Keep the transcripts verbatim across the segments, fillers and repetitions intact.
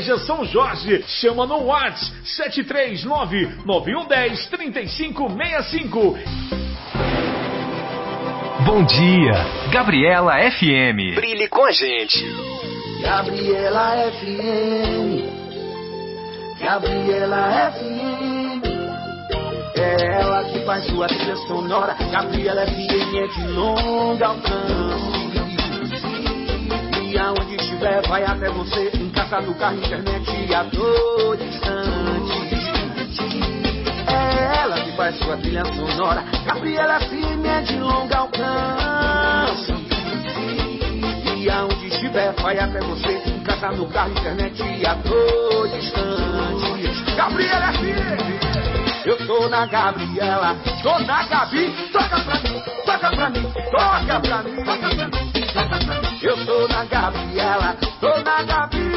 Igreja São Jorge. Chama no WhatsApp sete três nove, nove um um zero, três cinco seis cinco. Bom dia, Gabriela F M. Brilhe com a gente. Gabriela F M. Gabriela F M. É ela que faz sua trilha sonora. Gabriela F M é de longa alcance. E aonde estiver vai até você. Em casa, no carro, internet e a todo instante. É ela que faz sua trilha sonora. Gabriela F M é de longa alcance. E aonde estiver vai até você. Em casa, no carro, internet e a todo instante. Gabriela F M. Eu tô na Gabriela, tô na Gabi. Toca pra mim, toca pra mim, toca pra mim. Eu tô na Gabriela, tô na Gabi.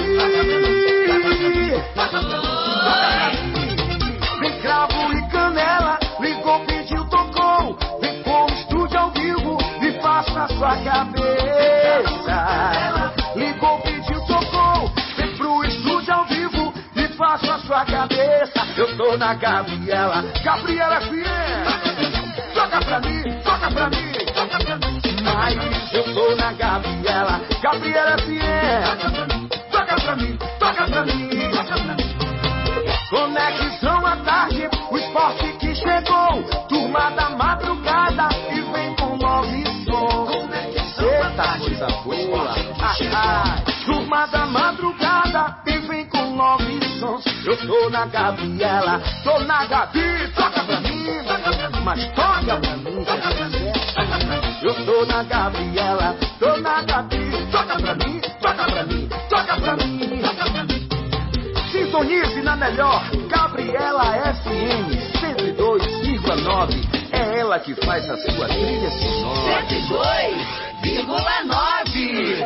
Vem cravo e canela, ligou, pediu, tocou. Vem com o estúdio ao vivo e faça a sua cabeça. Ligou, pediu, tocou. Vem pro estúdio ao vivo e faça a sua cabeça. Eu tô na Gabriela, Gabriela F M. Toca pra mim, toca pra mim, toca pra mim. Mas eu tô na Gabriela, Gabriela F M. Toca pra mim, toca pra mim, toca pra mim. Conexão à tarde, o esporte que chegou. Turma da madrugada e vem com nove som. Eita, coisa boa. Ah, ah. Turma da madrugada e vem com nove sons. Eu tô na Gabriela, tô na Gabi. Toca pra mim, mas toca pra mim. Eu tô na Gabriela, tô na Gabi. Toca pra mim, toca pra mim, toca pra mim. Sintonize na melhor, Gabriela F M cento e dois vírgula nove. É ela que faz a sua trilha sonora. cento e dois vírgula nove.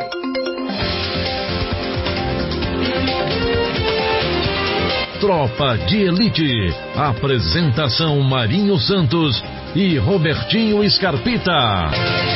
Tropa de Elite. Apresentação Marinho Santos e Robertinho Scarpita.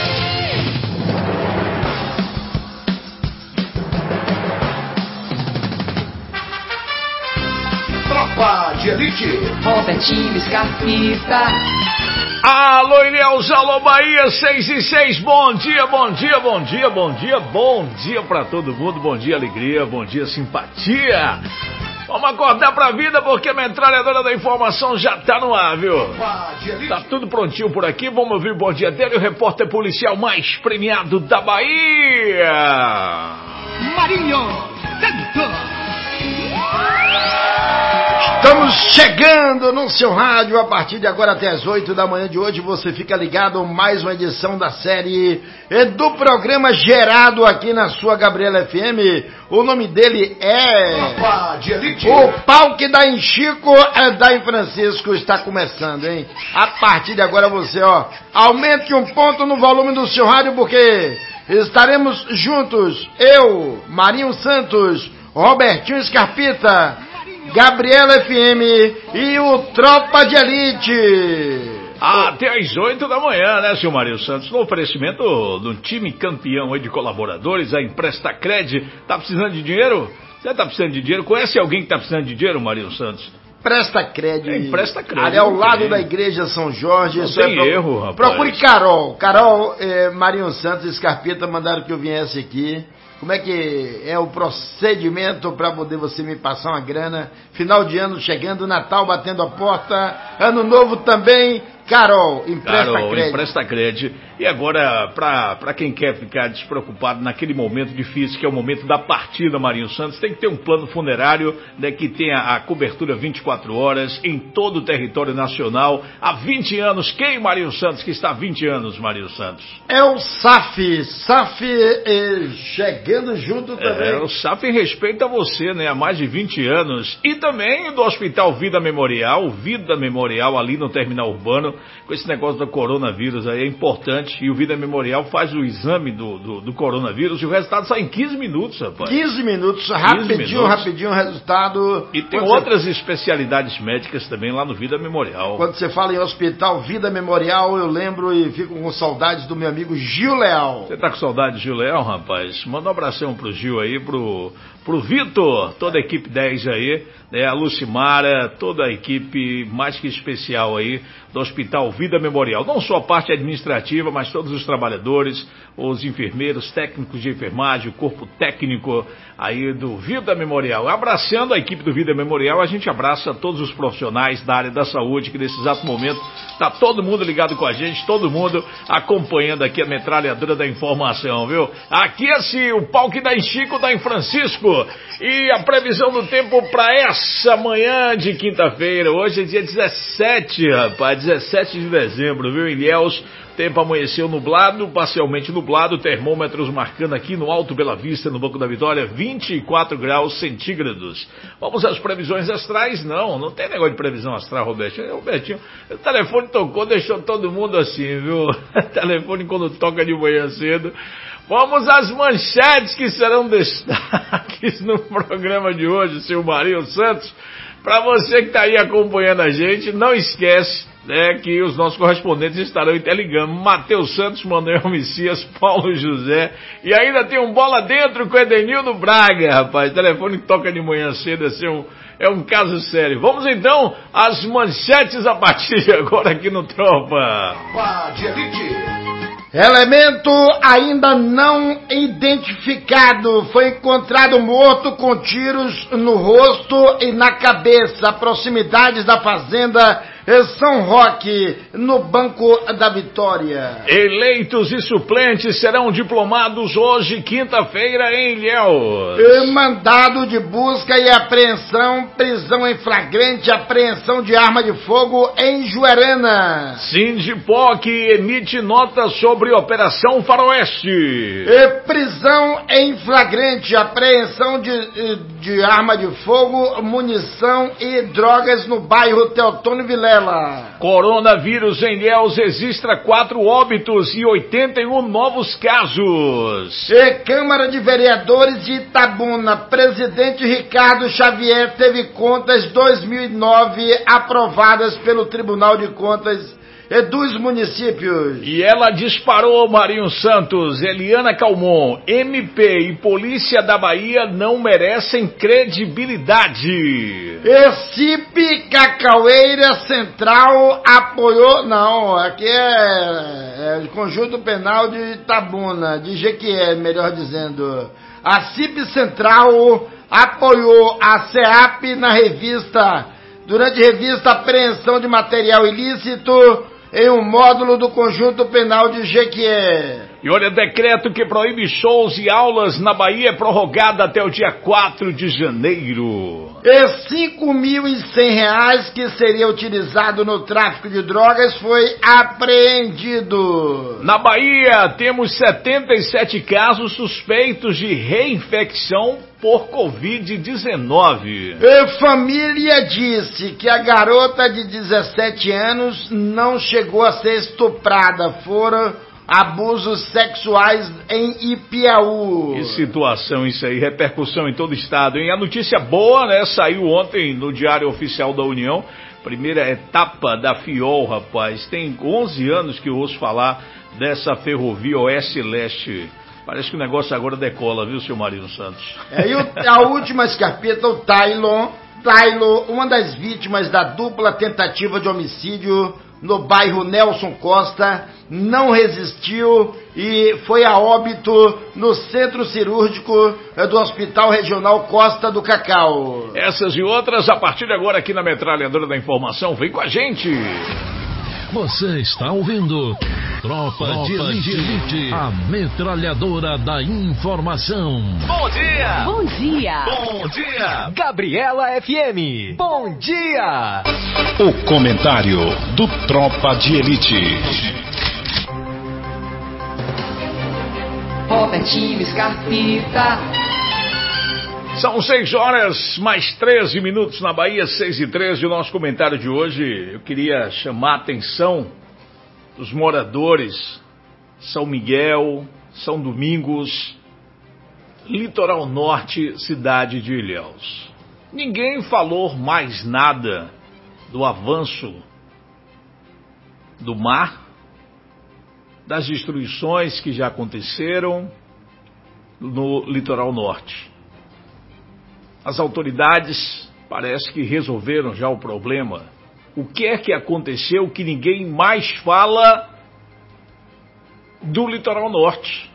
Tropa de Elite. Robertinho Scarpita. Alô, Ilhéus, alô, Bahia, seis e seis, bom dia, bom dia, bom dia, bom dia, bom dia pra todo mundo, bom dia, alegria, bom dia, simpatia. Vamos acordar pra vida porque a metralhadora da informação já tá no ar, viu? Tá tudo prontinho por aqui, vamos ouvir o bom dia dele, o repórter policial mais premiado da Bahia. Marinho Santos. Estamos chegando no seu rádio a partir de agora até as oito da manhã de hoje. Você fica ligado mais uma edição da série e do programa gerado aqui na sua Gabriela F M. O nome dele é O Pau que dá em Chico é dá em Francisco. Está começando, hein? A partir de agora você, ó, aumente um ponto no volume do seu rádio porque estaremos juntos. Eu, Marinho Santos, Robertinho Scarpita, Gabriela F M e o Tropa de Elite. Até às oito da manhã, né, senhor Marinho Santos? No oferecimento do time campeão aí de colaboradores, a Empresta Cred. Tá precisando de dinheiro? Você tá precisando de dinheiro? Conhece alguém que tá precisando de dinheiro, Marinho Santos? Presta Cred. É, Empresta Cred. Ali ao lado da Igreja São Jorge. Não Isso tem é pro... erro, rapaz. Procure Carol. Carol, eh, Marinho Santos e Scarpita mandaram que eu viesse aqui. Como é que é o procedimento para poder você me passar uma grana? Final de ano chegando, Natal batendo a porta, Ano Novo também. Carol, Empresta Carol, Cred. Empresta Cred. E agora, para quem quer ficar despreocupado naquele momento difícil, que é o momento da partida, Marinho Santos, tem que ter um plano funerário, né, que tenha a cobertura vinte e quatro horas em todo o território nacional. Há vinte anos, quem, Marinho Santos, que está há vinte anos, Marinho Santos? É o S A F. S A F eh, chegando junto também. É, o S A F respeita você, né, há mais de vinte anos. E também do Hospital Vida Memorial, Vida Memorial ali no Terminal Urbano. cuidando com esse negócio do coronavírus aí, é importante. E o Vida Memorial faz o exame do, do, do coronavírus e o resultado sai em quinze minutos, rapaz. quinze minutos, rapidinho, quinze minutos. rapidinho o resultado. E tem quando outras você... especialidades médicas também lá no Vida Memorial. Quando você fala em hospital Vida Memorial, eu lembro e fico com saudades do meu amigo Gil Leal. Você tá com saudade de Gil Leal, rapaz? Manda um abração pro Gil aí, pro, pro Vitor, toda a equipe dez aí, né? A Lucimara, toda a equipe mais que especial aí do Hospital Vida Memorial. Não só a parte administrativa, mas todos os trabalhadores, os enfermeiros, técnicos de enfermagem, o corpo técnico aí do Vida Memorial. Abraçando a equipe do Vida Memorial, a gente abraça todos os profissionais da área da saúde, que nesse exato momento tá todo mundo ligado com a gente, todo mundo acompanhando aqui a metralhadora da informação, viu? Aqui assim, o pau que dá em Chico dá em Francisco. E a previsão do tempo para essa manhã de quinta-feira, hoje é dia dezessete, rapaz, dezessete de dezembro, viu, em Ilhéus? Tempo amanheceu nublado, parcialmente nublado, termômetros marcando aqui no Alto Bela Vista, no Banco da Vitória, vinte e quatro graus centígrados. Vamos às previsões astrais? Não, não tem negócio de previsão astral, Robertinho. Robertinho, o telefone tocou, deixou todo mundo assim, viu? O telefone quando toca de manhã cedo. Vamos às manchetes que serão destaques no programa de hoje, seu Marinho Santos. Para você que está aí acompanhando a gente, não esquece, né, que os nossos correspondentes estarão em Telegram. Matheus Santos, Manuel Messias, Paulo José. E ainda tem um bola dentro com Edenildo Braga, rapaz. O telefone que toca de manhã cedo, assim, um, é um caso sério. Vamos então às manchetes a partir de agora aqui no Tropa. Elemento ainda não identificado foi encontrado morto com tiros no rosto e na cabeça, proximidades da fazenda São Roque, no Banco da Vitória. Eleitos e suplentes serão diplomados hoje, quinta-feira, em Ilhéus. E mandado de busca e apreensão, prisão em flagrante, apreensão de arma de fogo em Juerana. Sindipoc emite nota sobre Operação Faroeste. E prisão em flagrante, apreensão de, de arma de fogo, munição e drogas no bairro Teotônio Vilela. Coronavírus em Ilhéus registra quatro óbitos e oitenta e um novos casos. E Câmara de Vereadores de Itabuna, presidente Ricardo Xavier teve contas dois mil e nove aprovadas pelo Tribunal de Contas dos municípios. E ela disparou, Marinho Santos. Eliana Calmon, M P e Polícia da Bahia não merecem credibilidade. E C I P Cacaueira Central apoiou, não, aqui é, é Conjunto Penal de Itabuna, de Jequié, melhor dizendo. A C I P Central apoiou a SEAP na revista, durante revista apreensão de material ilícito em um módulo do Conjunto Penal de Jequié. E olha, decreto que proíbe shows e aulas na Bahia é prorrogado até o dia quatro de janeiro. E cinco mil e cem reais que seria utilizado no tráfico de drogas foi apreendido. Na Bahia, temos setenta e sete casos suspeitos de reinfecção por covid dezenove. E família disse que a garota de dezessete anos não chegou a ser estuprada, foram abusos sexuais em Ipiaú. Que situação isso aí, repercussão em todo o estado, hein? A notícia boa, né, saiu ontem no Diário Oficial da União, primeira etapa da FIOL, rapaz. Tem onze anos que eu ouço falar dessa ferrovia Oeste-Leste. Parece que o negócio agora decola, viu, seu Marino Santos? É, e o, a última escarpeta, o Tailon, Tailo, uma das vítimas da dupla tentativa de homicídio no bairro Nelson Costa, não resistiu e foi a óbito no centro cirúrgico do Hospital Regional Costa do Cacau. Essas e outras a partir de agora aqui na Metralhadora da Informação. Vem com a gente! Você está ouvindo Tropa, Tropa de, Elite, de Elite, a Metralhadora da Informação. Bom dia! Bom dia! Bom dia! Gabriela F M. Bom dia! O comentário do Tropa de Elite. Robertinho Scarpita. São seis horas, mais treze minutos na Bahia, seis e treze. O nosso comentário de hoje, eu queria chamar a atenção dos moradores São Miguel, São Domingos, Litoral Norte, cidade de Ilhéus. Ninguém falou mais nada do avanço do mar, das destruições que já aconteceram no Litoral Norte. As autoridades parece que resolveram já o problema. O que é que aconteceu que ninguém mais fala do Litoral Norte?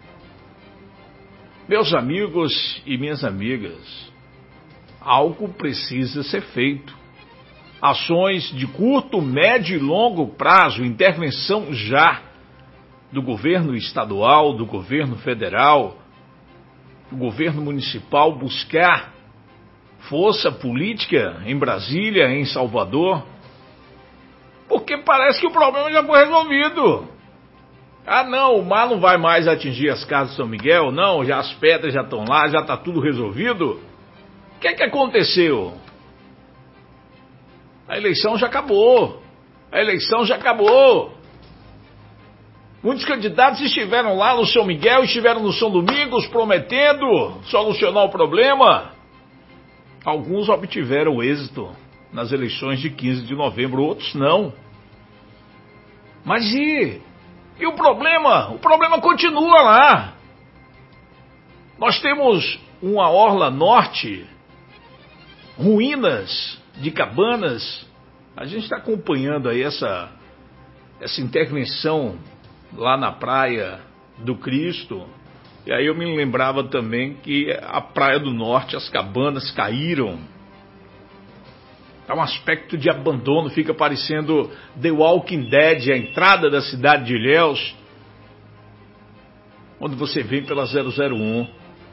Meus amigos e minhas amigas, algo precisa ser feito. Ações de curto, médio e longo prazo, intervenção já do governo estadual, do governo federal, do governo municipal, buscar força política em Brasília, em Salvador, porque parece que o problema já foi resolvido. Ah não, o mar não vai mais atingir as casas de São Miguel, não, já as pedras já estão lá, já está tudo resolvido. O que é que aconteceu? A eleição já acabou, a eleição já acabou. Muitos candidatos estiveram lá no São Miguel, estiveram no São Domingos prometendo solucionar o problema. Alguns obtiveram êxito nas eleições de quinze de novembro, outros não. Mas e, e o problema? O problema continua lá. Nós temos uma orla norte, ruínas de cabanas. A gente está acompanhando aí essa, essa intervenção lá na Praia do Cristo. E aí eu me lembrava também que a Praia do Norte, as cabanas caíram. Tá um aspecto de abandono, fica parecendo The Walking Dead, a entrada da cidade de Ilhéus, onde você vem pela zero zero um.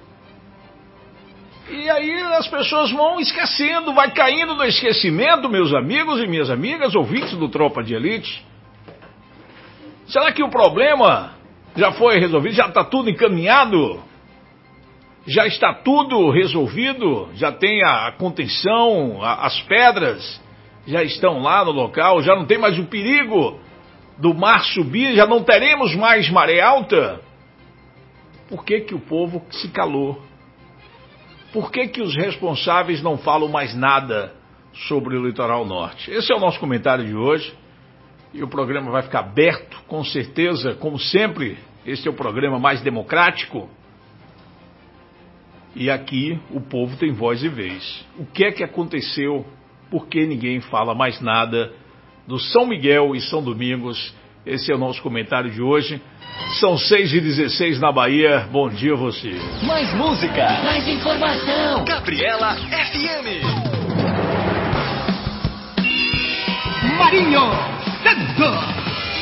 E aí as pessoas vão esquecendo, vai caindo no esquecimento, meus amigos e minhas amigas, ouvintes do Tropa de Elite. Será que o problema já foi resolvido? Já está tudo encaminhado? Já está tudo resolvido? Já tem a contenção, a, as pedras já estão lá no local? Já não tem mais o perigo do mar subir? Já não teremos mais maré alta? Por que que o povo se calou? Por que que os responsáveis não falam mais nada sobre o Litoral Norte? Esse é o nosso comentário de hoje. E o programa vai ficar aberto, com certeza, como sempre. Este é o programa mais democrático. E aqui o povo tem voz e vez. O que é que aconteceu? Por que ninguém fala mais nada do São Miguel e São Domingos? Esse é o nosso comentário de hoje. São seis e dezesseis na Bahia. Bom dia a você. Mais música. Mais informação. Gabriela F M. Marinho Santos.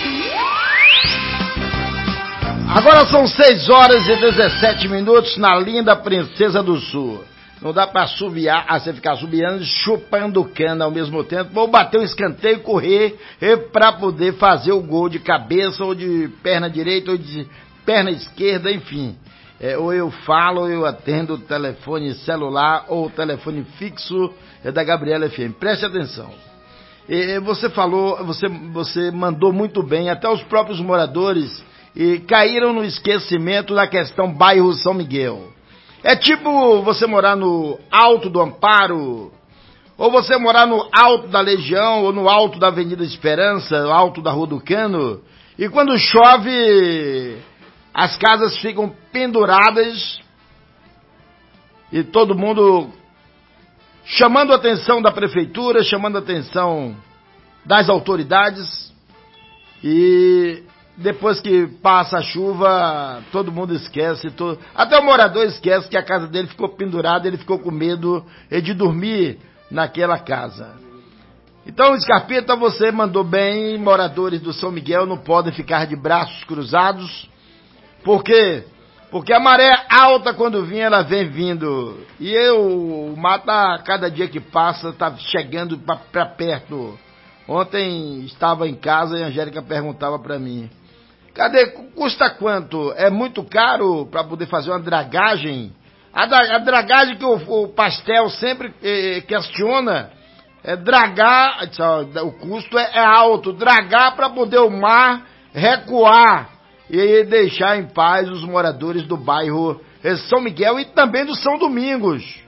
Agora são seis horas e dezessete minutos na linda Princesa do Sul. Não dá pra assobiar, ah, você ficar assobiando e chupando cana ao mesmo tempo. Vou bater um escanteio e correr pra poder fazer o gol de cabeça ou de perna direita ou de perna esquerda, enfim. É, ou eu falo ou eu atendo o telefone celular ou o telefone fixo é da Gabriela F M. Preste atenção. E você falou, você, você mandou muito bem, até os próprios moradores e caíram no esquecimento da questão bairro São Miguel. É tipo você morar no Alto do Amparo, ou você morar no Alto da Legião, ou no Alto da Avenida Esperança, no Alto da Rua do Cano, e quando chove, as casas ficam penduradas, e todo mundo chamando a atenção da prefeitura, chamando a atenção das autoridades, e depois que passa a chuva, todo mundo esquece, todo... até o morador esquece que a casa dele ficou pendurada, ele ficou com medo de dormir naquela casa. Então, Scarpeta, você mandou bem, moradores do São Miguel não podem ficar de braços cruzados. Por quê? Porque a maré alta, quando vem, ela vem vindo. E eu, o mar tá, cada dia que passa, tá chegando pra, pra perto. Ontem estava em casa e a Angélica perguntava pra mim: cadê? Custa quanto? É muito caro para poder fazer uma dragagem A, da, a dragagem que o, o Pastel sempre eh, questiona é dragar, o custo é, é alto, dragar para poder o mar recuar e deixar em paz os moradores do bairro São Miguel e também do São Domingos.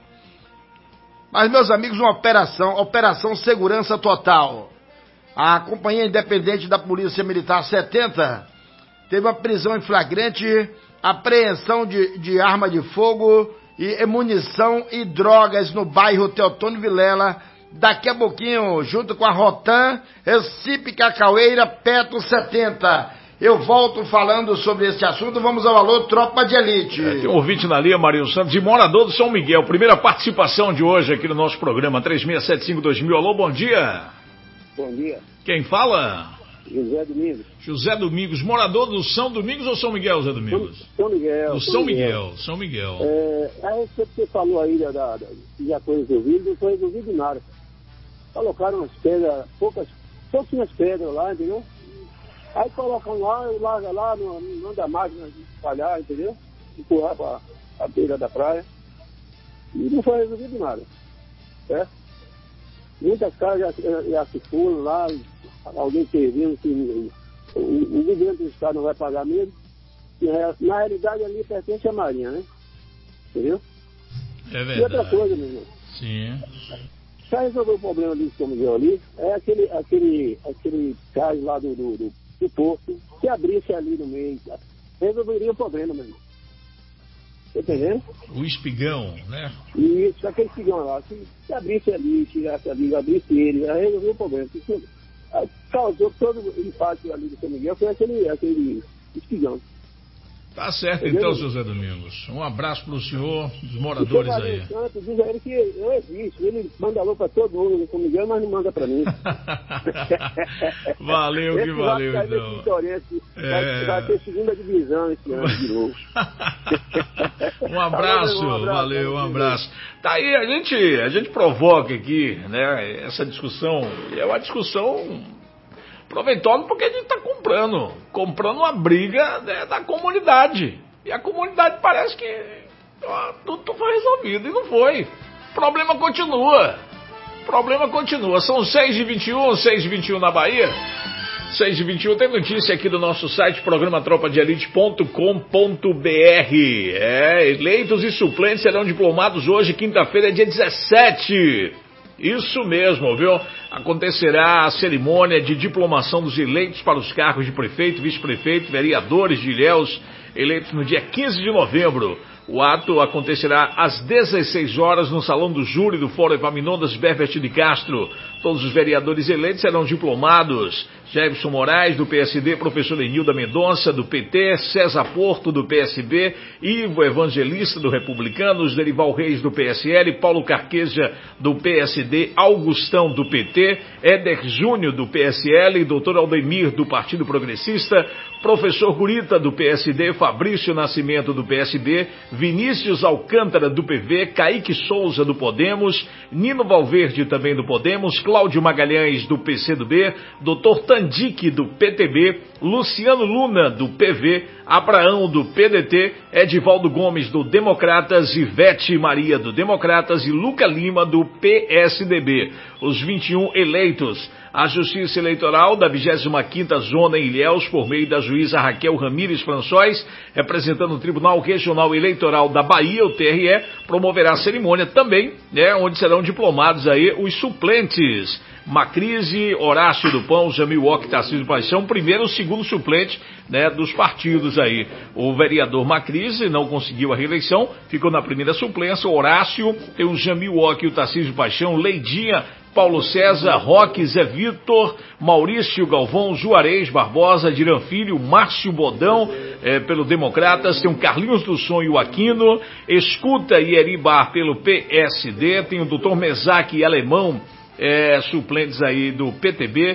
Mas, meus amigos, uma operação, Operação Segurança Total. A Companhia Independente da Polícia Militar setenta teve uma prisão em flagrante, apreensão de, de arma de fogo e munição e drogas no bairro Teotônio Vilela. Daqui a pouquinho, junto com a Rotan, Recife, Cacaueira, Petro setenta. Eu volto falando sobre esse assunto. Vamos ao alô, Tropa de Elite. É, tem um ouvinte na linha, Marinho Santos, de morador do São Miguel. Primeira participação de hoje aqui no nosso programa, três seis sete cinco dois mil. Alô, bom dia. Bom dia. Quem fala? José Domingos. José Domingos, morador do São Domingos ou São Miguel, José Domingos? São Miguel. Do São Miguel, Miguel. São Miguel. É, a respeito que você falou aí, da, da, que já foi resolvido, não foi resolvido nada. Colocaram umas pedras, poucas, pouquinhas pedras lá, entendeu? Aí colocam lá e larga lá, não, não anda mais de espalhar, entendeu? Empurrar para a beira da praia. E não foi resolvido nada. Certo? Muitas casas já, já se foram lá, alguém servindo, que o, o governo do estado não vai pagar mesmo. Na realidade ali pertence à Marinha, né? Entendeu? É verdade. E outra coisa, meu irmão. Sim. Já resolveu o problema ali que eu ali, é aquele, aquele, aquele cais lá do, do, do, do poço, se abrisse ali no meio, resolveria o problema, meu irmão. Tá entendendo? O espigão, né? Isso, aquele espigão lá, se, se abrisse ali, tirasse ali, abrisse ele, já resolveu o problema. Porque, causou todo o impacto ali do São Miguel, foi aquele, aquele espigão. Tá certo, entendeu? Então, José Domingos. Um abraço pro senhor, dos moradores aí. Santos, diz a ele que eu existo. Ele manda alô pra todo mundo no São Miguel, mas não manda pra mim. Valeu, que valeu, então. É... Vai ter segunda divisão esse ano de novo. Um abraço, um abraço, valeu, um abraço. Tá aí, a gente, a gente provoca aqui, né, essa discussão. E é uma discussão proveitosa porque a gente está comprando, comprando uma briga, né, da comunidade. E a comunidade parece que ó, tudo, tudo foi resolvido e não foi. O problema continua. O problema continua. São seis e vinte e um, seis e vinte e um na Bahia. seis e vinte e um tem notícia aqui do nosso site, programa tropa de elite ponto com ponto br. É, eleitos e suplentes serão diplomados hoje, quinta-feira, dia dezessete. Isso mesmo, viu? Acontecerá a cerimônia de diplomação dos eleitos para os cargos de prefeito, vice-prefeito, vereadores de Ilhéus, eleitos no dia quinze de novembro. O ato acontecerá às dezesseis horas no Salão do Júri do Fórum Epaminondas Berbert de Castro. Todos os vereadores eleitos serão diplomados. Jefferson Moraes, do P S D, professor Enilda Mendonça, do P T, César Porto, do P S B, Ivo Evangelista, do Republicanos, Derival Reis, do P S L, Paulo Carqueja, do P S D, Augustão, do P T, Éder Júnior, do P S L, doutor Aldemir, do Partido Progressista, professor Gurita, do P S D, Fabrício Nascimento, do P S B, Vinícius Alcântara, do P V, Kaique Souza, do Podemos, Nino Valverde, também do Podemos, Cláudio Magalhães, do P C do B, doutor Tandique, do P T B, Luciano Luna, do P V, Abraão, do P D T, Edivaldo Gomes, do Democratas, Ivete Maria, do Democratas e Luca Lima, do P S D B. Os vinte e um eleitos. A Justiça Eleitoral da vigésima quinta Zona em Ilhéus, por meio da juíza Raquel Ramírez François, representando o Tribunal Regional Eleitoral da Bahia, o T R E, promoverá a cerimônia também, né, onde serão diplomados aí os suplentes. Macrise, Horácio do Pão, Jamil Ock, Tarcísio Paixão, primeiro e segundo suplente, né, dos partidos aí. O vereador Macrise não conseguiu a reeleição, ficou na primeira suplência. O Horácio, tem o Jamil Ock e o Tarcísio Paixão, Leidinha, Paulo César, Roque, Zé Vitor, Maurício Galvão, Juarez Barbosa, Diran Filho, Márcio Bodão, é, pelo Democratas, tem o Carlinhos do Sonho Aquino, Escuta e Eribar pelo P S D, tem o doutor Mesaque e Alemão, É, suplentes aí do P T B,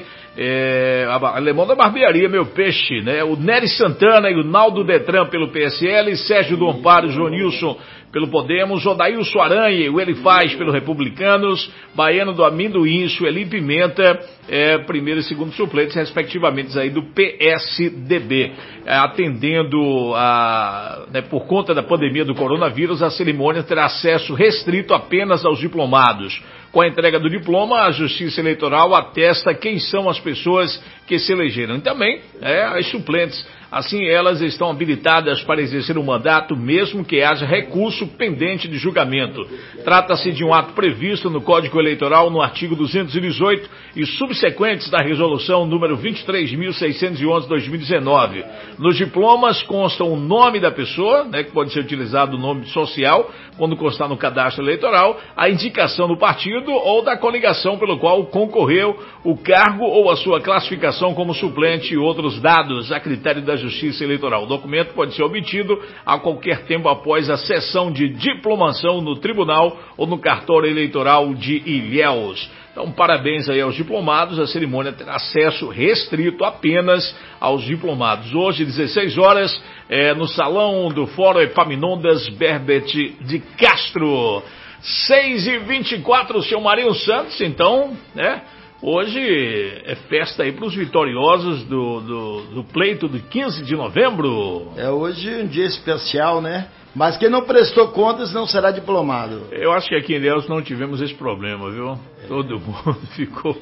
é, Alemão da Barbearia, meu peixe, né? O Nery Santana e o Naldo Detran pelo P S L, Sérgio do Amparo, Jonilson pelo Podemos, Odailson Aranha, o Ele Faz pelo Republicanos, Baiano do Amendoim, Sueli Pimenta, é, primeiro e segundo suplentes, respectivamente, aí do P S D B. É, atendendo a, né, por conta da pandemia do coronavírus, a cerimônia terá acesso restrito apenas aos diplomados. Com a entrega do diploma, a Justiça Eleitoral atesta quem são as pessoas que se elegeram. E também é, as suplentes. Assim, elas estão habilitadas para exercer o mandato, mesmo que haja recurso pendente de julgamento. Trata-se de um ato previsto no Código Eleitoral, no artigo duzentos e dezoito e subsequentes da Resolução número vinte e três mil seiscentos e onze de dois mil e dezenove. Nos diplomas constam o nome da pessoa, né, que pode ser utilizado o nome social, quando constar no cadastro eleitoral, a indicação do partido ou da coligação pelo qual concorreu, o cargo ou a sua classificação como suplente e outros dados a critério da Justiça Eleitoral. O documento pode ser obtido a qualquer tempo após a sessão de diplomação no tribunal ou no cartório eleitoral de Ilhéus. Então, parabéns aí aos diplomados. A cerimônia terá acesso restrito apenas aos diplomados. Hoje, dezesseis horas, é, no Salão do Fórum Epaminondas Berbet de Castro. seis e vinte e quatro, seu Marinho Santos, então, né? Hoje é festa aí para os vitoriosos do, do, do pleito de quinze de novembro. É hoje um dia especial, né? Mas quem não prestou contas não será diplomado. Eu acho que aqui em Ilhéus não tivemos esse problema, viu? É. Todo mundo ficou...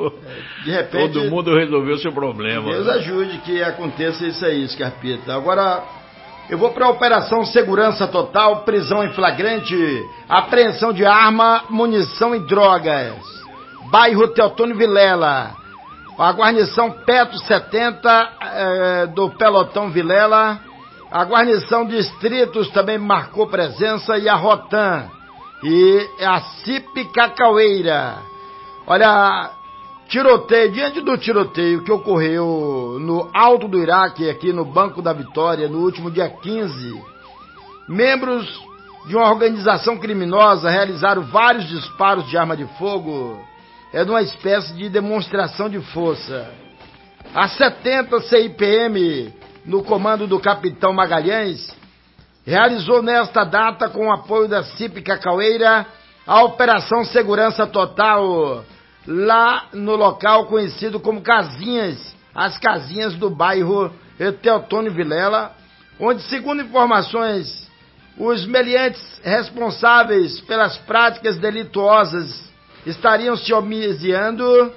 De repente... Todo mundo resolveu seu problema. Deus ajude que aconteça isso aí, Scarpita. Agora, eu vou para a Operação Segurança Total, prisão em flagrante, apreensão de arma, munição e drogas. Bairro Teotônio Vilela. A guarnição Petro setenta é, do Pelotão Vilela. A guarnição Distritos também marcou presença e a Rotan. E a C I P Cacaueira. Olha, tiroteio, diante do tiroteio que ocorreu no Alto do Iraque, aqui no Banco da Vitória, no último dia quinze, membros de uma organização criminosa realizaram vários disparos de arma de fogo. É de uma espécie de demonstração de força. A setenta C I P M, no comando do capitão Magalhães, realizou nesta data, com o apoio da C I P Cacaueira, a Operação Segurança Total, lá no local conhecido como Casinhas, as Casinhas do bairro Teotônio Vilela, onde, segundo informações, os meliantes responsáveis pelas práticas delituosas estariam se homiziando.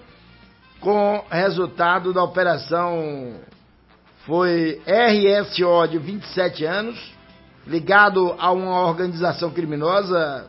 Com resultado da operação foi R S O de vinte e sete anos, ligado a uma organização criminosa.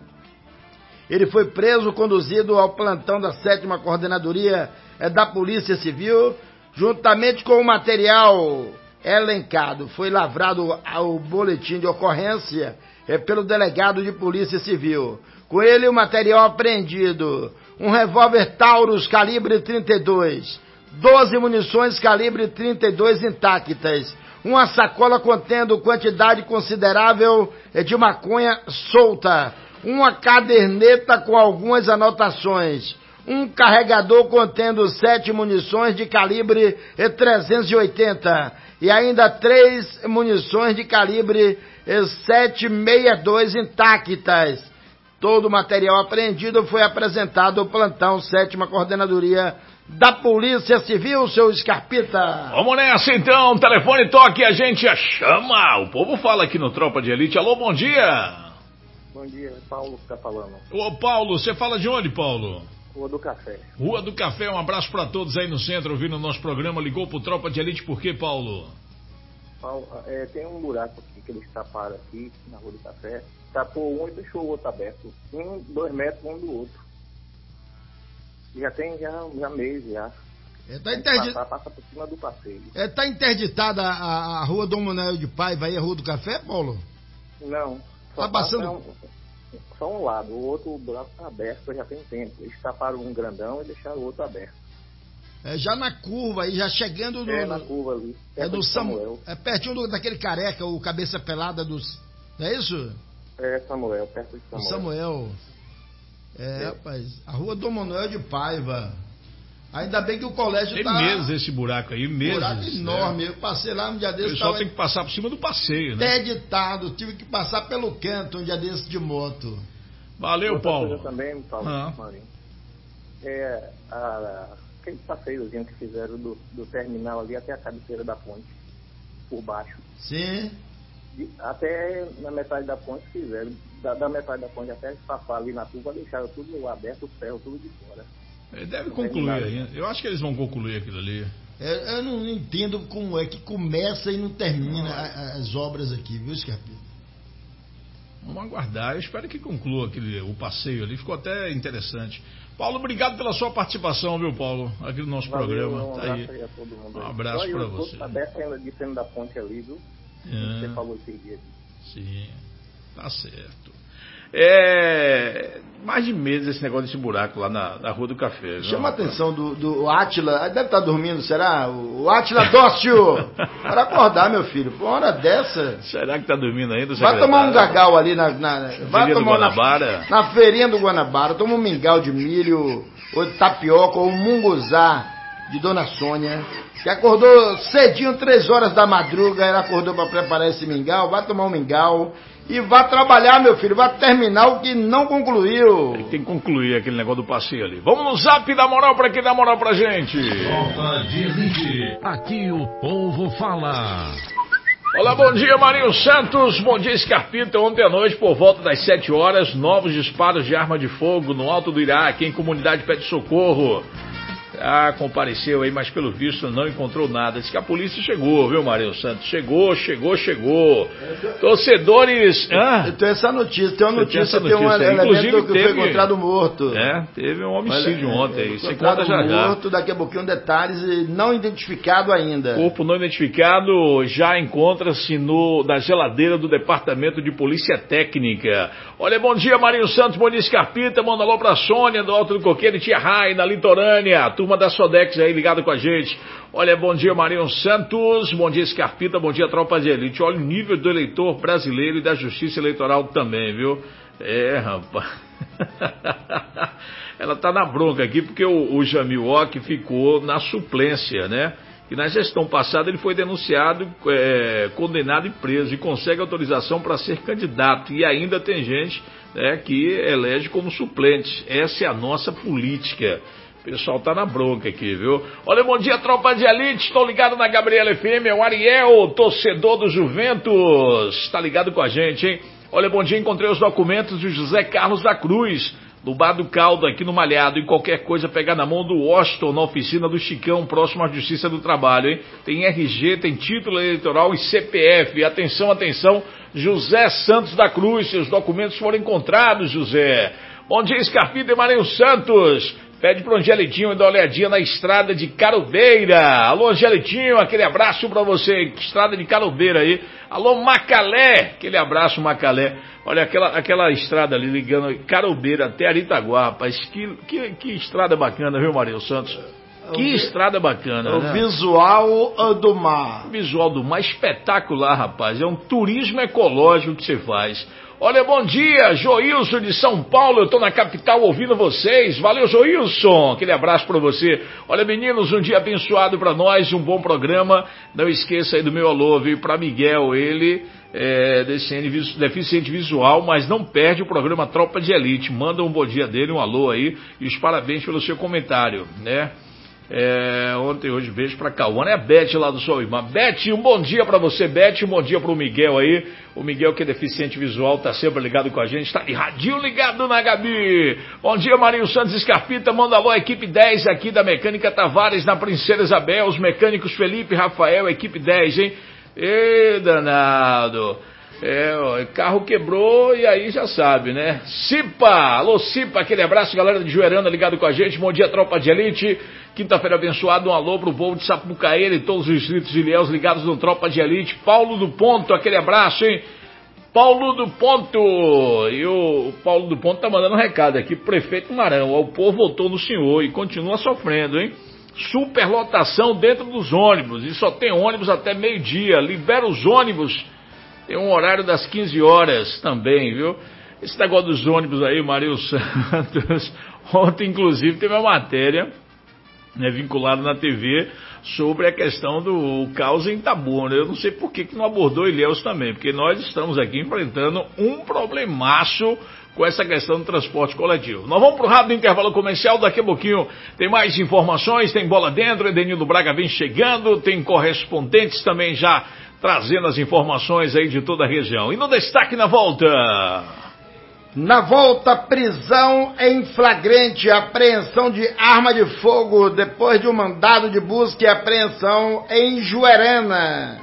Ele foi preso, conduzido ao plantão da sétima Coordenadoria da Polícia Civil, juntamente com o material elencado. Foi lavrado o boletim de ocorrência pelo delegado de Polícia Civil. Com ele, o material apreendido: um revólver Taurus calibre trinta e dois, doze munições calibre trinta e dois intactas, uma sacola contendo quantidade considerável de maconha solta, uma caderneta com algumas anotações, um carregador contendo sete munições de calibre trezentos e oitenta e ainda três munições de calibre setecentos e sessenta e dois intactas. Todo o material apreendido foi apresentado ao plantão sétima Coordenadoria da Polícia Civil, seu Scarpita. Vamos nessa então, telefone toque, a gente a chama. O povo fala aqui no Tropa de Elite. Alô, bom dia. Bom dia, é Paulo que tá falando. Ô Paulo, você fala de onde, Paulo? Rua do Café. Rua do Café, um abraço pra todos aí no centro ouvindo o nosso programa. Ligou pro Tropa de Elite por quê, Paulo? Paulo, é, tem um buraco aqui que eles taparam aqui na Rua do Café. Tapou um e deixou o outro aberto. Um, dois metros um do outro. Já tem já, já mês já. É, tá, interdi... passar, passa por cima do passeio. É, tá interditada a, a Rua Dom Manuel de Paiva aí, a Rua do Café, Paulo? Não. Tá passando... Um, só um lado, o outro o buraco tá aberto já tem tempo. Eles taparam um grandão e deixaram o outro aberto. É já na curva aí, já chegando no... É na curva ali. É do Samuel. É pertinho do, daquele careca, o cabeça pelada dos... Não é isso? É Samuel, perto de Samuel. O Samuel. É, é, rapaz, a Rua Dom Manuel de Paiva. Ainda bem que o colégio tem tá... Tem meses esse buraco aí, meses. Buraco enorme. Né? Eu passei lá um dia desse... O pessoal tava... tem que passar por cima do passeio, né? Interditado. Tive que passar pelo canto um dia desse de moto. Valeu, Outra Paulo. Coisa também, Paulo, ah. Marinho, é a, aquele passeiozinho que fizeram do, do terminal ali até a cabeceira da ponte, por baixo. Sim. De, até na metade da ponte fizeram. Da, da metade da ponte até passar ali na curva, deixaram tudo aberto, o ferro, tudo de fora. Ele deve concluir ainda. Eu acho que eles vão concluir aquilo ali. É, eu não entendo como é que começa e não termina a, as obras aqui, viu, Scarpino? Vamos aguardar. Eu espero que conclua aquele, o passeio ali. Ficou até interessante. Paulo, obrigado pela sua participação, viu, Paulo? Aqui no nosso Valeu, programa. Um tá abraço aí. aí a todo mundo. Um abraço para você. Tá aberto ainda de cima da ponte ali, viu? É. Você falou esse dia. Sim, tá certo. É, mais de meses esse negócio desse buraco lá na, na Rua do Café. Chama a atenção do, do Átila. Deve estar dormindo, será? O Átila Dócio! Para acordar, meu filho. Por uma hora dessa. Será que tá dormindo ainda? Vai tomar um gagal ali na. na vai tomar na, na feirinha do Guanabara. Toma um mingau de milho, ou de tapioca, ou um munguzá de Dona Sônia. Que acordou cedinho, três horas da madruga. Ela acordou para preparar esse mingau. Vai tomar um mingau. E vá trabalhar, meu filho, vai terminar o que não concluiu. Ele tem que concluir aquele negócio do passeio ali. Vamos no zap da moral pra quem dá moral pra gente. Tropa de Elite, aqui o povo fala. Olá, bom dia, Marinho Santos, bom dia, Scarpita. Ontem à noite, por volta das sete horas, novos disparos de arma de fogo no alto do Iraque, em comunidade pede socorro. Ah, compareceu aí, mas pelo visto não encontrou nada. Diz que a polícia chegou, viu, Marinho Santos? Chegou, chegou, chegou. Torcedores... Ah, eu tenho essa notícia, tem uma notícia, tem, tem um elemento que teve, foi encontrado morto. É, teve um homicídio Olha, ontem. É, Você conta já morto, já. daqui a pouquinho detalhes não identificado ainda. Corpo não identificado já encontra-se no, na geladeira do Departamento de Polícia Técnica. Olha, bom dia, Marinho Santos, bom dia, Scarpita. Manda alô pra Sônia, do Alto do Coqueiro, Tia Rai, na Litorânea. Turma da Sodex aí ligado com a gente. Olha, bom dia, Marinho Santos, bom dia, Scarpita, bom dia, Tropa de Elite. Olha o nível do eleitor brasileiro e da Justiça Eleitoral também, viu? É, rapaz. Ela tá na bronca aqui porque o, o Jamil Ock ficou na suplência, né? E na gestão passada ele foi denunciado, é, condenado e preso, e consegue autorização para ser candidato. E ainda tem gente, né, que elege como suplente. Essa é a nossa política. O pessoal tá na bronca aqui, viu? Olha, bom dia, Tropa de Elite. Estou ligado na Gabriela F M. É o Ariel, torcedor do Juventus. Tá ligado com a gente, hein? Olha, bom dia. Encontrei os documentos de José Carlos da Cruz, do Bar do Caldo, aqui no Malhado. E qualquer coisa pegar na mão do Washington, na oficina do Chicão, próximo à Justiça do Trabalho, hein? Tem R G, tem título eleitoral e C P F. Atenção, atenção. José Santos da Cruz. Seus documentos foram encontrados, José. Bom dia, Scarpita e Marinho Santos. Pede pro Angelitinho dar uma olhadinha na estrada de Carubeira. Alô, Angelitinho, aquele abraço pra você. Estrada de Carubeira aí. Alô, Macalé. Aquele abraço, Macalé. Olha, aquela, aquela estrada ali ligando Carubeira até Aritaguá, rapaz. Que, que, que estrada bacana, viu, Marinho Santos? Que estrada bacana, o né? Visual do mar. O visual do mar espetacular, rapaz. É um turismo ecológico que você faz. Olha, bom dia, Joilson de São Paulo, eu tô na capital ouvindo vocês. Valeu, Joilson, aquele abraço pra você. Olha, meninos, um dia abençoado pra nós, um bom programa. Não esqueça aí do meu alô, viu, pra Miguel, ele é deficiente visual, mas não perde o programa Tropa de Elite. Manda um bom dia dele, um alô aí, e os parabéns pelo seu comentário, né? É, ontem, hoje, beijo pra Cauã, é a Beth lá do Sol Irmã. Beth, um bom dia pra você, Beth, um bom dia pro Miguel aí. O Miguel, que é deficiente visual, tá sempre ligado com a gente, tá de radinho ligado na Gabi. Bom dia, Marinho Santos Scarpita, manda alô, equipe dez aqui da Mecânica Tavares, na Princesa Isabel, os mecânicos Felipe e Rafael, equipe dez, hein? Ê, danado. É, ó, carro quebrou e aí já sabe, né? Cipa, alô Cipa, aquele abraço, galera de Juerana ligado com a gente, bom dia, Tropa de Elite. Quinta-feira abençoada, um alô pro povo de Sapucaí e todos os distritos de Ilhéus ligados no Tropa de Elite. Paulo do Ponto, aquele abraço, hein? Paulo do Ponto. E o, o Paulo do Ponto tá mandando um recado aqui, prefeito Marão. O povo votou no senhor e continua sofrendo, hein? Superlotação dentro dos ônibus e só tem ônibus até meio-dia. Libera os ônibus. Tem um horário das quinze horas também, viu? Esse negócio dos ônibus aí, Marinho Santos. Ontem, inclusive, teve uma matéria né, vinculado na T V sobre a questão do caos em Itabuna. Eu não sei por que, que não abordou Ilhéus também, porque nós estamos aqui enfrentando um problemaço com essa questão do transporte coletivo. Nós vamos para o rápido intervalo comercial, daqui a pouquinho tem mais informações, tem bola dentro, Edenildo Braga vem chegando, tem correspondentes também já trazendo as informações aí de toda a região. E no destaque na volta... Na volta, prisão em flagrante, apreensão de arma de fogo depois de um mandado de busca e apreensão em Juerana.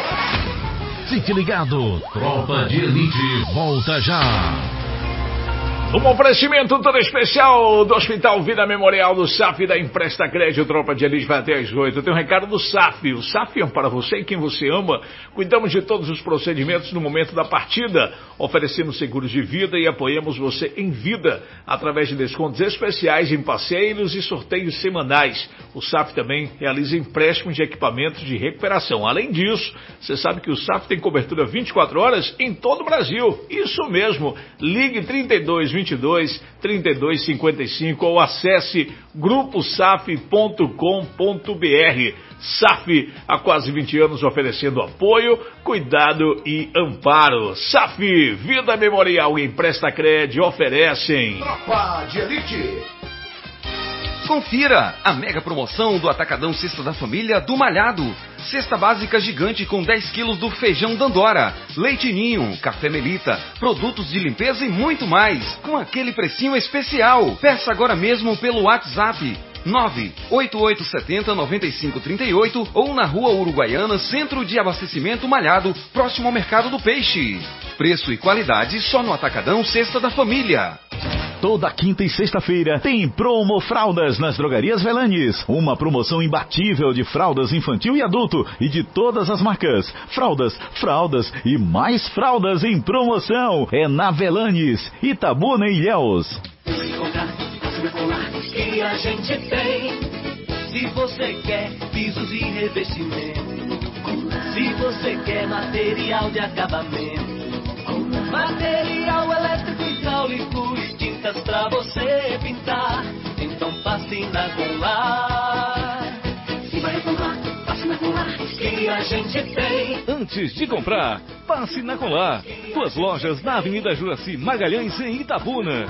Fique ligado, Tropa de Elite volta já. Um oferecimento todo especial do Hospital Vida Memorial do S A F e da Empresta Crédito. Tropa de Elite vai até às oito. Tem um recado do S A F. O S A F é para você e quem você ama. Cuidamos de todos os procedimentos no momento da partida. Oferecemos seguros de vida e apoiamos você em vida através de descontos especiais em passeios e sorteios semanais. O S A F também realiza empréstimos de equipamentos de recuperação. Além disso, você sabe que o S A F tem cobertura vinte e quatro horas em todo o Brasil. Isso mesmo. Ligue trinta e dois, vinte e dois, trinta e dois, cinquenta e cinco ou acesse grupo saf ponto com ponto br. S A F, há quase vinte anos oferecendo apoio, cuidado e amparo. S A F, Vida Memorial e Empresta Crédito oferecem Tropa de Elite. Confira a mega promoção do Atacadão Cesta da Família do Malhado. Cesta básica gigante com dez quilos do feijão Dandora, leite ninho, café Melita, produtos de limpeza e muito mais, com aquele precinho especial. Peça agora mesmo pelo WhatsApp nove oito oito sete zero nove cinco três oito ou na Rua Uruguaiana, Centro de Abastecimento Malhado, próximo ao Mercado do Peixe. Preço e qualidade só no Atacadão Cesta da Família. Toda quinta e sexta-feira tem Promo Fraldas nas Drogarias Velanes. Uma promoção imbatível de fraldas infantil e adulto e de todas as marcas. Fraldas, fraldas e mais fraldas em promoção. É na Velanes, Itabuna e Ilhéus. Que a gente tem. Se você quer pisos e revestimento, se você quer material de acabamento, material elétrico, hidráulico e tintas pra você pintar, então passe na Goulart. Se vai reclamar, passe na Goulart, que a gente tem. Antes de comprar, passe na Goulart. Duas lojas na Avenida Juraci Magalhães em Itabuna.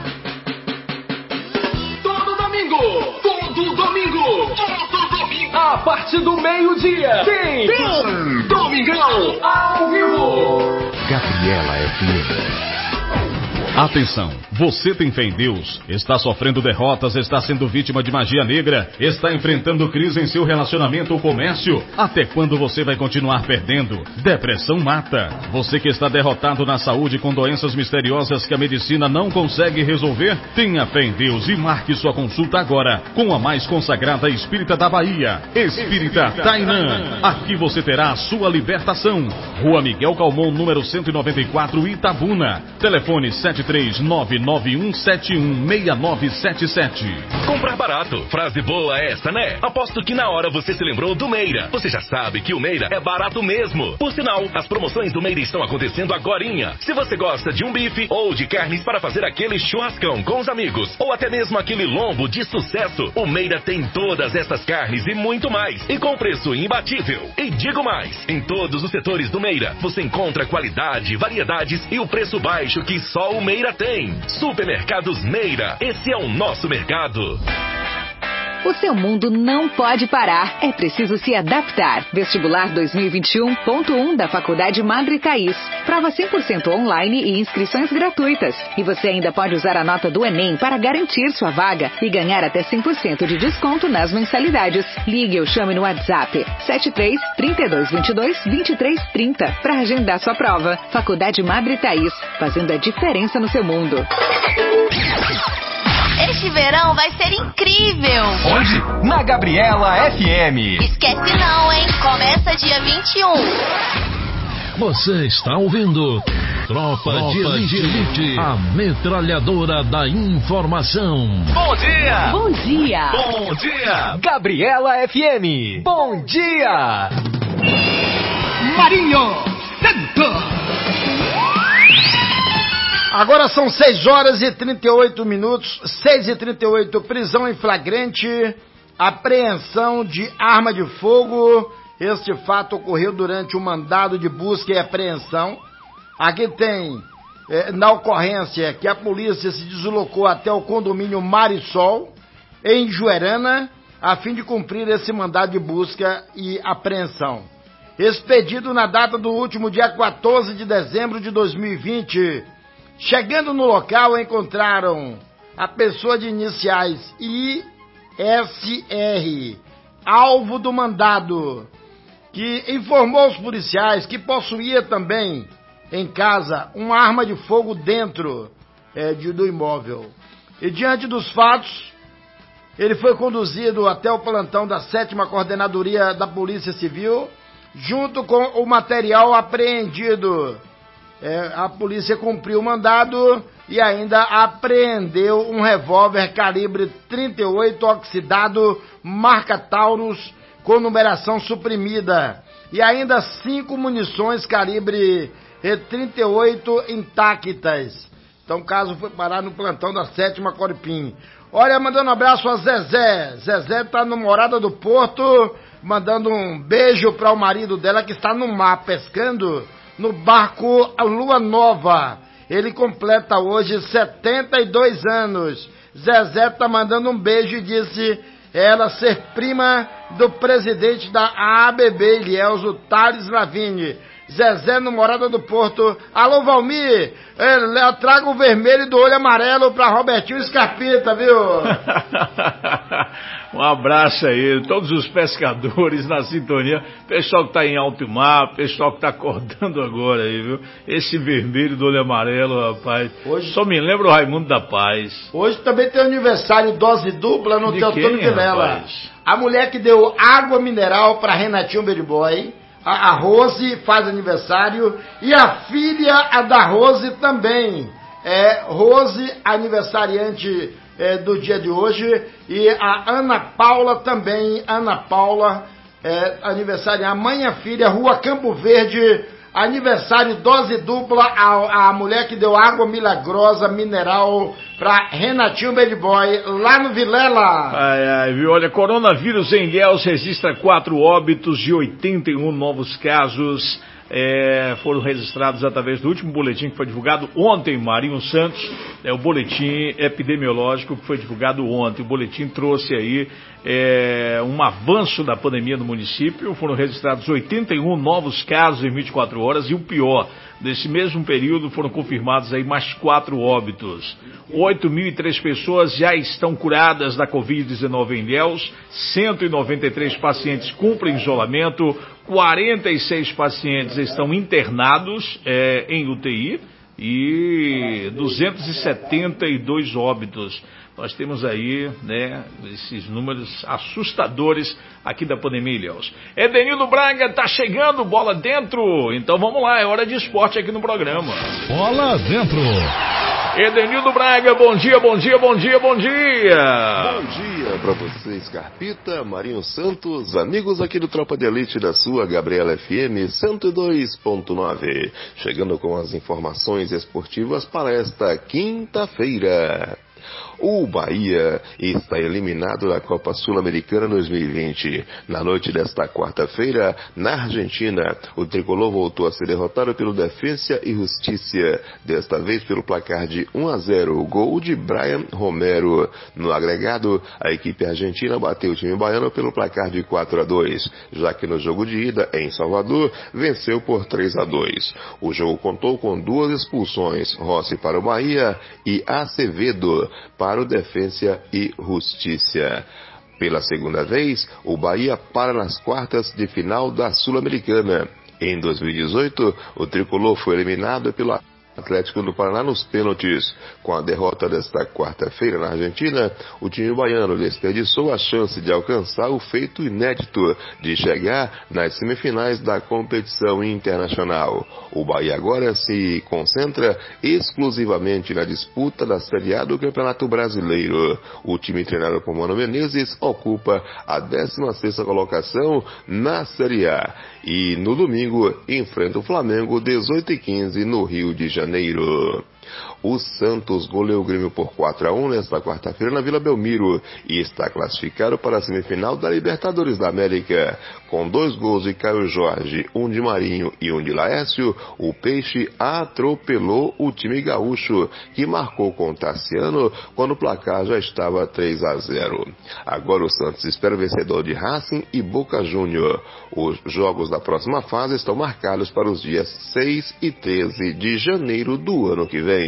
Todo domingo, todo domingo, todo domingo, a partir do meio-dia, tem, tem Domingão ao vivo. Gabriela F M. Atenção, você tem fé em Deus, está sofrendo derrotas, está sendo vítima de magia negra, está enfrentando crise em seu relacionamento ou comércio? Até quando você vai continuar perdendo? Depressão mata. Você que está derrotado na saúde com doenças misteriosas que a medicina não consegue resolver? Tenha fé em Deus e marque sua consulta agora com a mais consagrada espírita da Bahia, Espírita Tainã. Aqui você terá a sua libertação. Rua Miguel Calmon, número cento e noventa e quatro, Itabuna. Telefone sete três nove nove um sete um seis nove sete sete. Comprar barato. Frase boa essa, né? Aposto que na hora você se lembrou do Meira. Você já sabe que o Meira é barato mesmo. Por sinal, as promoções do Meira estão acontecendo agorinha. Se você gosta de um bife ou de carnes para fazer aquele churrascão com os amigos, ou até mesmo aquele lombo de sucesso, o Meira tem todas essas carnes e muito mais. E com preço imbatível. E digo mais, em todos os setores do Meira, você encontra qualidade, variedades e o preço baixo que só o Meira tem. Supermercados Meira, esse é o nosso mercado. O seu mundo não pode parar, é preciso se adaptar. Vestibular dois mil e vinte e um ponto um da Faculdade Madre Thaís. Prova cem por cento online e inscrições gratuitas. E você ainda pode usar a nota do Enem para garantir sua vaga e ganhar até cem por cento de desconto nas mensalidades. Ligue ou chame no WhatsApp sete três, trinta e dois, vinte e dois, vinte e três, trinta para agendar sua prova. Faculdade Madre Thaís, fazendo a diferença no seu mundo. Este verão vai ser incrível! Onde? Na Gabriela F M. Esquece não, hein? Começa dia vinte e um. Você está ouvindo Tropa, Tropa de, Elite, de Elite, a metralhadora da informação. Bom dia! Bom dia! Bom dia! Gabriela F M. Bom dia! Marinho Santos. Agora são seis horas e trinta e oito minutos, seis e trinta e oito, prisão em flagrante apreensão de arma de fogo. Este fato ocorreu durante um mandado de busca e apreensão. Aqui tem, eh, na ocorrência, que a polícia se deslocou até o condomínio Marisol, em Juerana, a fim de cumprir esse mandado de busca e apreensão. Expedido na data do último dia quatorze de dezembro de dois mil e vinte. Chegando no local, encontraram a pessoa de iniciais I S R, alvo do mandado, que informou aos policiais que possuía também em casa uma arma de fogo dentro é, de, do imóvel. E diante dos fatos, ele foi conduzido até o plantão da sétima Coordenadoria da Polícia Civil, junto com o material apreendido. É, a polícia cumpriu o mandado e ainda apreendeu um revólver calibre trinta e oito oxidado, marca Taurus, com numeração suprimida. E ainda cinco munições calibre trinta e oito intactas. Então o caso foi parar no plantão da sétima Corpim. Olha, mandando um abraço a Zezé. Zezé tá no Morada do Porto, mandando um beijo para o marido dela que está no mar pescando no barco Lua Nova. Ele completa hoje setenta e dois anos. Zezé tá mandando um beijo e disse ela ser prima do presidente da A B B, Elielzo Tales Lavigne. Zezé no Morada do Porto. Alô, Valmir, eu trago o vermelho do olho amarelo pra Robertinho Scarpita, viu? Um abraço aí, todos os pescadores na sintonia, pessoal que tá em alto mar, pessoal que tá acordando agora aí, viu? Esse vermelho do olho amarelo, rapaz, hoje só me lembra o Raimundo da Paz. Hoje também tem aniversário dose dupla no Teotônio Vilela. Rapaz? A mulher que deu água mineral pra Renatinho Baby Boy, a, a Rose faz aniversário, e a filha a da Rose também, é Rose, aniversariante É, do dia de hoje, e a Ana Paula também, Ana Paula, é, aniversário, a mãe e a filha, Rua Campo Verde, aniversário dose dupla, a, a mulher que deu água milagrosa, mineral, pra Renatinho Baby Boy, lá no Vilela. Ai, ai, viu, olha, coronavírus em Ilhéus registra quatro óbitos e oitenta e um novos casos. É, foram registrados através do último boletim que foi divulgado ontem, Marinho Santos, é o boletim epidemiológico que foi divulgado ontem. O boletim trouxe aí é, um avanço da pandemia no município. Foram registrados oitenta e um novos casos em vinte e quatro horas, e o pior, nesse mesmo período foram confirmados aí mais quatro óbitos. oito mil e três pessoas já estão curadas da covid dezenove em Ilhéus, cento e noventa e três pacientes cumprem isolamento, quarenta e seis pacientes estão internados é, em U T I e duzentos e setenta e dois óbitos. Nós temos aí, né, esses números assustadores aqui da pandemia em Ilhéus. Edenildo Braga tá chegando, bola dentro. Então vamos lá, é hora de esporte aqui no programa. Bola dentro. Edenildo Braga, bom dia, bom dia, bom dia, bom dia. Bom dia pra você, Scarpita, Marinho Santos, amigos aqui do Tropa de Elite da sua Gabriela F M cento e dois ponto nove. Chegando com as informações esportivas para esta quinta-feira. O Bahia está eliminado da Copa Sul-Americana dois mil e vinte. Na noite desta quarta-feira, na Argentina, o tricolor voltou a ser derrotado pelo Defensa e Justiça, desta vez pelo placar de um a zero, o gol de Brian Romero. No agregado, a equipe argentina bateu o time baiano pelo placar de quatro a dois, já que no jogo de ida, em Salvador, venceu por três a dois. O jogo contou com duas expulsões, Rossi para o Bahia e Acevedo para o Defensa e Justiça. Pela segunda vez, o Bahia para nas quartas de final da Sul-Americana. Em dois mil e dezoito, o tricolor foi eliminado pelo Atlético do Paraná nos pênaltis. Com a derrota desta quarta-feira na Argentina, o time baiano desperdiçou a chance de alcançar o feito inédito de chegar nas semifinais da competição internacional. O Bahia agora se concentra exclusivamente na disputa da Série A do Campeonato Brasileiro. O time treinado por Mano Menezes ocupa a décima sexta colocação na Série A e no domingo enfrenta o Flamengo dezoito e quinze no Rio de Janeiro. O Santos goleou o Grêmio por quatro a um nesta quarta-feira na Vila Belmiro e está classificado para a semifinal da Libertadores da América. Com dois gols de Caio Jorge, um de Marinho e um de Laércio, o Peixe atropelou o time gaúcho, que marcou com Tassiano quando o placar já estava três a zero. Agora o Santos espera o vencedor de Racing e Boca Júnior. Os jogos da próxima fase estão marcados para os dias seis e treze de janeiro do ano que vem.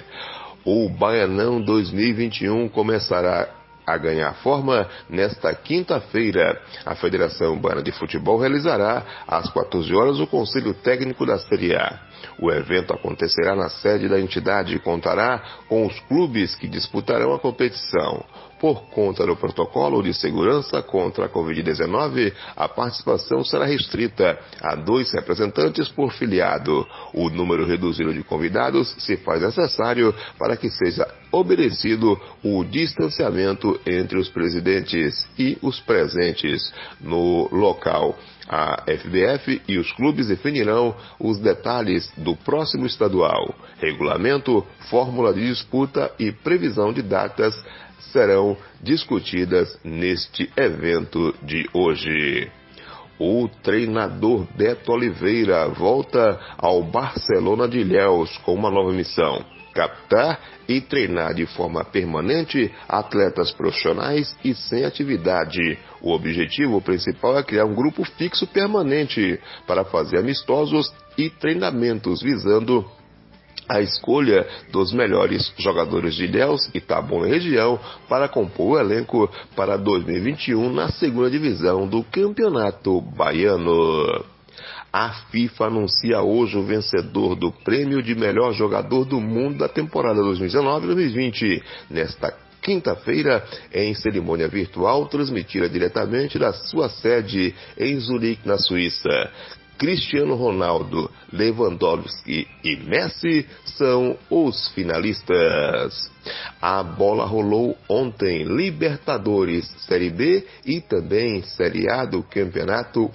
O Baianão dois mil e vinte e um começará a ganhar forma nesta quinta-feira. A Federação Baiana de Futebol realizará às quatorze horas o Conselho Técnico da Série A. O evento acontecerá na sede da entidade e contará com os clubes que disputarão a competição. Por conta do protocolo de segurança contra a covid dezenove, a participação será restrita a dois representantes por filiado. O número reduzido de convidados se faz necessário para que seja obedecido o distanciamento entre os presidentes e os presentes no local. A F B F e os clubes definirão os detalhes do próximo estadual. Regulamento, fórmula de disputa e previsão de datas serão discutidas neste evento de hoje. O treinador Beto Oliveira volta ao Barcelona de Ilhéus com uma nova missão: captar e treinar de forma permanente atletas profissionais e sem atividade. O objetivo principal é criar um grupo fixo permanente para fazer amistosos e treinamentos visando a escolha dos melhores jogadores de Ilhéus, Itabuna e região para compor o elenco para dois mil e vinte e um na segunda divisão do Campeonato Baiano. A FIFA anuncia hoje o vencedor do prêmio de melhor jogador do mundo da temporada dois mil e dezenove dois mil e vinte. Nesta quinta-feira, em cerimônia virtual transmitida diretamente da sua sede em Zurique, na Suíça. Cristiano Ronaldo, Lewandowski e Messi são os finalistas. A bola rolou ontem, Libertadores, Série B e também Série A do Campeonato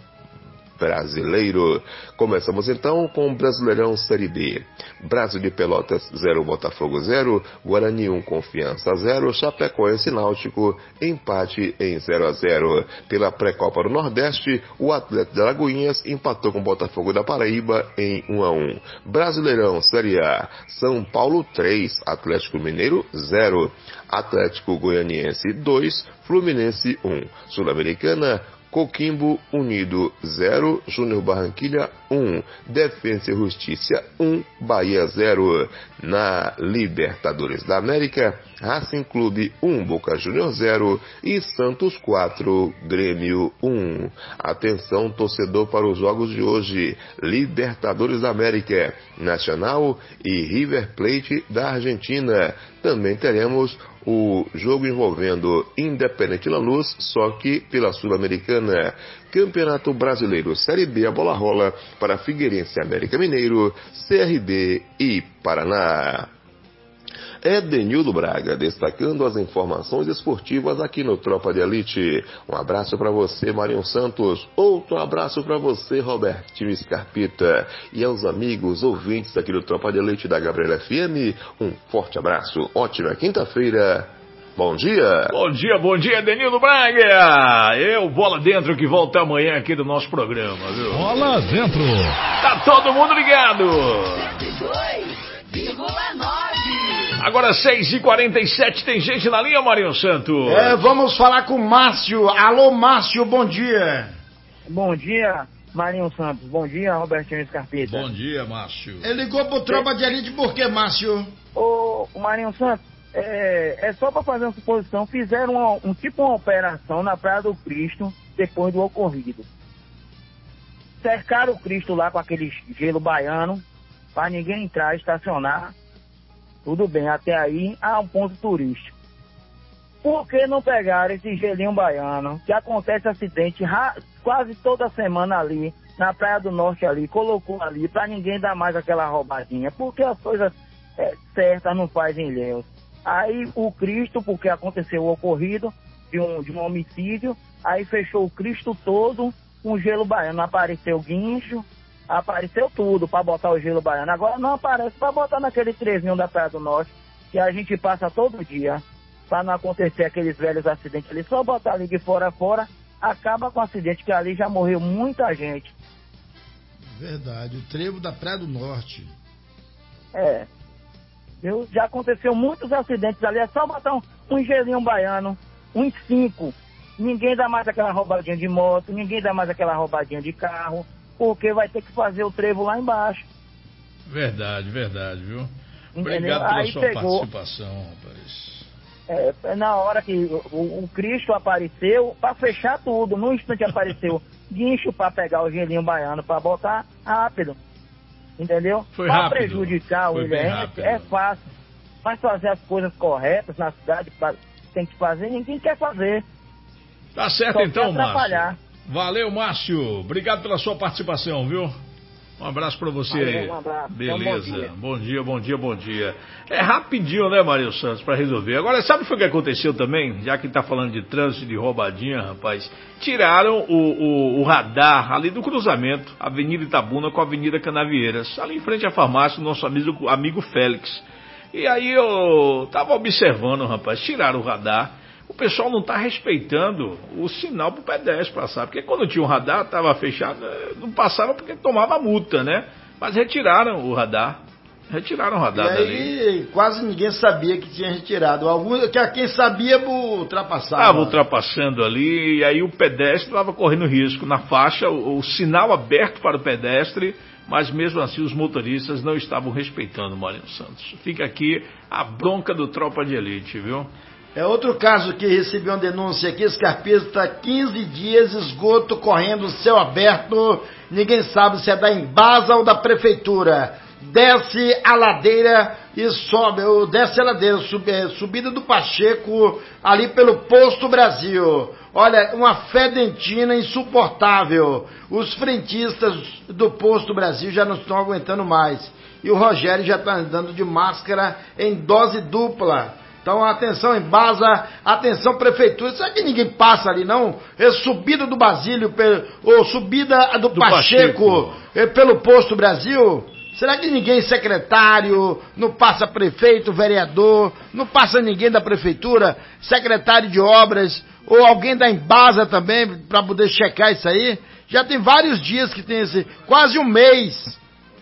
Brasileiro. Começamos então com o Brasileirão Série B. Brasil de Pelotas zero, Botafogo zero, Guarani um, Confiança zero, Chapecoense Náutico empate em zero a zero. Pela pré-copa do Nordeste, o Atlético de Alagoinhas empatou com o Botafogo da Paraíba em um a um. Brasileirão Série A, São Paulo três, Atlético Mineiro zero, Atlético Goianiense dois, Fluminense um. Sul-Americana, Coquimbo Unido zero, Júnior Barranquilha um, Defensa e Justiça um, Bahia zero. Na Libertadores da América, Racing Clube um, Boca Júnior zero e Santos quatro, Grêmio um. Atenção, torcedor, para os jogos de hoje. Libertadores da América, Nacional e River Plate da Argentina. Também teremos o jogo envolvendo Independente Lanús, só que pela Sul-Americana. Campeonato Brasileiro Série B, a bola rola para Figueirense, América Mineiro, C R B e Paraná. Edenildo Braga, destacando as informações esportivas aqui no Tropa de Elite. Um abraço para você, Marinho Santos. Outro abraço para você, Robertinho Scarpita. E aos amigos ouvintes aqui do Tropa de Elite da Gabriela F M, um forte abraço. Ótima quinta-feira. Bom dia. Bom dia, bom dia, Edenildo Braga. Eu, Bola Dentro, que volta amanhã aqui do nosso programa, viu? Bola Dentro. Tá todo mundo ligado. dois vírgula nove. Agora seis e quarenta e sete, tem gente na linha, Marinho Santos? É, vamos falar com o Márcio. Alô, Márcio, bom dia. Bom dia, Marinho Santos. Bom dia, Robertinho Scarpeta. Bom dia, Márcio. Ele ligou pro Tropa de Elite por quê, Márcio? Ô, Marinho Santos, é, é só pra fazer uma suposição. Fizeram uma, um tipo uma operação na Praia do Cristo depois do ocorrido. Cercaram o Cristo lá com aquele gelo baiano pra ninguém entrar, estacionar. Tudo bem, até aí há um ponto turístico. Por que não pegaram esse gelinho baiano, que acontece acidente ra- quase toda semana ali, na Praia do Norte ali, colocou ali, pra ninguém dar mais aquela roubadinha? Porque as coisas é, certas não fazem em Ilhéus. Aí o Cristo, porque aconteceu o ocorrido de um, de um homicídio, aí fechou o Cristo todo com gelo baiano. Não apareceu guincho, apareceu tudo para botar o gelo baiano. Agora não aparece para botar naquele trezinho da Praia do Norte, que a gente passa todo dia, para não acontecer aqueles velhos acidentes ali. Só botar ali de fora a fora, acaba com o acidente, que ali já morreu muita gente. Verdade, o trevo da Praia do Norte. É. Eu, já aconteceu muitos acidentes ali, é só botar um, um gelinho baiano, uns cinco. Ninguém dá mais aquela roubadinha de moto, ninguém dá mais aquela roubadinha de carro, porque vai ter que fazer o trevo lá embaixo. Verdade, verdade, viu? Entendeu? Obrigado pela Aí sua pegou, participação, rapaz. É, na hora que o, o Cristo apareceu, para fechar tudo, num instante apareceu guincho para pegar o gelinho baiano, para botar rápido. Entendeu? Foi pra rápido. prejudicar Foi o bem é, rápido. é fácil. Mas fazer as coisas corretas na cidade, pra, tem que fazer, ninguém quer fazer. Tá certo Só então, quer atrapalhar. Márcio. Valeu, Márcio. Obrigado pela sua participação, viu? Um abraço pra você. Valeu, um abraço. Beleza. Então, bom, dia. bom dia, bom dia, bom dia. É rapidinho, né, Mário Santos, pra resolver. Agora, sabe o que foi que aconteceu também? Já que tá falando de trânsito, de roubadinha, rapaz. Tiraram o, o, o radar ali do cruzamento, Avenida Itabuna com a Avenida Canavieiras, ali em frente à farmácia do nosso amigo, amigo Félix. E aí eu tava observando, rapaz, tiraram o radar. O pessoal não está respeitando o sinal para o pedestre passar, porque quando tinha um radar, estava fechado, não passaram porque tomava multa, né? Mas retiraram o radar, retiraram o radar e dali. aí quase ninguém sabia que tinha retirado. Alguns, que quem sabia ultrapassava. Estava ultrapassando ali, e aí o pedestre estava correndo risco na faixa, o, o sinal aberto para o pedestre, mas mesmo assim os motoristas não estavam respeitando, Mário Santos. Fica aqui a bronca do Tropa de Elite, viu? É outro caso que recebi uma denúncia aqui, Scarpesa está quinze dias, esgoto correndo, céu aberto, ninguém sabe se é da Embasa ou da Prefeitura. Desce a ladeira e sobe, desce a ladeira, subida do Pacheco, ali pelo Posto Brasil. Olha, uma fedentina insuportável. Os frentistas do Posto Brasil já não estão aguentando mais. E o Rogério já está andando de máscara em dose dupla. Então, atenção Embasa, atenção Prefeitura. Será que ninguém passa ali, não? É subida do Basílio, ou subida do, do Pacheco, Pacheco, pelo Posto Brasil? Será que ninguém, secretário, não passa prefeito, vereador, não passa ninguém da Prefeitura, secretário de obras, ou alguém da Embasa também, para poder checar isso aí? Já tem vários dias que tem esse, quase um mês,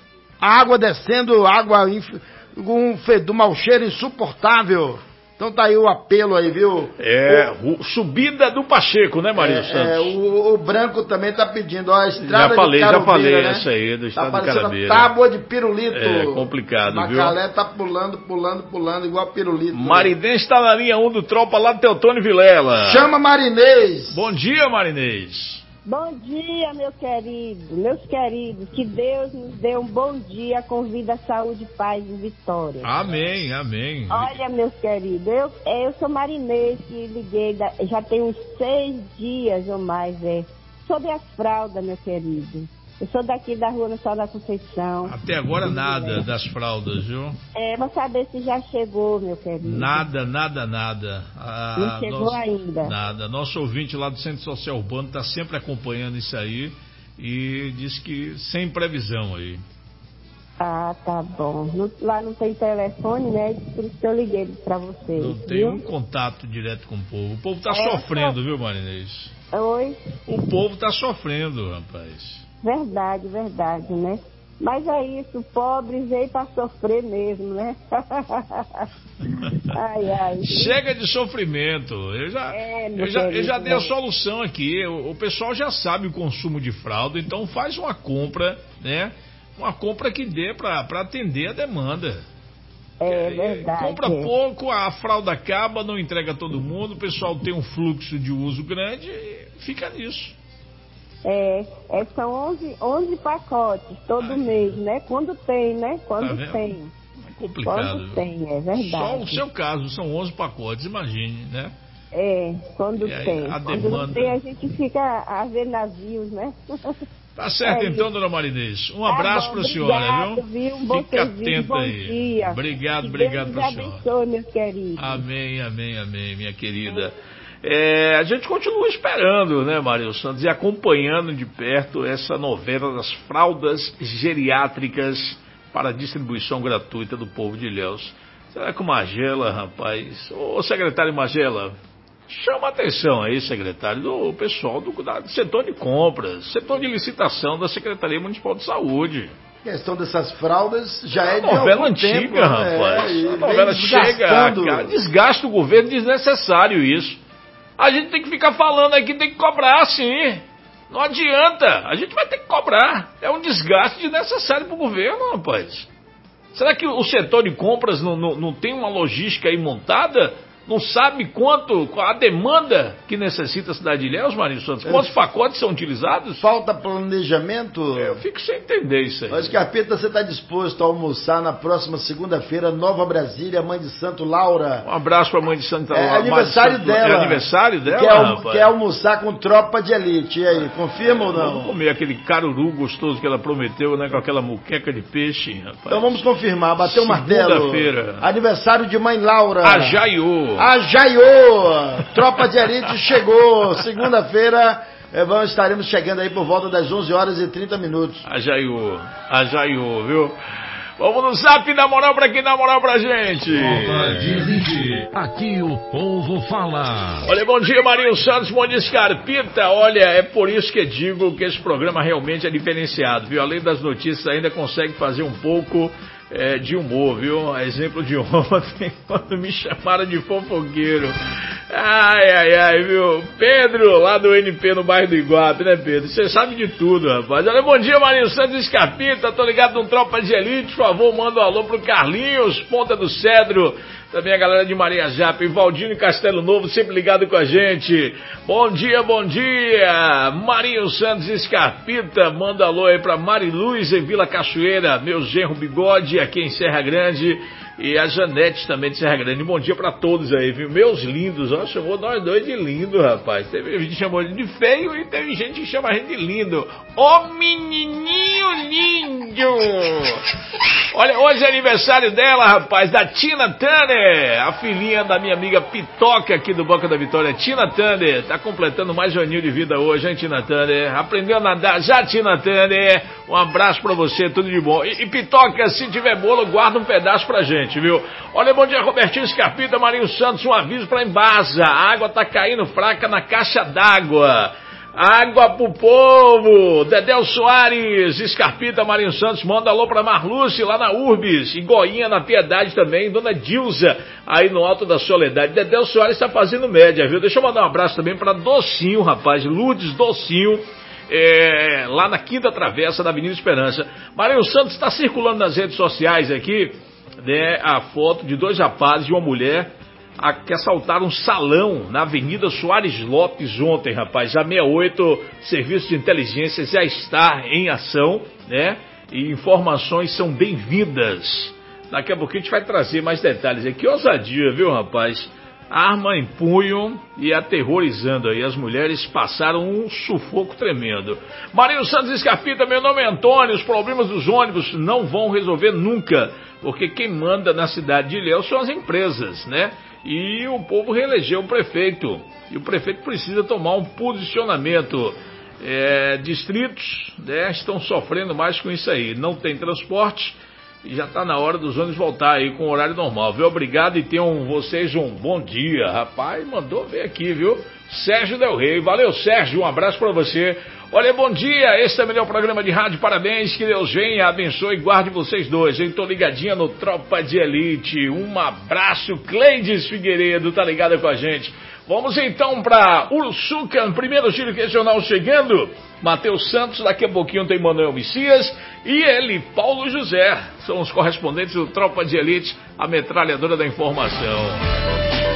a água descendo, água com um fedor, mau cheiro insuportável. Então tá aí o apelo aí, viu? É, o, subida do Pacheco, né, Maria é, Santos? É, o, o Branco também tá pedindo, ó, a estrada já falei, de Já falei, né? essa aí, do estado tá de Carabeira. Tábua de pirulito. É complicado, viu? Macalé tá pulando, pulando, pulando, igual pirulito. Marinês tá na linha um do Tropa lá do Teotônio Vilela. Chama Marinês! Bom dia, Marinês! Bom dia, meu querido, meus queridos, que Deus nos dê um bom dia com vida, saúde, paz e vitória. Amém, amém. Olha, meus queridos, eu, eu sou Marinês, que liguei, da, já tem uns seis dias ou mais, é, sobre as fraldas, meu querido. Eu sou daqui da Rua Nacional da Conceição. Até agora nada das fraldas, viu? É, vou saber se já chegou, meu querido. Nada, nada, nada. Ah, Não chegou nosso, ainda. Nada. Nosso ouvinte lá do Centro Social Urbano está sempre acompanhando isso aí e diz que sem previsão aí. Ah, tá bom. Não, lá não tem telefone, né? Por isso que eu liguei pra vocês. Não tem viu? um contato direto com o povo. O povo tá é, sofrendo, tô... viu, Marinês? Oi? O povo tá sofrendo, rapaz. Verdade, verdade, né? Mas é isso, o pobre veio para sofrer mesmo, né? ai, ai. Chega de sofrimento. Eu já, é, eu já, eu já dei a solução aqui. O, o pessoal já sabe o consumo de fralda, então faz uma compra, né? Uma compra que dê para atender a demanda. É verdade. Compra pouco, a fralda acaba, não entrega a todo mundo, o pessoal tem um fluxo de uso grande e fica nisso. É, é, são onze, onze pacotes todo Ai. mês, né? Quando tem, né? Quando tá tem. É complicado. Quando tem, é verdade. Só o seu caso, são onze pacotes, imagine, né? É, quando aí, tem. A quando demanda... não tem, a gente fica a ver navios, né? Tá certo é então, isso. Dona Marinês. Um abraço tá para a senhora, viu? viu? Um bom Fica serviço, atenta bom aí. Dia. Obrigado, que obrigado Deus para a senhora. abençoe, meus queridos. Amém, amém, amém, minha querida. É, a gente continua esperando, né, Mário Santos, e acompanhando de perto essa novela das fraldas geriátricas para distribuição gratuita do povo de Ilhéus. Será que o Magela, rapaz, ô secretário Magela, chama a atenção aí, secretário, do pessoal do, do setor de compras, setor de licitação da Secretaria Municipal de Saúde. A questão dessas fraldas já é, é de novela algum antiga, tempo, rapaz. É, a novela chega, cara, desgasta o governo desnecessário isso. A gente tem que ficar falando aqui, tem que cobrar sim. Não adianta, a gente vai ter que cobrar. É um desgaste desnecessário para o governo, rapaz. Será que o setor de compras não, não, não tem uma logística aí montada? Não sabe quanto, a demanda que necessita a cidade de Ilhéus, Mário Santos? Quantos é, pacotes são utilizados? Falta planejamento? Eu fico sem entender isso aí. Mas, Capeta, você está disposto a almoçar na próxima segunda-feira, Nova Brasília, Mãe de Santo Laura? Um abraço para a Mãe de Santo Laura. É aniversário de dela. É aniversário dela, quer, rapaz? Quer almoçar com tropa de elite. E aí, confirma ou não? Vamos comer aquele caruru gostoso que ela prometeu, né? Com aquela muqueca de peixe, rapaz. Então vamos confirmar, bater o martelo. Segunda-feira. Aniversário de Mãe Laura. A Jaiô. A Jaiô. Tropa de elite chegou. Segunda-feira eh, vamos, estaremos chegando aí por volta das onze horas e trinta minutos. A Jaiô. A Jaiô, viu? Vamos no zap dar moral pra quem dá moral pra gente. Tropa de elite. Aqui o povo fala. Olha, bom dia, Marinho Santos, bom dia, Scarpita. Olha, é por isso que digo que esse programa realmente é diferenciado, viu? Além das notícias, ainda consegue fazer um pouco é, de humor, viu? Exemplo de ontem, quando me chamaram de fofoqueiro. Ai, ai, ai, viu? Pedro, lá do N P no bairro do Iguape, né, Pedro? Você sabe de tudo, rapaz. Olha, bom dia, Marinho Santos Escapita. Tô ligado num Tropa de Elite. Por favor, manda um alô pro Carlinhos, Ponta do Cedro. Também a galera de Maria Japa e Valdino e Castelo Novo, sempre ligado com a gente. Bom dia, bom dia. Marinho Santos Escarpita, manda alô aí pra Mariluz em Vila Cachoeira, meu genro Bigode aqui em Serra Grande e a Janete também de Serra Grande. Bom dia pra todos aí, viu? Meus lindos, ó, chamou nós dois de lindo, rapaz. Teve gente que chamou de feio e teve gente que chama a gente de lindo. Ô menininho lindo! Olha, hoje é aniversário dela, rapaz, da Tina Turner, a filhinha da minha amiga Pitoca aqui do Banco da Vitória. Tina Turner, tá completando mais um aninho de vida hoje, hein, Tina Turner? Aprendeu a nadar já, Tina Turner? Um abraço pra você, tudo de bom. E, e Pitoca, se tiver bolo, guarda um pedaço pra gente, viu? Olha, bom dia, Robertinho Escarpita, Marinho Santos, um aviso pra Embasa. A água tá caindo fraca na caixa d'água. Água pro povo! Dedéu Soares, Escarpita, Marinho Santos, manda alô pra Marluce, lá na Urbis, e Goinha, na Piedade também, Dona Dilza, aí no Alto da Soledade. Dedéu Soares tá fazendo média, viu? Deixa eu mandar um abraço também pra Docinho, rapaz, Lourdes Docinho, é, lá na Quinta Travessa da Avenida Esperança. Marinho Santos está circulando nas redes sociais aqui, né, a foto de dois rapazes e uma mulher A, que assaltaram um salão na Avenida Soares Lopes ontem, rapaz. A sessenta e oito, Serviço de Inteligência já está em ação, né? E informações são bem-vindas. Daqui a pouquinho a gente vai trazer mais detalhes aqui. Que ousadia, viu, rapaz? Arma em punho e aterrorizando aí. As mulheres passaram um sufoco tremendo. Marinho Santos Escarpita, meu nome é Antônio. Os problemas dos ônibus não vão resolver nunca, porque quem manda na cidade de Ilhéus são as empresas, né? E o povo reelegeu o prefeito. E o prefeito precisa tomar um posicionamento. É, distritos, né, estão sofrendo mais com isso aí. Não tem transporte e já está na hora dos ônibus voltar aí com o horário normal, viu? Obrigado e tenham vocês um bom dia. Rapaz, mandou ver aqui, viu? Sérgio Del Rey. Valeu, Sérgio. Um abraço para você. Olha, bom dia. Esse é o melhor programa de rádio. Parabéns. Que Deus venha, abençoe e guarde vocês dois. Eu tô ligadinha no Tropa de Elite. Um abraço. Cleides Figueiredo tá ligada com a gente. Vamos então para Uruçuca, primeiro giro regional chegando. Matheus Santos, daqui a pouquinho tem Manuel Messias e ele, Paulo José. São os correspondentes do Tropa de Elite, a metralhadora da informação.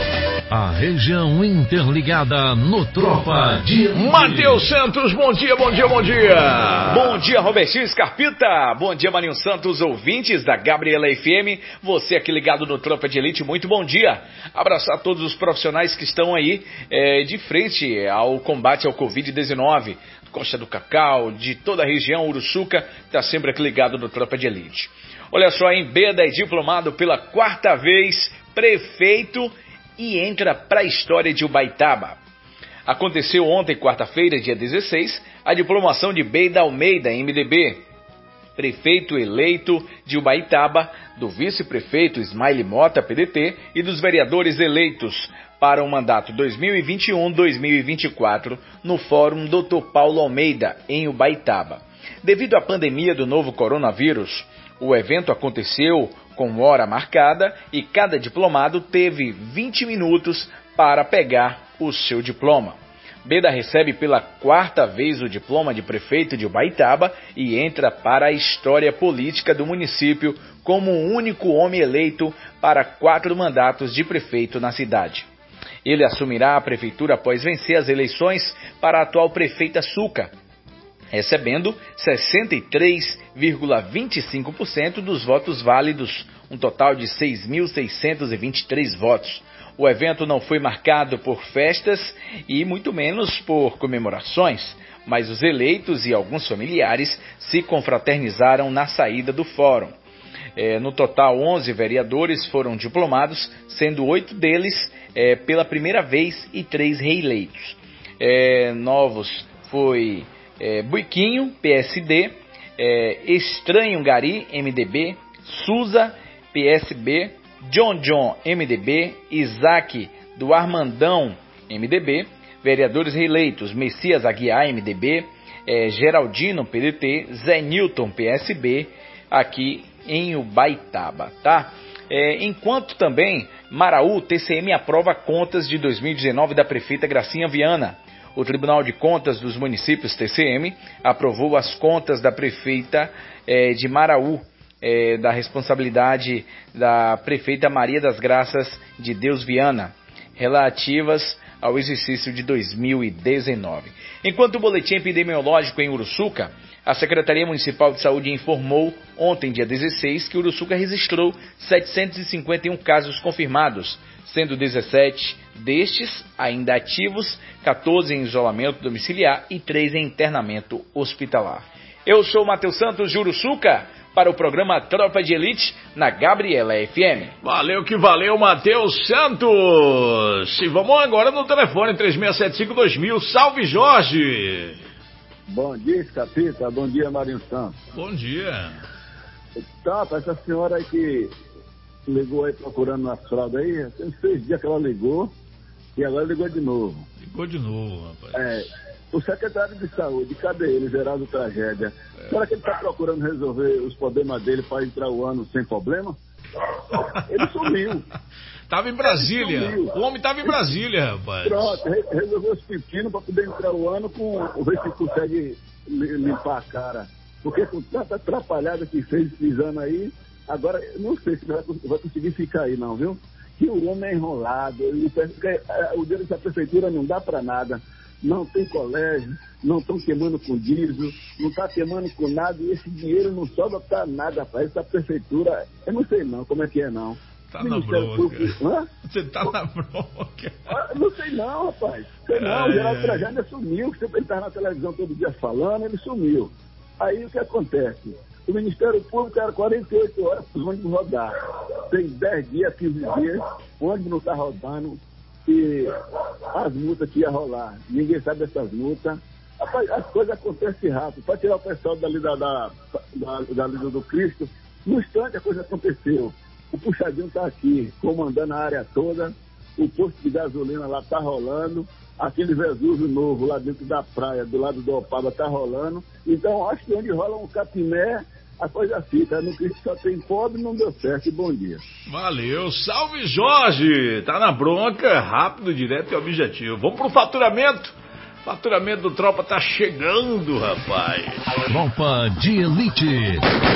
A região interligada no Tropa de Elite. Matheus Santos, bom dia, bom dia, bom dia. Bom dia, Robertinho Escarpita. Bom dia, Marinho Santos, ouvintes da Gabriela F M. Você aqui ligado no Tropa de Elite, muito bom dia. Abraçar todos os profissionais que estão aí é, de frente ao combate ao covid dezenove. Costa do Cacau, de toda a região, Uruçuca, está sempre aqui ligado no Tropa de Elite. Olha só, em Beda é diplomado pela quarta vez, prefeito e entra para a história de Ubaitaba. Aconteceu ontem, quarta-feira, dia dezesseis, a diplomação de Beida Almeida, M D B, prefeito eleito de Ubaitaba, do vice-prefeito Ismael Mota, P D T, e dos vereadores eleitos para o mandato dois mil e vinte e um a dois mil e vinte e quatro no Fórum doutor Paulo Almeida, em Ubaitaba. Devido à pandemia do novo coronavírus, o evento aconteceu com hora marcada e cada diplomado teve vinte minutos para pegar o seu diploma. Beda recebe pela quarta vez o diploma de prefeito de Ubaitaba e entra para a história política do município como o único homem eleito para quatro mandatos de prefeito na cidade. Ele assumirá a prefeitura após vencer as eleições para a atual prefeita Suca, recebendo sessenta e três vírgula vinte e cinco por cento dos votos válidos, um total de seis mil seiscentos e vinte e três votos. O evento não foi marcado por festas e muito menos por comemorações, mas os eleitos e alguns familiares se confraternizaram na saída do fórum. É, no total, onze vereadores foram diplomados, sendo oito deles é, pela primeira vez e três reeleitos. É, novos foi é, Buiquinho, P S D, é, Estranho Gari, M D B, Suza, P S B, John John, M D B, Isaac do Armandão, M D B, vereadores reeleitos, Messias Aguiar, M D B, é, Geraldino, P D T, Zé Newton, P S B, aqui em Ubaitaba, tá? É, enquanto também Maraú, T C M aprova contas de dois mil e dezenove da prefeita Gracinha Viana. O Tribunal de Contas dos Municípios, T C M, aprovou as contas da prefeita é, de Maraú, É, da responsabilidade da prefeita Maria das Graças de Deus Viana, relativas ao exercício de dois mil e dezenove. Enquanto o boletim epidemiológico em Uruçuca, a Secretaria Municipal de Saúde informou ontem, dia dezesseis, que Uruçuca registrou setecentos e cinquenta e um casos confirmados, sendo dezessete destes ainda ativos, quatorze em isolamento domiciliar e três em internamento hospitalar. Eu sou o Matheus Santos de Uruçuca, para o programa Tropa de Elite na Gabriela F M. Valeu que valeu, Matheus Santos. E vamos agora no telefone três seis sete cinco dois mil. Salve, Jorge. Bom dia, Escapita. Bom dia, Marinho Santos. Bom dia. Tá, para essa senhora aí que ligou aí procurando nas fraldas aí, tem seis dias que ela ligou e agora ligou de novo. Ligou de novo, rapaz. É. O secretário de saúde, cadê ele, Geraldo Tragédia? É. Será que ele está procurando resolver os problemas dele para entrar o ano sem problema? Ele sumiu. Tava em Brasília. O homem tava em Brasília, rapaz. Pronto, re resolveu os pepinos para poder entrar o ano com ver se consegue limpar a cara. Porque com tanta atrapalhada que fez esses anos aí, agora não sei se vai, vai conseguir ficar aí não, viu? Que o homem é enrolado, o, o dinheiro da prefeitura não dá para nada. Não tem colégio, não estão queimando com diesel, não está queimando com nada, e esse dinheiro não sobra para nada, rapaz. Essa prefeitura, eu não sei não como é que é não. Tá na bronca. Você tá na bronca. Ah, não sei não, rapaz. Sei não, o Geraldo Trajano sumiu, sempre ele estava na televisão todo dia falando, ele sumiu. Aí o que acontece? O Ministério Público era quarenta e oito horas para os ônibus rodar. Tem dez dias, quinze dias, o ônibus não está rodando. E as multas que ia rolar, ninguém sabe dessas multas. Rapaz, as coisas acontecem rápido. Para tirar o pessoal dali da, da, da, da Liga do Cristo, no instante a coisa aconteceu. O puxadinho está aqui, comandando a área toda, o posto de gasolina lá está rolando, aquele Vesúvio novo lá dentro da praia, do lado do Opaba, está rolando. Então, acho que onde rola um capimé, a coisa fica. No Cristo só tem pobre, não deu certo. Bom dia. Valeu. Salve, Jorge. Tá na bronca, rápido, direto e objetivo. Vamos pro faturamento. Faturamento do Tropa tá chegando, rapaz. Tropa de Elite.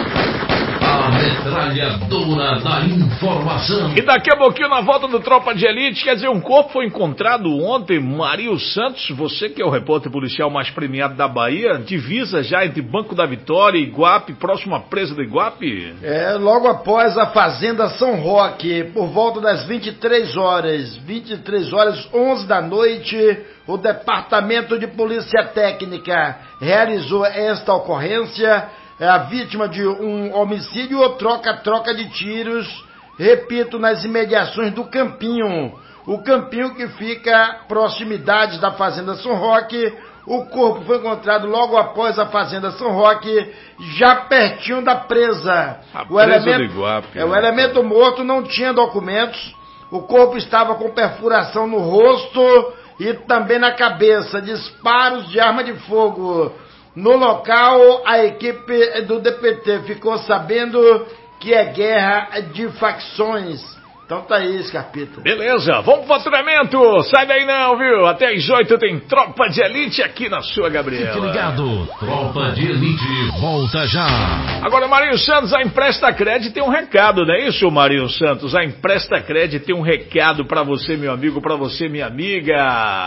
A metralhadora da informação. E daqui a pouquinho, na volta do Tropa de Elite, quer dizer, um corpo foi encontrado ontem, Marinho Santos, você que é o repórter policial mais premiado da Bahia, divisa já entre Banco da Vitória e Iguape, próximo à presa do Iguape? É, logo após a Fazenda São Roque, por volta das vinte e três horas, vinte e três horas, onze da noite, o Departamento de Polícia Técnica realizou esta ocorrência. É a vítima de um homicídio ou troca-troca de tiros, repito, nas imediações do Campinho. o campinho que fica proximidades da Fazenda São Roque. O corpo foi encontrado logo após a Fazenda São Roque, já pertinho da presa. A o presa elemento, do Iguape, é, o né? elemento morto não tinha documentos. O corpo estava com perfuração no rosto e também na cabeça, disparos de arma de fogo. No local, a equipe do D P T ficou sabendo que é guerra de facções. Então tá aí, Scarpita. Beleza, vamos pro faturamento. Sai daí não, viu? Até às oito tem Tropa de Elite aqui na sua Gabriela. Fique ligado, Tropa de Elite volta já. Agora, Marinho Santos, a Empresta Cred tem um recado, não é isso, Marinho Santos? A Empresta Cred tem um recado pra você, meu amigo, pra você, minha amiga.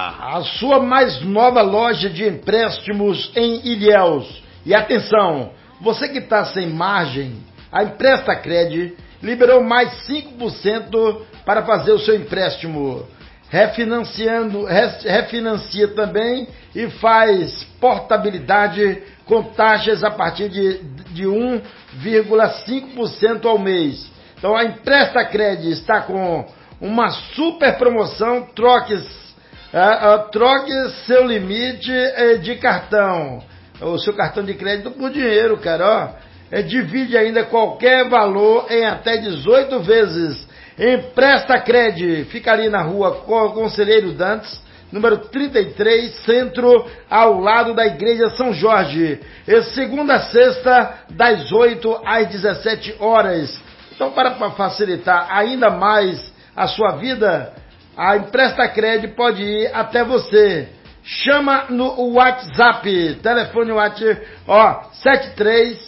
A sua mais nova loja de empréstimos em Ilhéus. E atenção, você que tá sem margem, a Empresta Cred liberou mais cinco por cento para fazer o seu empréstimo. Refinanciando, refinancia também e faz portabilidade com taxas a partir de, de um vírgula cinco por cento ao mês. Então a Empresta Cred está com uma super promoção, troque, uh, uh, troque seu limite uh, de cartão, o seu cartão de crédito por dinheiro, cara, ó. É, divide ainda qualquer valor em até dezoito vezes. Empresta Cred, fica ali na rua Conselheiro Dantes, número trinta e três, centro, ao lado da Igreja São Jorge. É segunda a sexta, das oito às dezessete horas. Então, para facilitar ainda mais a sua vida, a Empresta Cred pode ir até você. Chama no WhatsApp, telefone WhatsApp, ó, sete três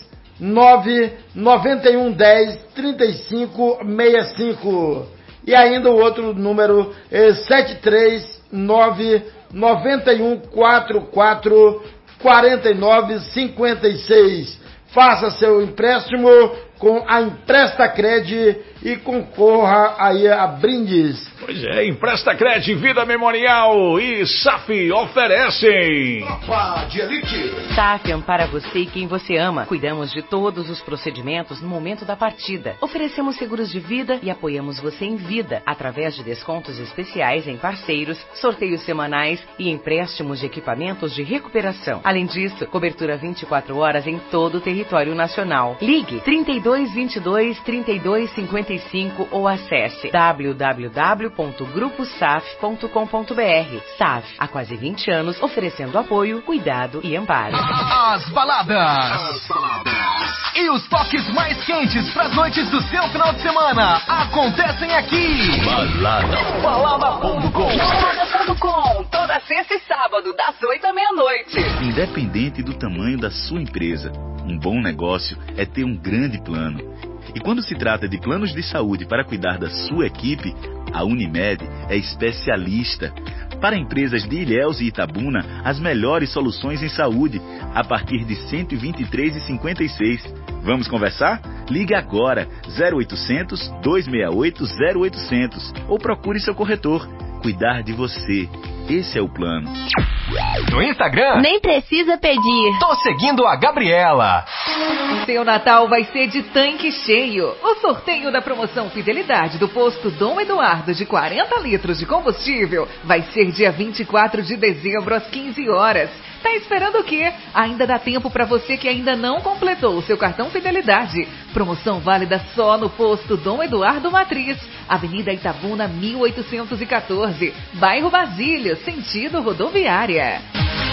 nove nove um um zero três cinco seis cinco. E ainda o outro número é sete três nove nove um quatro quatro quatro nove cinco seis. Faça seu empréstimo com a Empresta Cred e concorra aí a brindes. Pois é, Empresta Cred, Vida Memorial e S A F oferecem. Tropa de Elite. S A F ampara você e quem você ama. Cuidamos de todos os procedimentos no momento da partida. Oferecemos seguros de vida e apoiamos você em vida, através de descontos especiais em parceiros, sorteios semanais e empréstimos de equipamentos de recuperação. Além disso, cobertura vinte e quatro horas em todo o território nacional. Ligue trinta e dois, vinte e dois, trinta e dois, cinquenta e cinco ou acesse w w w ponto grupo saf ponto com ponto b r. S A F, há quase vinte anos, oferecendo apoio, cuidado e amparo. As baladas. As baladas. E os toques mais quentes para as noites do seu final de semana acontecem aqui. Balada. balada ponto com. balada ponto com. Toda sexta e sábado, das oito à meia-noite. Independente do tamanho da sua empresa, um bom negócio é ter um grande plano. E quando se trata de planos de saúde para cuidar da sua equipe, a Unimed é especialista. Para empresas de Ilhéus e Itabuna, as melhores soluções em saúde, a partir de cento e vinte e três reais e cinquenta e seis centavos. Vamos conversar? Ligue agora, zero oitocentos, dois seis oito, zero oitocentos, ou procure seu corretor. Cuidar de você. Esse é o plano. No Instagram, nem precisa pedir. Tô seguindo a Gabriela. Seu Natal vai ser de tanque cheio. O sorteio da promoção Fidelidade do posto Dom Eduardo de quarenta litros de combustível vai ser dia vinte e quatro de dezembro às quinze horas. Tá esperando o quê? Ainda dá tempo para você que ainda não completou o seu cartão Fidelidade. Promoção válida só no posto Dom Eduardo Matriz, Avenida Itabuna mil oitocentos e quatorze, bairro Basílio, sentido rodoviária.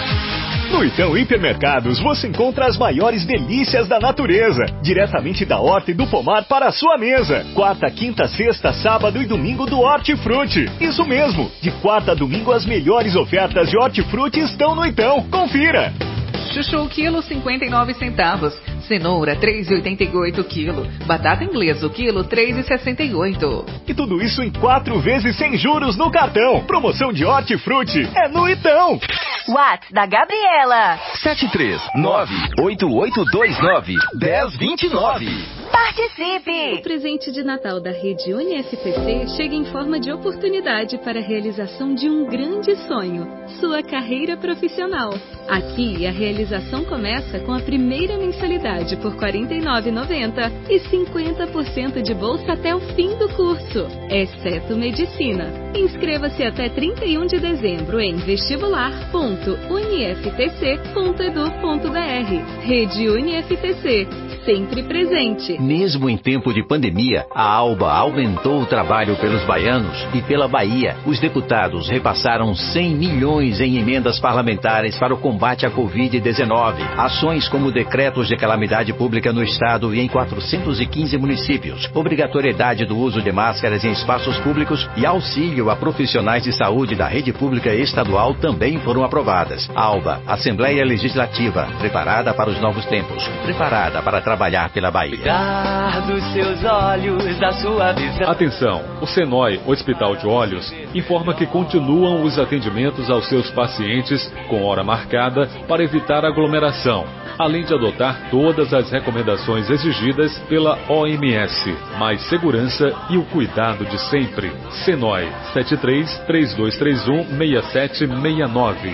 No Itão Hipermercados você encontra as maiores delícias da natureza, diretamente da horta e do pomar para a sua mesa. Quarta, quinta, sexta, sábado e domingo do Hortifruti. Isso mesmo, de quarta a domingo as melhores ofertas de hortifruti estão no Itão. Confira! Chuchu quilo cinquenta e nove centavos, cenoura três reais e oitenta e oito quilo, batata inglesa o quilo três reais e sessenta e oito. E tudo isso em quatro vezes sem juros no cartão. Promoção de Hortifruti é no Itão. WhatsApp da Gabriela. sete três nove oito oito dois nove um zero dois nove. Participe! O presente de Natal da Rede Uni F P C chega em forma de oportunidade para a realização de um grande sonho, sua carreira profissional. Aqui, a realização começa com a primeira mensalidade por quarenta e nove reais e noventa centavos e cinquenta por cento de bolsa até o fim do curso, exceto medicina. Inscreva-se até trinta e um de dezembro em vestibular ponto uniftc ponto edu ponto br. Rede Uni F P C, sempre presente. Mesmo em tempo de pandemia, a ALBA aumentou o trabalho pelos baianos e pela Bahia. Os deputados repassaram cem milhões em emendas parlamentares para o combate à covid dezenove. Ações como decretos de calamidade pública no estado e em quatrocentos e quinze municípios, obrigatoriedade do uso de máscaras em espaços públicos e auxílio a profissionais de saúde da rede pública estadual também foram aprovadas. ALBA, Assembleia Legislativa, preparada para os novos tempos, preparada para trabalhar pela Bahia. Cuidar dos seus olhos, da sua visão. Atenção, o Senoi, Hospital de Olhos, informa que continuam os atendimentos aos seus pacientes com hora marcada para evitar aglomeração, além de adotar todas as recomendações exigidas pela O M S. Mais segurança e o cuidado de sempre. Senoi, sete três, três dois três um, seis sete seis nove.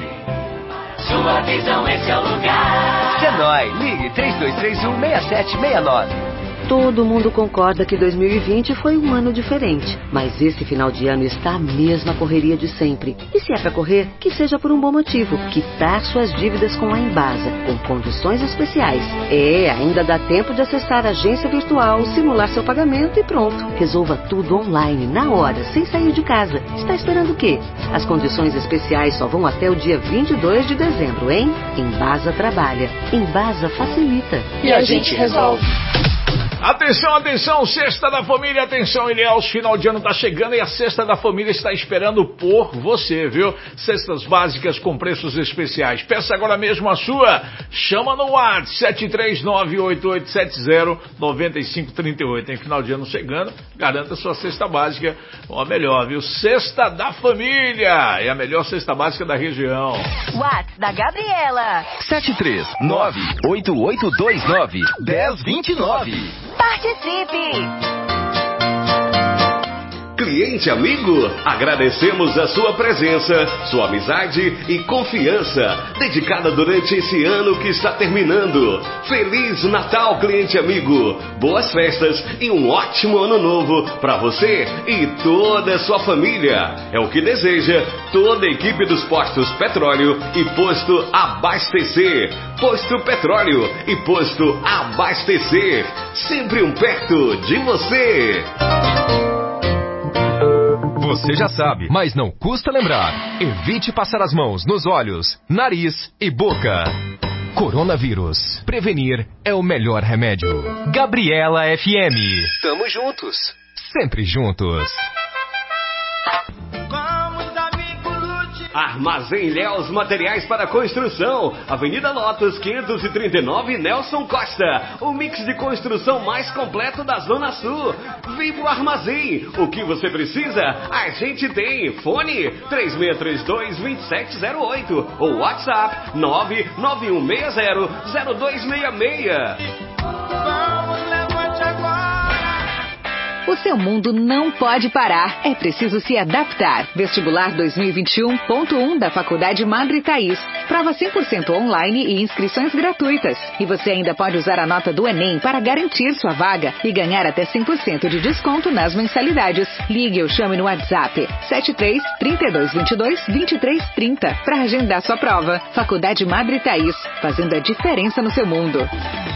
Sua visão, esse é o lugar. Senoi, ligue três dois três um, seis sete seis nove. Todo mundo concorda que dois mil e vinte foi um ano diferente, mas esse final de ano está a mesma correria de sempre. E se é para correr, que seja por um bom motivo: quitar suas dívidas com a Embasa, com condições especiais. É, ainda dá tempo de acessar a agência virtual, simular seu pagamento e pronto. Resolva tudo online, na hora, sem sair de casa. Está esperando o quê? As condições especiais só vão até o dia vinte e dois de dezembro, hein? Embasa trabalha. Embasa facilita. E a gente resolve. Atenção, atenção, Cesta da Família, atenção, Ilhéus, final de ano tá chegando e a Cesta da Família está esperando por você, viu? Cestas básicas com preços especiais. Peça agora mesmo a sua. Chama no WhatsApp sete três nove oito oito sete zero nove cinco três oito. Tem final de ano chegando, garanta sua cesta básica, ou a melhor, viu? Cesta da Família, é a melhor cesta básica da região. WhatsApp da Gabriela. sete três nove oito oito dois nove um zero dois nove. Participe! Cliente amigo, agradecemos a sua presença, sua amizade e confiança, dedicada durante esse ano que está terminando. Feliz Natal, cliente amigo! Boas festas e um ótimo ano novo para você e toda a sua família. É o que deseja toda a equipe dos Postos Petróleo e Posto Abastecer. Posto Petróleo e Posto Abastecer, sempre um perto de você. Você já sabe, mas não custa lembrar. Evite passar as mãos nos olhos, nariz e boca. Coronavírus. Prevenir é o melhor remédio. Gabriela F M. Tamo juntos. Sempre juntos. Armazém Léus Materiais para Construção, Avenida Lotus quinhentos e trinta e nove, Nelson Costa, o mix de construção mais completo da Zona Sul. Vem pro Armazém, o que você precisa, a gente tem. Fone três seis três dois, dois sete zero oito ou WhatsApp nove nove um seis zero zero dois seis seis. O seu mundo não pode parar. É preciso se adaptar. Vestibular dois mil e vinte e um ponto um da Faculdade Madre Thaís. Prova cem por cento online e inscrições gratuitas. E você ainda pode usar a nota do Enem para garantir sua vaga e ganhar até cem por cento de desconto nas mensalidades. Ligue ou chame no WhatsApp sete três, trinta e dois, vinte e dois, vinte e três, trinta para agendar sua prova. Faculdade Madre Thaís, fazendo a diferença no seu mundo.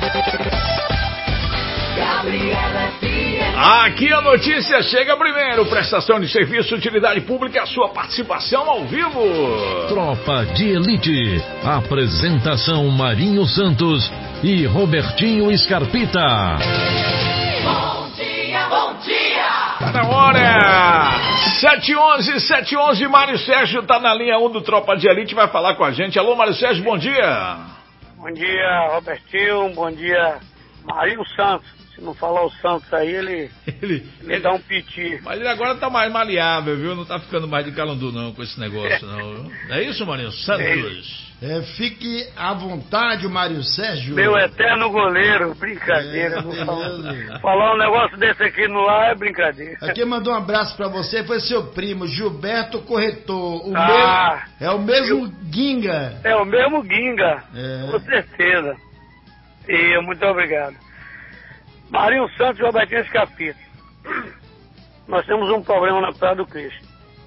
Aqui a notícia chega primeiro. Prestação de serviço, utilidade pública, a sua participação ao vivo. Tropa de Elite. Apresentação Marinho Santos e Robertinho Scarpita. Bom dia, bom dia. Tá na hora. sete e onze, sete e onze. Mário Sérgio tá na linha um do Tropa de Elite, vai falar com a gente. Alô, Mário Sérgio, bom dia. Bom dia, Robertinho. Bom dia, Marinho Santos. Se não falar o Santos aí, ele, ele, ele dá um piti. Mas ele agora tá mais maleável, viu? Não tá ficando mais de calandu não com esse negócio, não. É isso, Marinho Santos? É, fique à vontade, Mário Sérgio. Meu eterno goleiro, brincadeira. É, não falar, falar um negócio desse aqui no ar é brincadeira. Aqui mandou um abraço pra você, foi seu primo, Gilberto Corretor. O ah, mesmo, é o mesmo eu, Guinga. É o mesmo Guinga, é. Com certeza. E muito obrigado. Marinho Santos e Robertinho Escapito. Nós temos um problema na Praia do Cristo.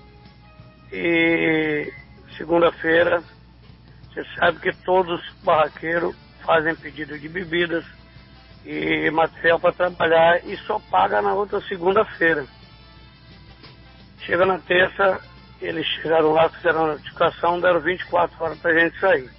E segunda-feira, você sabe que todos os barraqueiros fazem pedido de bebidas e material para trabalhar e só paga na outra segunda-feira. Chega na terça, eles chegaram lá, fizeram a notificação, deram vinte e quatro horas para a gente sair.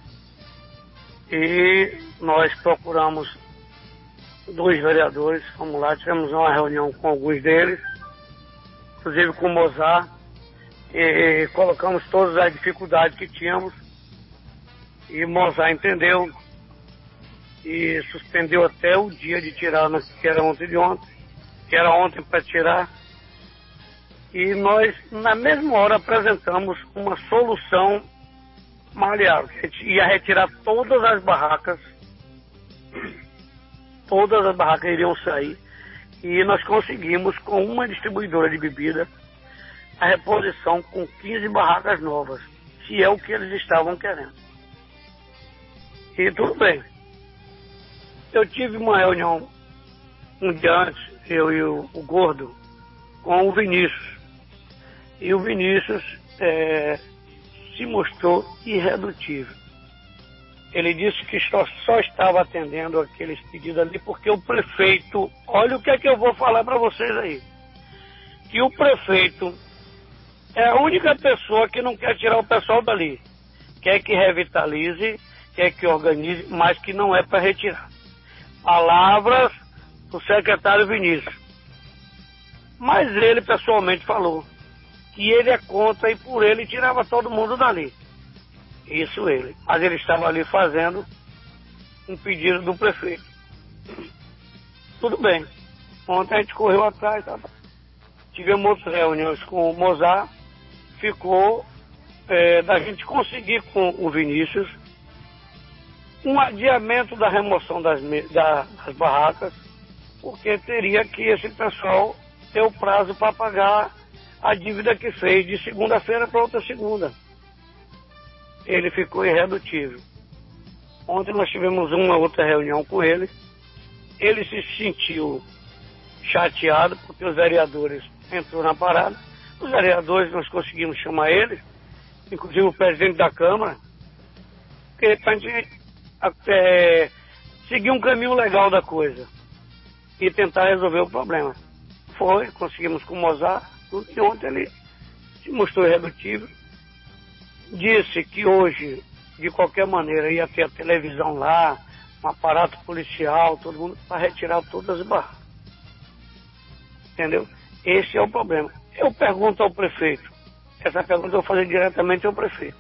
E nós procuramos dois vereadores, fomos lá, tivemos uma reunião com alguns deles, inclusive com o Mozart, e colocamos todas as dificuldades que tínhamos, e Mozart entendeu, e suspendeu até o dia de tirar, que era ontem de ontem, que era ontem para tirar, e nós, na mesma hora, apresentamos uma solução maleável, ia retirar todas as barracas, todas as barracas iriam sair, e nós conseguimos, com uma distribuidora de bebida, a reposição com quinze barracas novas, se é o que eles estavam querendo. E tudo bem. Eu tive uma reunião um dia antes, eu e o, o Gordo, com o Vinícius. E o Vinícius é, se mostrou irredutível. Ele disse que só, só estava atendendo aqueles pedidos ali porque o prefeito... Olha o que é que eu vou falar para vocês aí. Que o prefeito é a única pessoa que não quer tirar o pessoal dali. Quer que revitalize, quer que organize, mas que não é para retirar. Palavras do secretário Vinícius. Mas ele pessoalmente falou que ele é contra e por ele tirava todo mundo dali. Isso ele. Mas ele estava ali fazendo um pedido do prefeito. Tudo bem. Ontem a gente correu atrás. Tá? Tivemos outras reuniões com o Mozart. Ficou é, da gente conseguir com o Vinícius um adiamento da remoção das, da, das barracas, porque teria que esse pessoal ter o prazo para pagar a dívida que fez de segunda-feira para outra segunda. Ele ficou irredutível. Ontem nós tivemos uma outra reunião com ele. Ele se sentiu chateado porque os vereadores entrou na parada. Os vereadores, nós conseguimos chamar ele, inclusive o presidente da Câmara, porque para a gente é, seguir um caminho legal da coisa e tentar resolver o problema. Foi, conseguimos com o Mozart, e ontem ele se mostrou irredutível. Disse que hoje, de qualquer maneira, ia ter a televisão lá, um aparato policial, todo mundo, para retirar todas as barracas. Entendeu? Esse é o problema. Eu pergunto ao prefeito, essa pergunta eu vou fazer diretamente ao prefeito.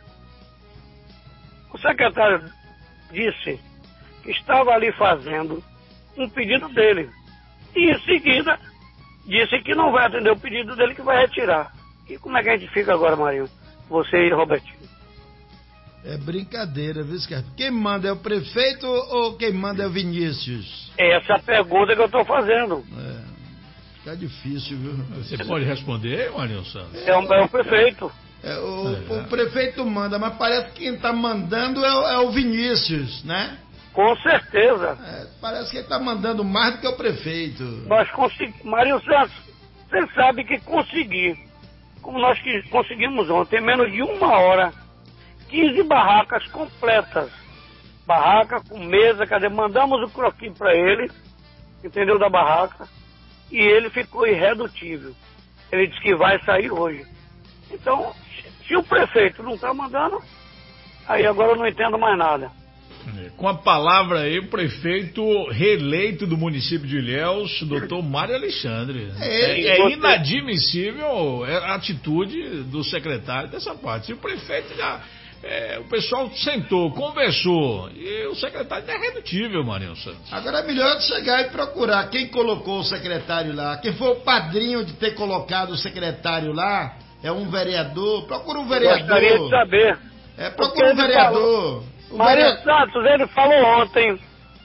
O secretário disse que estava ali fazendo um pedido dele. E em seguida, disse que não vai atender o pedido dele, que vai retirar. E como é que a gente fica agora, Marinho? Você e Robertinho. É brincadeira, viu, Scarpa? Quem manda é o prefeito ou quem manda é o Vinícius? Essa é a pergunta que eu estou fazendo. É, fica difícil, viu? Você pode responder, Marinho Santos? É o, é o prefeito. É, o, é. o prefeito manda, mas parece que quem está mandando é o, é o Vinícius, né? Com certeza. É, parece que ele está mandando mais do que o prefeito. Nós conseguimos. Marinho Santos, você sabe que conseguir, como nós conseguimos ontem, em menos de uma hora, quinze barracas completas. Barraca com mesa, cadê? Mandamos o croquis para ele, entendeu, da barraca, e ele ficou irredutível. Ele disse que vai sair hoje. Então, se o prefeito não está mandando, aí agora eu não entendo mais nada. Com a palavra aí, o prefeito reeleito do município de Ilhéus, doutor Mário Alexandre. É, é, é inadmissível a atitude do secretário dessa parte. Se o prefeito já É, o pessoal sentou, conversou, e o secretário é irredutível, Marinho Santos. Agora é melhor chegar e procurar quem colocou o secretário lá. Quem foi o padrinho de ter colocado o secretário lá é um vereador. Procura um vereador. Gostaria de saber. É, procura um vereador. Marinho vereador... Santos, ele falou ontem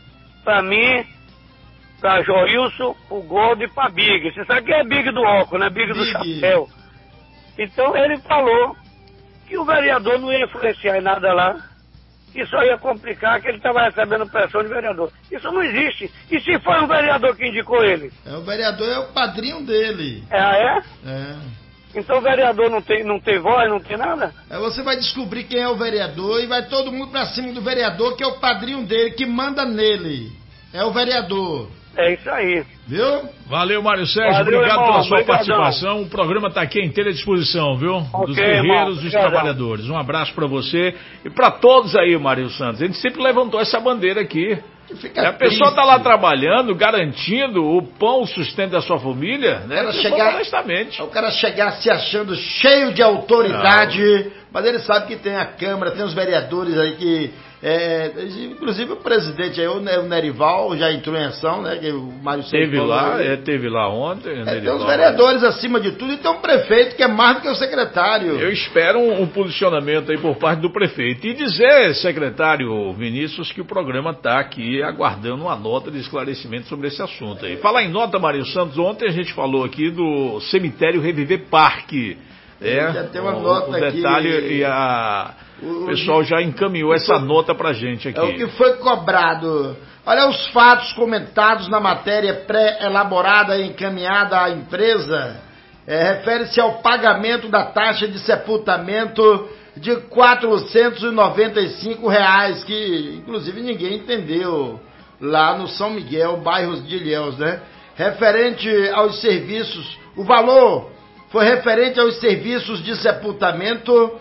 pra mim, pra Joilson, o Gordo e pra Big. Você sabe quem é Big do óculos, né? Big, Big do chapéu. Então ele falou que o vereador não ia influenciar em nada lá, que só ia complicar, que ele estava recebendo pressão de vereador. Isso não existe. E se foi um vereador que indicou ele? É, o vereador é o padrinho dele. É, é? É. Então o vereador não tem, não tem voz, não tem nada? Aí você vai descobrir quem é o vereador e vai todo mundo pra cima do vereador, que é o padrinho dele, que manda nele. É o vereador. É isso aí. Viu? Valeu, Mário Sérgio. Valeu, obrigado irmão, pela sua obrigadão. participação. O programa está aqui à inteira disposição, viu? Okay, dos guerreiros irmão, e dos obrigadão. trabalhadores. Um abraço para você e para todos aí, Mário Santos. A gente sempre levantou essa bandeira aqui. E a pessoa está lá trabalhando, garantindo o pão, o sustento da sua família, né? O cara, chegar, honestamente. o cara chegar se achando cheio de autoridade, não. Mas ele sabe que tem a Câmara, tem os vereadores aí que... É, inclusive o presidente aí, o Nerival, já entrou em ação, né? Que o Mário teve lá, aí. é, teve lá ontem. É, tem os vereadores acima de tudo e tem um prefeito que é mais do que o secretário. Eu espero um, um posicionamento aí por parte do prefeito. E dizer, secretário Vinícius, que o programa está aqui aguardando uma nota de esclarecimento sobre esse assunto aí. Falar em nota, Mário Santos, ontem a gente falou aqui do cemitério Reviver Parque. É, já tem uma o, nota o detalhe aqui. E a... O pessoal já encaminhou essa nota pra gente aqui. É o que foi cobrado. Olha os fatos comentados na matéria pré-elaborada e encaminhada à empresa. É, refere-se ao pagamento da taxa de sepultamento de quatrocentos e noventa e cinco reais, que inclusive ninguém entendeu lá no São Miguel, bairros de Ilhéus, né? Referente aos serviços, o valor foi referente aos serviços de sepultamento,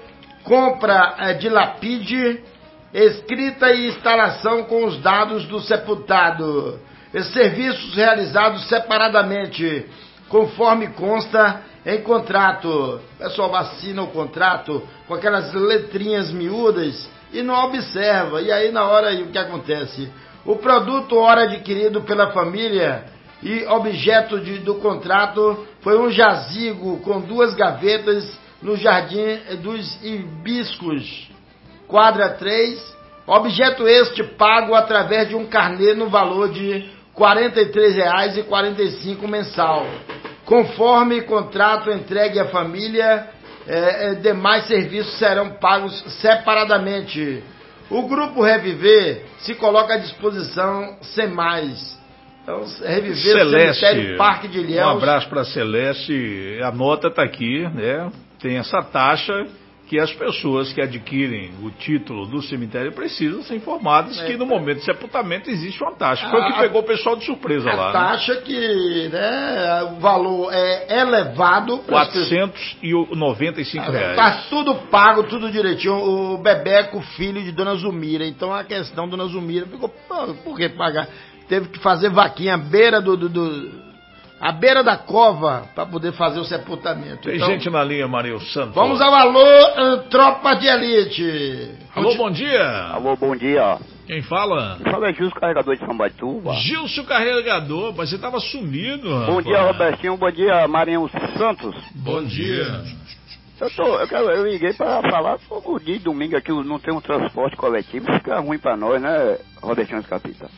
compra de lapide, escrita e instalação com os dados do sepultado. Esses serviços realizados separadamente, conforme consta em contrato. O pessoal assina o contrato com aquelas letrinhas miúdas e não observa. E aí na hora o que acontece? O produto ora adquirido pela família e objeto de, do contrato foi um jazigo com duas gavetas no Jardim dos Hibiscos, quadra três, objeto este pago através de um carnê no valor de quarenta e três reais e quarenta e cinco centavos mensal. Conforme contrato entregue à família, é, é, demais serviços serão pagos separadamente. O Grupo Reviver se coloca à disposição sem mais. Então, Reviver Celeste, Cemitério Parque de Ilhéus. Um abraço para Celeste. A nota está aqui, né? Tem essa taxa que as pessoas que adquirem o título do cemitério precisam ser informadas é. que no momento de sepultamento existe uma taxa. Foi o que pegou o pessoal de surpresa a lá. A taxa né? que né, o valor é elevado. quatrocentos e noventa e cinco reais. Tá tudo pago, tudo direitinho. O Bebeco, filho de Dona Zumira. Então a questão, Dona Zumira ficou, por que pagar? Teve que fazer vaquinha à beira do... do, do à beira da cova para poder fazer o sepultamento. Tem então, gente na linha, Marinho Santos. Vamos ao alô, uh, tropa de elite. Alô, bom dia. Alô, bom dia. Quem fala? Quem fala é Gilson Carregador de São Baituba. Gilson Carregador, mas você tava sumido, rapaz. Bom dia, Robertinho. Bom dia, Marinho Santos. Bom, bom dia. dia. Eu, tô, eu, quero, eu liguei para falar sobre o dia de domingo aqui, não tem um transporte coletivo, fica ruim para nós, né, Robertinho Capita?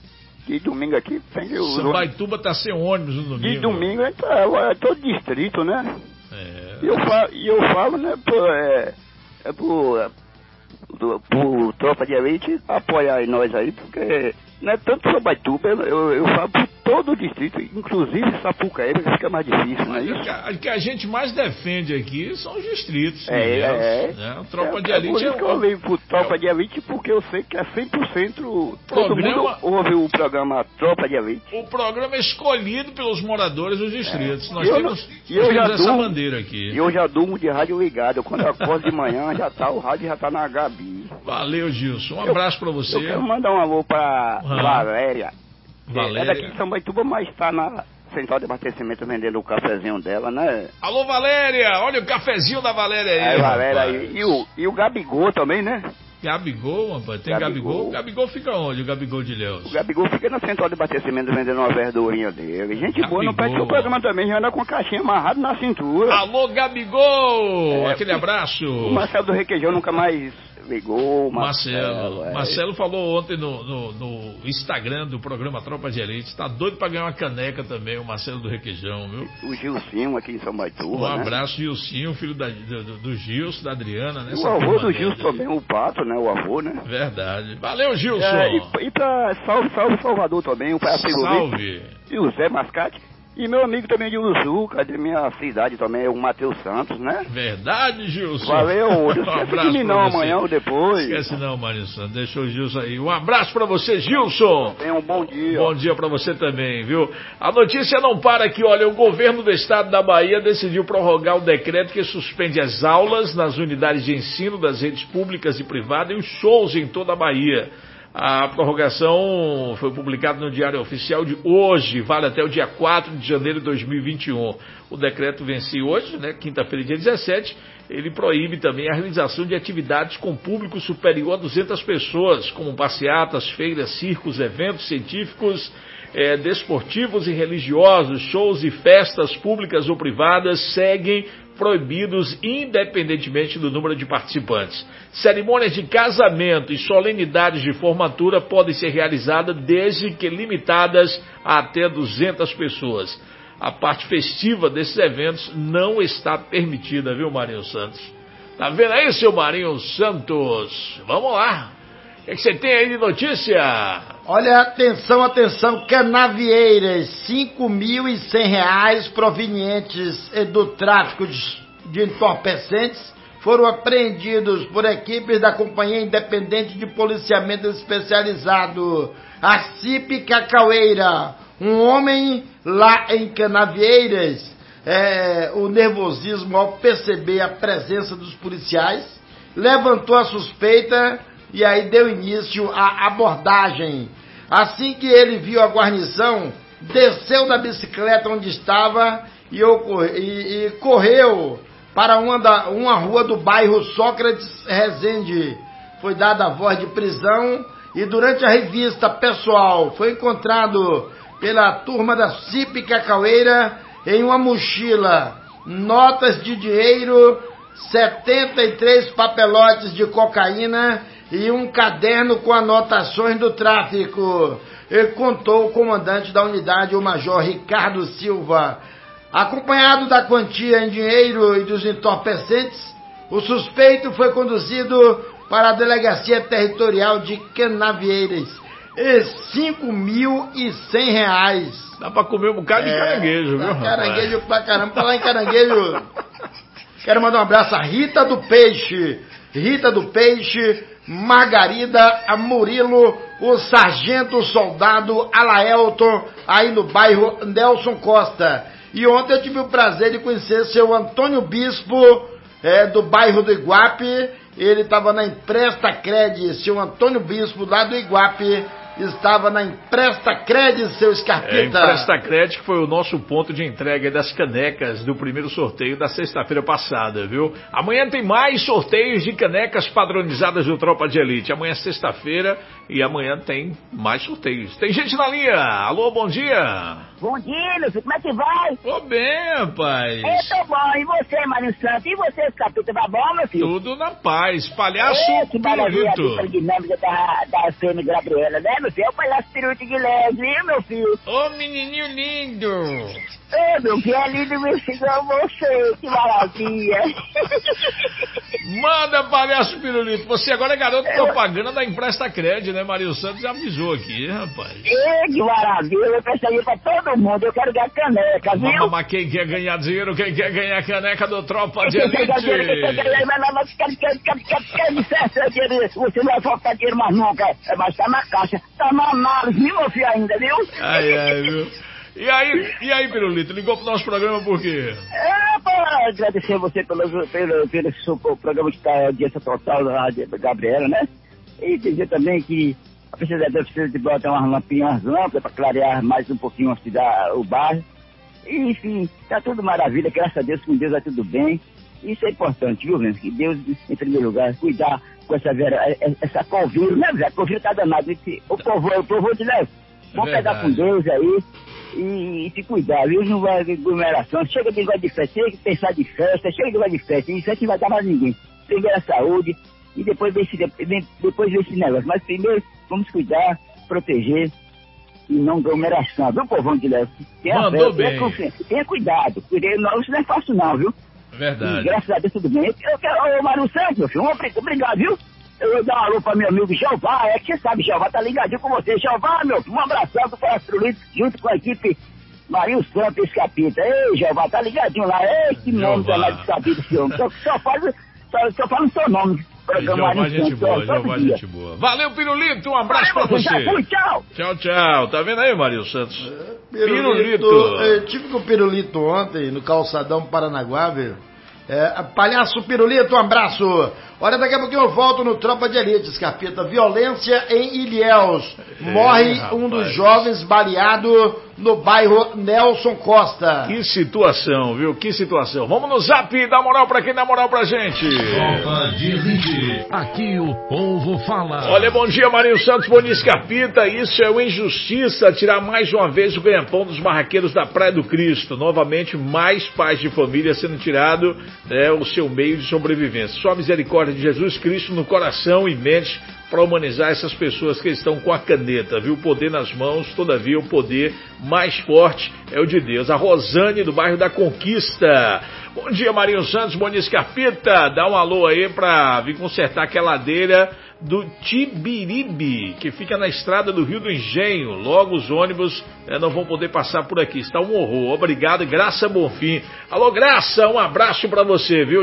De domingo aqui tem que... Sambaituba tá sem ônibus no domingo. De domingo é, é todo distrito, né? É. E eu falo, e eu falo né, por, é, é por, é, por, por tropa de elite apoiar nós aí, porque não é tanto Sambaituba, eu, eu falo por todo o distrito, inclusive Sapucaí, que fica mais difícil, não é isso? O que a gente mais defende aqui são os distritos. É, é. Né? Tropa é, de elite é por isso é que eu venho por Tropa é. de Elite, porque eu sei que é cem por cento todo programa... mundo ouve o programa Tropa de Elite. O programa é escolhido pelos moradores dos distritos. É. Nós eu, temos, eu nós já temos essa durmo, bandeira aqui. E eu já durmo de rádio ligado. Quando eu acordo de manhã, já tá, o rádio já tá na Gabi. Valeu, Gilson. Um abraço pra você. Eu quero mandar um alô pra uhum. Valéria. Valéria. É daqui de São Baituba, mas tá na, central de abastecimento vendendo o cafezinho dela, né? Alô, Valéria! Olha o cafezinho da Valéria aí. É, Valéria aí. E o, e o Gabigol também, né? Gabigol, rapaz? Tem Gabigol? Gabigol? O Gabigol fica onde, o Gabigol de Ilhéus? O Gabigol fica na central de abastecimento vendendo uma verdurinha dele. Gente Gabigol. Boa, não pede que o programa também já anda com a caixinha amarrada na cintura. Alô, Gabigol! É, Aquele abraço. O Marcelo do Requeijão nunca mais ligou. Marcelo. Marcelo, é. Marcelo falou ontem no, no, no Instagram do programa Tropa de Elite. Tá doido pra ganhar uma caneca também, o Marcelo do Requeijão, viu? O Gilcinho aqui em São Baituba, Um né? abraço, Gilcinho, filho da, do, do Gilson, da Adriana, né? O avô do Gilson também, o Pato, né? O avô, né? Verdade. Valeu, Gilson. É, e, e pra Salve, Salve Salvador também, o pai Salve. E o Zé Mascate. E meu amigo também de Uruçuca, de minha cidade também, é o Matheus Santos, né? Verdade, Gilson. Valeu, não um esquece de mim não, amanhã ou depois. Esquece não, Mário Santos, deixou o Gilson aí. Um abraço pra você, Gilson. Tenha um bom dia. Bom dia pra você também, viu? A notícia não para aqui, olha, o governo do estado da Bahia decidiu prorrogar o decreto que suspende as aulas nas unidades de ensino das redes públicas e privadas e os shows em toda a Bahia. A prorrogação foi publicada no Diário Oficial de hoje, vale até o dia quatro de janeiro de dois mil e vinte e um. O decreto vence hoje, né, quinta-feira, dia dezessete. Ele proíbe também a realização de atividades com público superior a duzentas pessoas, como passeatas, feiras, circos, eventos científicos, é, desportivos e religiosos, shows e festas públicas ou privadas seguem proibidos independentemente do número de participantes. Cerimônias de casamento e solenidades de formatura podem ser realizadas desde que limitadas a até duzentas pessoas. A parte festiva desses eventos não está permitida, viu, Marinho Santos? Tá vendo aí, seu Marinho Santos? Vamos lá. O que, é que você tem aí de notícia? Olha, atenção, atenção, canavieiras, cinco mil e cem reais provenientes do tráfico de, de entorpecentes foram apreendidos por equipes da Companhia Independente de Policiamento Especializado, a C I P Cacaueira. Um homem lá em Canavieiras, é, o nervosismo ao perceber a presença dos policiais, levantou a suspeita e aí deu início à abordagem. Assim que ele viu a guarnição, desceu da bicicleta onde estava e, e, e correu para uma, da, uma rua do bairro Sócrates Rezende. Foi dada a voz de prisão e durante a revista pessoal foi encontrado pela turma da C I P Cacaueira em uma mochila notas de dinheiro, setenta e três papelotes de cocaína e um caderno com anotações do tráfico, ele contou o comandante da unidade, o major Ricardo Silva. Acompanhado da quantia em dinheiro e dos entorpecentes, o suspeito foi conduzido para a Delegacia Territorial de Canavieiras. E cinco mil e cem reais. Dá pra comer um bocado é, de caranguejo, viu, rapaz? Caranguejo pra caramba. Falar em caranguejo, quero mandar um abraço a Rita do Peixe. Rita do Peixe, Margarida, a Murilo, o Sargento Soldado Alaelton, aí no bairro Nelson Costa. E ontem eu tive o prazer de conhecer seu Antônio Bispo, é, do bairro do Iguape. Ele estava na Empresta Cred, seu Antônio Bispo, lá do Iguape, estava na Empresta Cred, seu Scarpita. É, Empresta Cred, que foi o nosso ponto de entrega das canecas do primeiro sorteio da sexta-feira passada, viu? Amanhã tem mais sorteios de canecas padronizadas do Tropa de Elite. Amanhã é sexta-feira e amanhã tem mais sorteios. Tem gente na linha. Alô, bom dia. Bom dia, meu filho. Como é que vai? Tô bem, rapaz. Eu tô bom. E você, Mário Santos? E você, Scarpita, tá bom, meu filho? Tudo na paz. Palhaço é, que maravilha, Pirulito. A dinâmica da, da F M Gabriela, né, meu filho? É o palhaço Pirulito de Leslie, meu filho? Ô, menininho lindo. É, meu filho, é lindo, meu filho, é você. Que maravilha. Manda, palhaço Pirulito. Você agora é garoto propaganda da Empresta Cred, né? Mario Santos já avisou aqui, rapaz. É, que maravilha. Eu pensaria pra todo mundo. Eu quero ganhar caneca, viu? Mas, mas quem quer ganhar dinheiro, quem quer ganhar caneca do Tropa de Elite? Você não vai faltar dinheiro mais nunca. Mas tá na caixa. Tá na análise, meu filho, ainda, viu? Ai, ai, viu? E aí, e aí, Pirulito, ligou pro nosso programa por quê? É, para agradecer você pelo, pelo, pelo seu programa que está a audiência total da Rádio Gabriela, né? E dizer também que a precisa, precisa de botar umas lampinhas, umas lâmpadas para clarear mais um pouquinho a cidade, o bairro. E, enfim, tá tudo maravilha, graças a Deus, com Deus vai tudo bem. Isso é importante, viu, Vênus? Que Deus, em primeiro lugar, cuidar com essa vera, essa Covid, né, velho? A Covid tá danada. O povo, o povo de leve. Vamos é pegar com Deus aí e, e se cuidar, viu? Não vai haver aglomeração. Chega de negócio de festa, chega de pensar de festa, chega de negócio de festa. Isso aí não vai dar mais ninguém. Primeiro a saúde e depois ver esse, depois ver esse negócio. Mas primeiro, vamos cuidar, proteger e não aglomeração, viu, povão de leve? Tenha, Mandou fé, bem. Tenha, tenha cuidado, porque não, isso não é fácil não, viu? Verdade. E, graças a Deus tudo bem. Eu quero, ô Mário Santos, meu filho, um obrigado, viu? Eu vou dar um alô pra meu amigo Jeová, é que você sabe, Jeová tá ligadinho com você. Jeová, meu filho, um abração do Pastrulito, junto com a equipe Marinho Santos Escapita. Ei, Jeová, tá ligadinho lá. Ei, que nome danado de Escapita esse homem. Só, só, faz, só, só fala o seu nome. Jeová, gente boa, Jeová, gente boa. Valeu, Pirulito, um abraço pra você. Tchau. Tchau, tchau. Tá vendo aí, Marinho Santos? Pirulito. Pirulito. Eu tive com o Pirulito ontem, no calçadão Paranaguá, velho. É, palhaço Pirulito, um abraço. Olha, daqui a pouquinho eu volto no Tropa de Elite, Escapita. Violência em Ilhéus. Morre é, um dos jovens baleado no bairro Nelson Costa. Que situação, viu? Que situação. Vamos no Zap, dá moral pra quem dá moral pra gente. Tropa de Elite. Aqui o povo fala. Olha, bom dia, Marinho Santos, bom dia, Escapita. Isso é uma injustiça, tirar mais uma vez o ganha-pão dos barraqueiros da Praia do Cristo. Novamente, mais pais de família sendo tirado, né, o seu meio de sobrevivência. Só a misericórdia de Jesus Cristo no coração e mente para humanizar essas pessoas que estão com a caneta, viu? O poder nas mãos, todavia o poder mais forte é o de Deus. A Rosane do bairro da Conquista. Bom dia, Marinho Santos, bom dia, Escapita. Dá um alô aí pra vir consertar aquela ladeira do Tibiribe, que fica na estrada do Rio do Engenho. Logo os ônibus, né, não vão poder passar por aqui. Está um horror. Obrigado, Graça Bonfim. Alô, Graça, um abraço pra você, viu?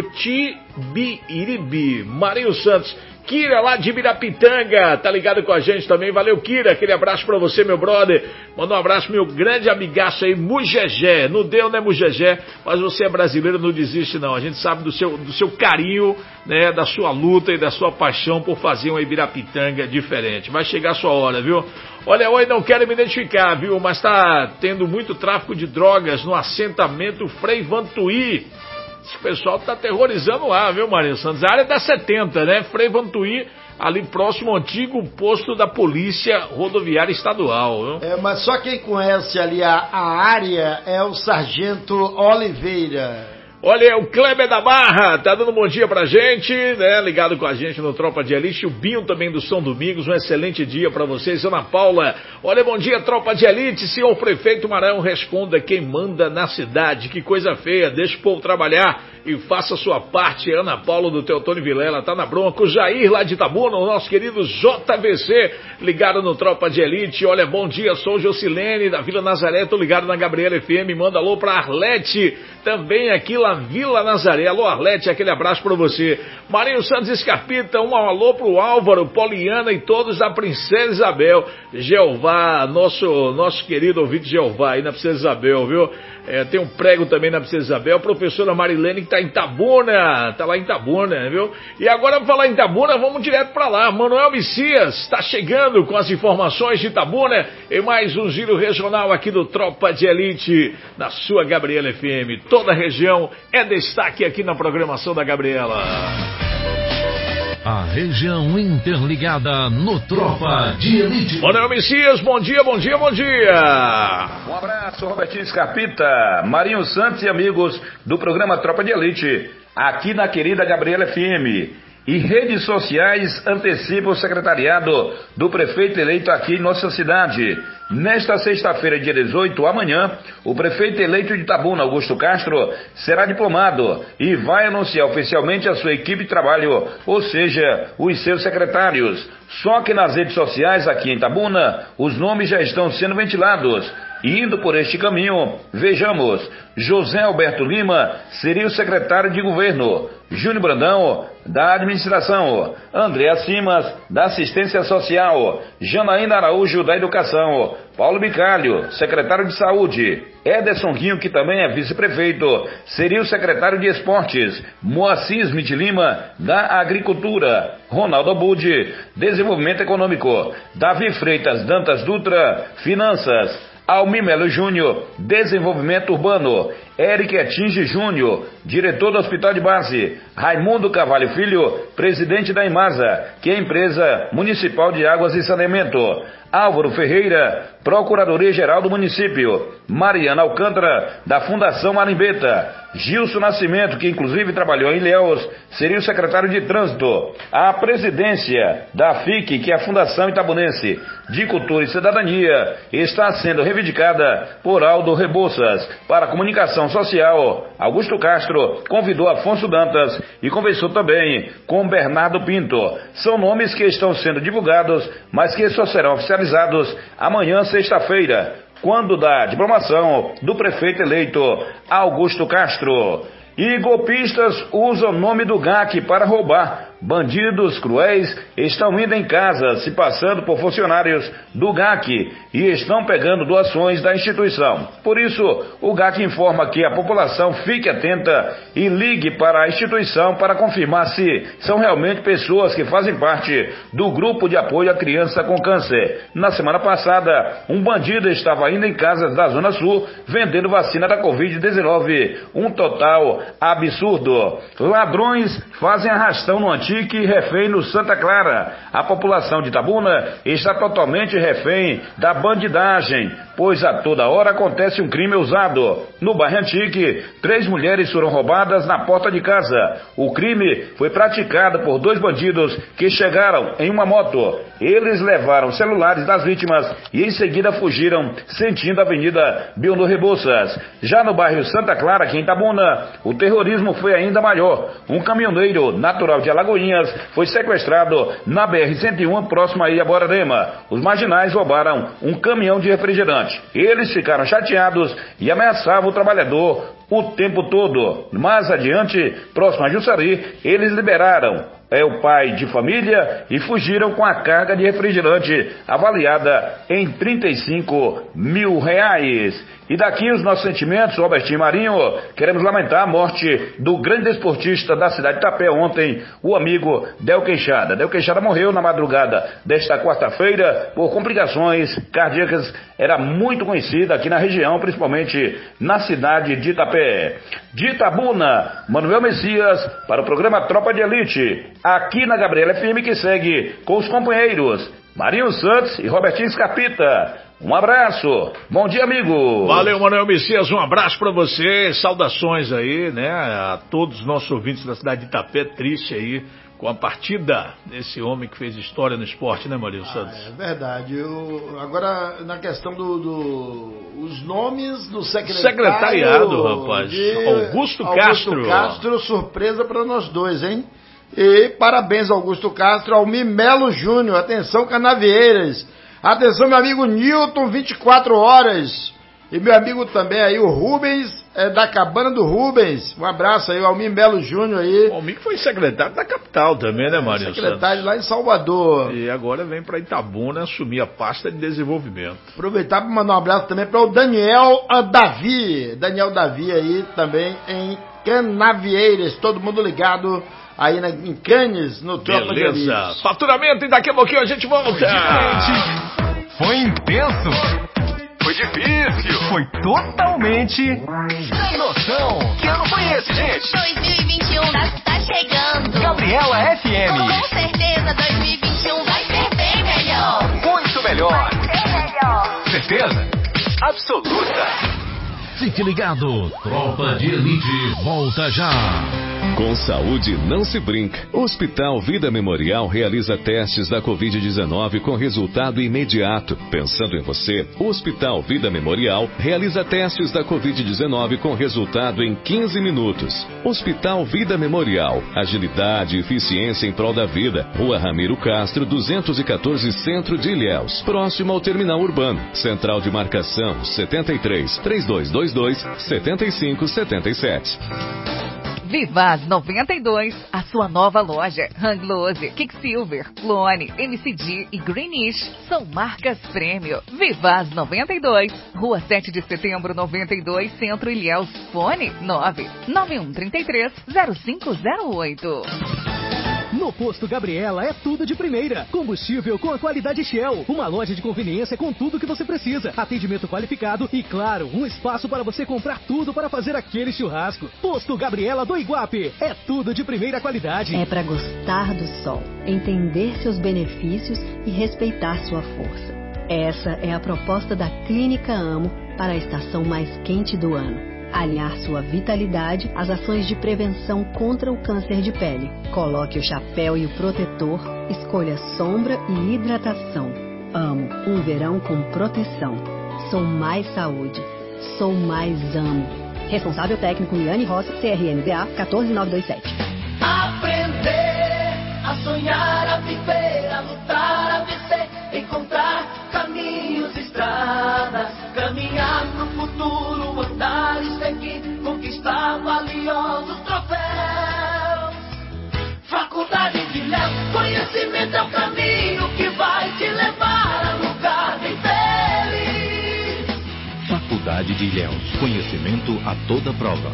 Tibiribe, Marinho Santos. Kira lá de Ibirapitanga, tá ligado com a gente também, valeu Kira, aquele abraço pra você, meu brother, manda um abraço pro meu grande amigaço aí, Mugegé, não deu, né, Mugegé, mas você é brasileiro, não desiste não, a gente sabe do seu, do seu carinho, né, da sua luta e da sua paixão por fazer uma Ibirapitanga diferente, vai chegar a sua hora, viu? Olha, oi, não quero me identificar, viu, mas tá tendo muito tráfico de drogas no assentamento Frei Vantuí. Esse pessoal tá aterrorizando lá, viu, Marinho Santos? A área da setenta, né? Frei Vantuí, ali próximo ao antigo posto da Polícia Rodoviária Estadual, viu? É, mas só quem conhece ali a, a área é o Sargento Oliveira. Olha, o Kleber da Barra tá dando um bom dia pra gente, né? Ligado com a gente no Tropa de Elite. O Binho também do São Domingos, um excelente dia pra vocês. Ana Paula, olha, bom dia, Tropa de Elite. Senhor Prefeito Maranhão, responda quem manda na cidade. Que coisa feia, deixa o povo trabalhar e faça a sua parte. Ana Paula do Teotônio Vilela tá na bronca. O Jair lá de Itabuna, o nosso querido J V C, ligado no Tropa de Elite. Olha, bom dia, sou o Jocilene da Vila Nazaré, tô ligado na Gabriela F M. Manda alô pra Arlete, também aqui lá Vila Nazaré. Alô, Arlete, aquele abraço pra você. Marinho Santos Escapita, um alô pro Álvaro, Poliana e todos da Princesa Isabel. Jeová, nosso, nosso querido ouvinte Jeová aí na Princesa Isabel, viu? É, tem um prego também na Princesa Isabel. A professora Marilene que tá em Itabuna, tá lá em Itabuna, viu? E agora, pra falar em Itabuna, vamos direto pra lá. Manuel Messias tá chegando com as informações de Itabuna e mais um giro regional aqui do Tropa de Elite, na sua Gabriela F M. Toda a região é destaque aqui na programação da Gabriela. A região interligada no Tropa de Elite. Manuel Messias, bom dia, bom dia, bom dia. Um abraço, Robertinho Escapita, Marinho Santos e amigos do programa Tropa de Elite, aqui na querida Gabriela F M. E redes sociais antecipam o secretariado do prefeito eleito aqui em nossa cidade. Nesta sexta-feira, dia dezoito, amanhã, o prefeito eleito de Itabuna, Augusto Castro, será diplomado e vai anunciar oficialmente a sua equipe de trabalho, ou seja, os seus secretários. Só que nas redes sociais aqui em Itabuna, os nomes já estão sendo ventilados. Indo por este caminho, vejamos, José Alberto Lima seria o secretário de governo, Júnior Brandão, da administração, Andréa Simas, da assistência social, Janaína Araújo, da educação, Paulo Bicalho, secretário de saúde, Ederson Guinho, que também é vice-prefeito, seria o secretário de esportes, Moacir Smith Lima, da agricultura, Ronaldo Abud, desenvolvimento econômico, Davi Freitas Dantas Dutra, finanças, Almir Melo Júnior, Desenvolvimento Urbano. Eric Etinge Júnior, diretor do Hospital de Base. Raimundo Carvalho Filho, presidente da Imasa, que é a empresa municipal de águas e saneamento. Álvaro Ferreira, Procuradoria-Geral do Município. Mariana Alcântara, da Fundação Marimbeta. Gilson Nascimento, que inclusive trabalhou em Ilhéus, seria o secretário de Trânsito. A presidência da F I C, que é a Fundação Itabunense de Cultura e Cidadania, está sendo reivindicada por Aldo Rebouças. Para a comunicação social, Augusto Castro convidou Afonso Dantas e conversou também com Bernardo Pinto. São nomes que estão sendo divulgados, mas que só serão oficializados amanhã, sexta-feira, quando da diplomação do prefeito eleito Augusto Castro. E golpistas usam o nome do G A C para roubar. Bandidos cruéis estão indo em casa, se passando por funcionários do G A C e estão pegando doações da instituição. Por isso, o G A C informa que a população fique atenta e ligue para a instituição para confirmar se são realmente pessoas que fazem parte do grupo de apoio à criança com câncer. Na semana passada, um bandido estava indo em casas da Zona Sul vendendo vacina da covid dezenove. Um total absurdo. Ladrões fazem arrastão no antigo e refém no Santa Clara. A população de Itabuna está totalmente refém da bandidagem, pois a toda hora acontece um crime ousado. No bairro Antique, três mulheres foram roubadas na porta de casa. O crime foi praticado por dois bandidos que chegaram em uma moto. Eles levaram celulares das vítimas e em seguida fugiram, sentindo a Avenida Biondo Rebouças. Já no bairro Santa Clara, aqui em Itabuna, o terrorismo foi ainda maior. Um caminhoneiro natural de Alagoinhas foi sequestrado na B R cento e um, próximo a Ilha Borborema. Os marginais roubaram um caminhão de refrigerante. Eles ficaram chateados e ameaçavam o trabalhador o tempo todo. Mais adiante, próximo a Jussari, eles liberaram é o pai de família e fugiram com a carga de refrigerante avaliada em trinta e cinco mil reais. E daqui os nossos sentimentos, Robertinho Marinho, queremos lamentar a morte do grande esportista da cidade de Itapé ontem, o amigo Del Queixada. Del Queixada morreu na madrugada desta quarta-feira por complicações cardíacas. Era muito conhecida aqui na região, principalmente na cidade de Itapé. De Itabuna, Manuel Messias, para o programa Tropa de Elite, aqui na Gabriela F M, que segue com os companheiros Marinho Santos e Robertinho Escapita. Um abraço, bom dia, amigo. Valeu, Manuel Messias, um abraço pra você, saudações aí, né, a todos os nossos ouvintes da cidade de Itapé, triste aí com a partida desse homem que fez história no esporte, né, Marinho Santos? Ah, é verdade. Eu, agora, na questão dos do, os nomes do secretário... Secretariado, rapaz, Augusto, Augusto Castro. Castro, surpresa para nós dois, hein? E parabéns, Augusto Castro, Almir Melo Júnior, atenção, Canavieiras. Atenção, meu amigo Newton, vinte e quatro horas. E meu amigo também aí, o Rubens, é da Cabana do Rubens. Um abraço aí, o Almir Melo Júnior aí. O Almir foi secretário da capital também, né, Marinho? É, secretário Santos, lá em Salvador. E agora vem para Itabuna assumir a pasta de desenvolvimento. Aproveitar para mandar um abraço também para o Daniel Davi. Daniel Davi aí também em Canavieiras. Todo mundo ligado aí na, em Cannes, no Tropa de Elite. Beleza. Faturamento e daqui a pouquinho a gente volta. Foi intenso. Foi difícil. Foi totalmente sem noção. Que ano foi esse, gente? dois mil e vinte e um tá, tá chegando. Gabriela F M. Com certeza dois mil e vinte e um vai ser bem melhor. Muito melhor. Vai ser melhor. Certeza absoluta. Fique ligado, Tropa de Elite volta já. Com saúde não se brinca. O Hospital Vida Memorial realiza testes da covid dezenove com resultado imediato. Pensando em você, o Hospital Vida Memorial realiza testes da covid dezenove com resultado em quinze minutos. Hospital Vida Memorial, agilidade e eficiência em prol da vida. Rua Ramiro Castro, duzentos e quatorze, Centro de Ilhéus, próximo ao Terminal Urbano. Central de marcação setenta e três, três dois dois dois, sete cinco sete sete. Vivaz noventa e dois, a sua nova loja. Hanglose, Kicksilver, Clone, M C D e Greenish são marcas prêmio. Vivaz noventa e dois, Rua sete de Setembro noventa e dois, Centro Ilhéus. Fone nove nove um três três zero cinco zero oito. No Posto Gabriela é tudo de primeira. Combustível com a qualidade Shell. Uma loja de conveniência com tudo que você precisa. Atendimento qualificado e, claro, um espaço para você comprar tudo para fazer aquele churrasco. Posto Gabriela do Iguape. É tudo de primeira qualidade. É para gostar do sol, entender seus benefícios e respeitar sua força. Essa é a proposta da Clínica Amo para a estação mais quente do ano. Alinhar sua vitalidade às ações de prevenção contra o câncer de pele. Coloque o chapéu e o protetor, escolha sombra e hidratação. Amo um verão com proteção. Sou mais saúde. Sou mais amo. Responsável técnico Liane Rossi, C R M D A um quatro nove dois sete. Aprender a sonhar, a viver, a lutar, a vencer, encontrar caminhos, estradas, caminhar pro futuro, andar e seguir, conquistar valiosos troféus. Faculdade de Léo, conhecimento é o caminho que vai te levar a lugar bem feliz. Faculdade de Ilhéus, conhecimento a toda prova.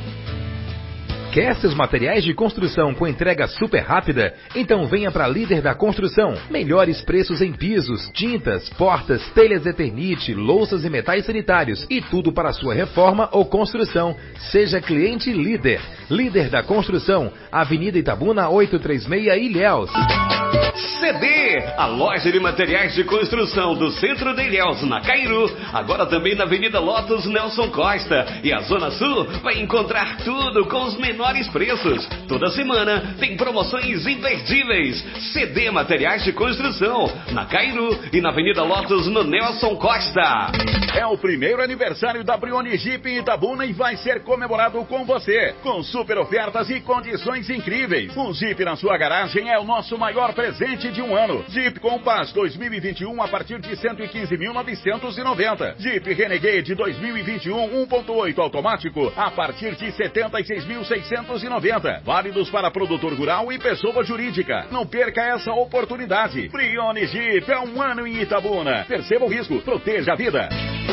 Quer seus materiais de construção com entrega super rápida? Então venha para Líder da Construção. Melhores preços em pisos, tintas, portas, telhas Eternite, louças e metais sanitários. E tudo para sua reforma ou construção. Seja cliente Líder. Líder da Construção, Avenida Itabuna oitocentos e trinta e seis, Ilhéus. C D, a loja de materiais de construção do centro de Ilhéus, na Cairu. Agora também na Avenida Lotus Nelson Costa. E a Zona Sul vai encontrar tudo com os menores preços. Toda semana tem promoções imperdíveis. C D Materiais de Construção, na Cairu e na Avenida Lotus no Nelson Costa. É o primeiro aniversário da Brioni Jeep em Itabuna e vai ser comemorado com você, com super ofertas e condições incríveis. Um Jeep na sua garagem é o nosso maior presente de um ano. Jeep Compass dois mil e vinte e um a partir de cento e quinze mil novecentos e noventa. Jeep Renegade dois mil e vinte e um um ponto oito automático a partir de setenta e seis mil seiscentos e noventa. Válidos para produtor rural e pessoa jurídica. Não perca essa oportunidade. Brioni Jeep é um ano em Itabuna. Perceba o risco, proteja a vida.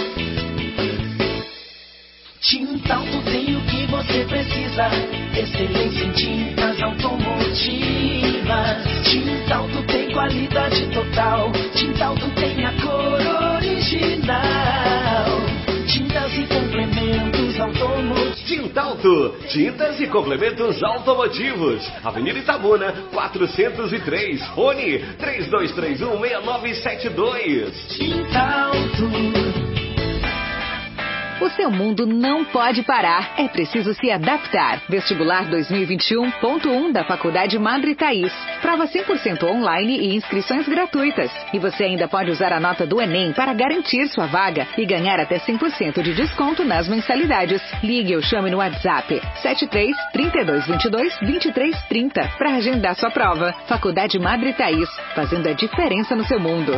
Tintalto tem o que você precisa. Excelência em tintas automotivas. Tintalto tem qualidade total. Tintalto tem a cor original. Tintas e complementos automotivos. Tintalto, tintas e complementos automotivos. Avenida Itabuna, quatrocentos e três. Fone três dois três um, seis nove sete dois. Tintalto. O seu mundo não pode parar. É preciso se adaptar. Vestibular dois mil e vinte e um ponto um da Faculdade Madre Thaís. Prova cem por cento online e inscrições gratuitas. E você ainda pode usar a nota do Enem para garantir sua vaga e ganhar até cem por cento de desconto nas mensalidades. Ligue ou chame no WhatsApp sete três, trinta e dois, vinte e dois, vinte e três, trinta para agendar sua prova. Faculdade Madre Thaís, fazendo a diferença no seu mundo.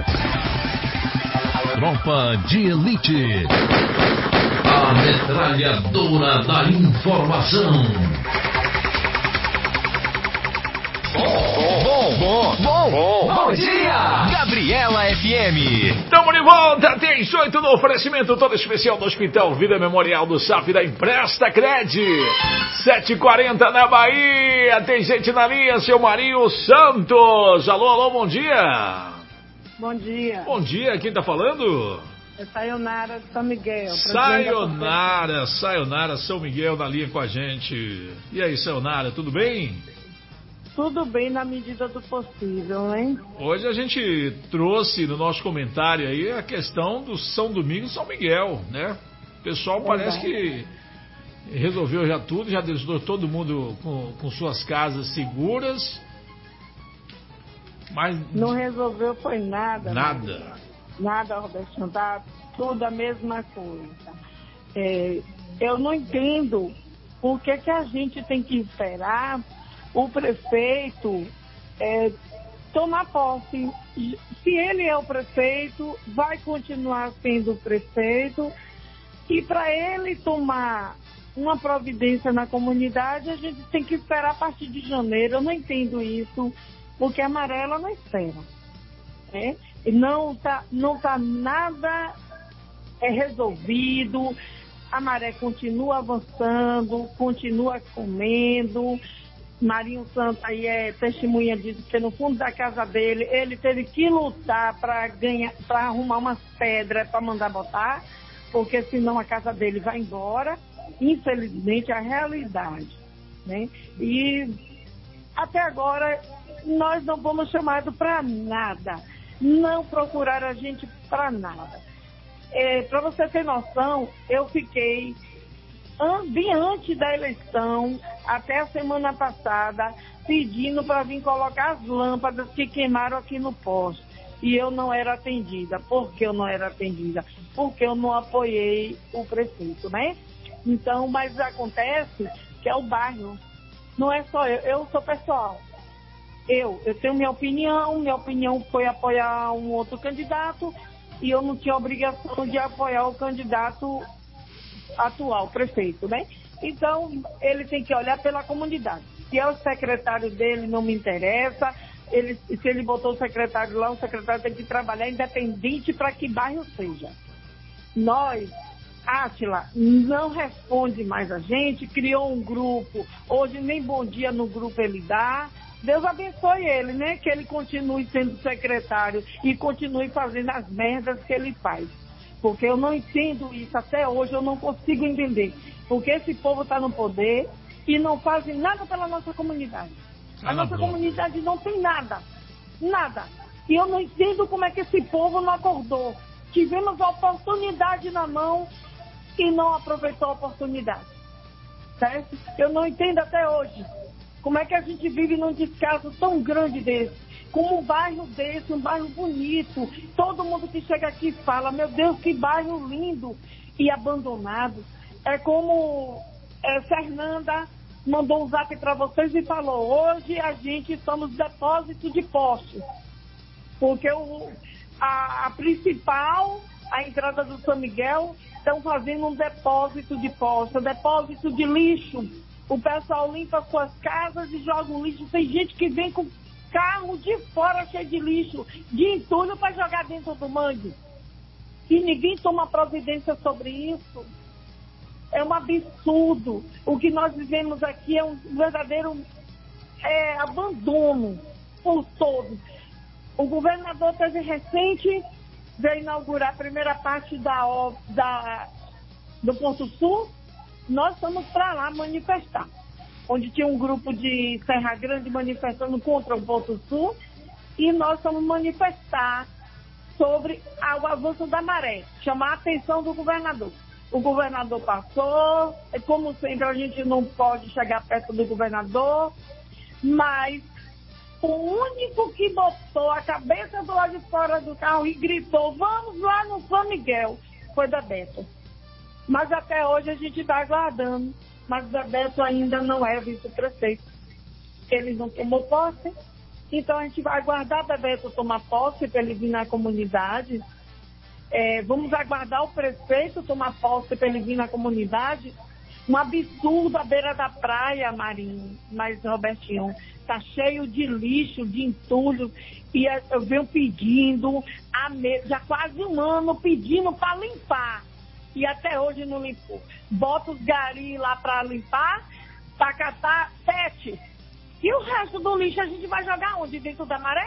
Tropa de Elite. A metralhadora da informação. Bom, bom, bom, bom, bom, bom dia! Gabriela F M. Tamo de volta, tem dezoito no oferecimento todo especial do Hospital Vida Memorial do S A F da Empresta Cred. sete e quarenta na Bahia, tem gente na linha, seu Marinho Santos. Alô, alô, bom dia. Bom dia. Bom dia, quem tá falando? É Sayonara de São Miguel. Sayonara, Sayonara, São Miguel na linha com a gente. E aí, Sayonara, tudo bem? Tudo bem na medida do possível, hein? Hoje a gente trouxe no nosso comentário aí a questão do São Domingos e São Miguel, né? O pessoal parece que resolveu já tudo, já deixou todo mundo com, com suas casas seguras. Mas não resolveu foi nada. Nada. Maria. Nada, Roberto, tá tudo a mesma coisa. É, eu não entendo por que, que a gente tem que esperar o prefeito é, tomar posse. Se ele é o prefeito, vai continuar sendo o prefeito, e para ele tomar uma providência na comunidade, a gente tem que esperar a partir de janeiro. Eu não entendo isso, porque a Amarela não espera. Né? Não está não tá nada é, resolvido, a maré continua avançando, continua comendo, Marinho Santos aí é testemunha disso, porque no fundo da casa dele, ele teve que lutar para ganhar, para arrumar umas pedras para mandar botar, porque senão a casa dele vai embora. Infelizmente, é a realidade, né? E até agora, nós não fomos chamados para nada, não procuraram a gente para nada. É, para você ter noção, eu fiquei bem antes da eleição, até a semana passada, pedindo para vir colocar as lâmpadas que queimaram aqui no posto. E eu não era atendida. Por que eu não era atendida? Porque eu não apoiei o prefeito, né? Então, mas acontece que é o bairro. Não é só eu, eu sou pessoal. Eu, eu tenho minha opinião, minha opinião foi apoiar um outro candidato e eu não tinha obrigação de apoiar o candidato atual, prefeito, né? Então, ele tem que olhar pela comunidade. Se é o secretário dele, não me interessa. Ele, se ele botou o secretário lá, o secretário tem que trabalhar independente para que bairro seja. Nós, Átila, não responde mais a gente, criou um grupo, hoje nem bom dia no grupo ele dá. Deus abençoe ele, né? Que ele continue sendo secretário e continue fazendo as merdas que ele faz. Porque eu não entendo isso, até hoje eu não consigo entender. Porque esse povo está no poder e não fazem nada pela nossa comunidade. A ah, nossa comunidade não tem nada, nada. E eu não entendo como é que esse povo não acordou. Tivemos a oportunidade na mão e não aproveitou a oportunidade. Certo? Eu não entendo até hoje como é que a gente vive num descaso tão grande desse. Como um bairro desse, um bairro bonito, todo mundo que chega aqui fala, meu Deus, que bairro lindo e abandonado. É como é, Fernanda mandou um zap para vocês e falou, hoje a gente somos depósito de postes. Porque o, a, a principal, a entrada do São Miguel, estão fazendo um depósito de postes, um depósito de lixo. O pessoal limpa suas casas e joga o lixo. Tem gente que vem com carro de fora cheio de lixo, de entulho para jogar dentro do mangue. E ninguém toma providência sobre isso. É um absurdo. O que nós vivemos aqui é um verdadeiro é, abandono por todos. O governador teve recente, veio inaugurar a primeira parte da, da, do Porto Sul. Nós fomos para lá manifestar, onde tinha um grupo de Serra Grande manifestando contra o Porto Sul, e nós fomos manifestar sobre o avanço da maré, chamar a atenção do governador. O governador passou, como sempre a gente não pode chegar perto do governador, mas o único que botou a cabeça do lado de fora do carro e gritou, vamos lá no São Miguel, foi Bebeto. Mas até hoje a gente está aguardando, mas Bebeto ainda não é vice-prefeito. Ele não tomou posse, então a gente vai aguardar Bebeto tomar posse para ele vir na comunidade. É, vamos aguardar o prefeito tomar posse para ele vir na comunidade. Um absurdo à beira da praia, Marinho, mas Robertinho, tá cheio de lixo, de entulho, e eu venho pedindo, há me... já quase um ano pedindo para limpar, e até hoje não limpou. Bota os garis lá para limpar, para catar pet, e o resto do lixo a gente vai jogar onde? Dentro da maré?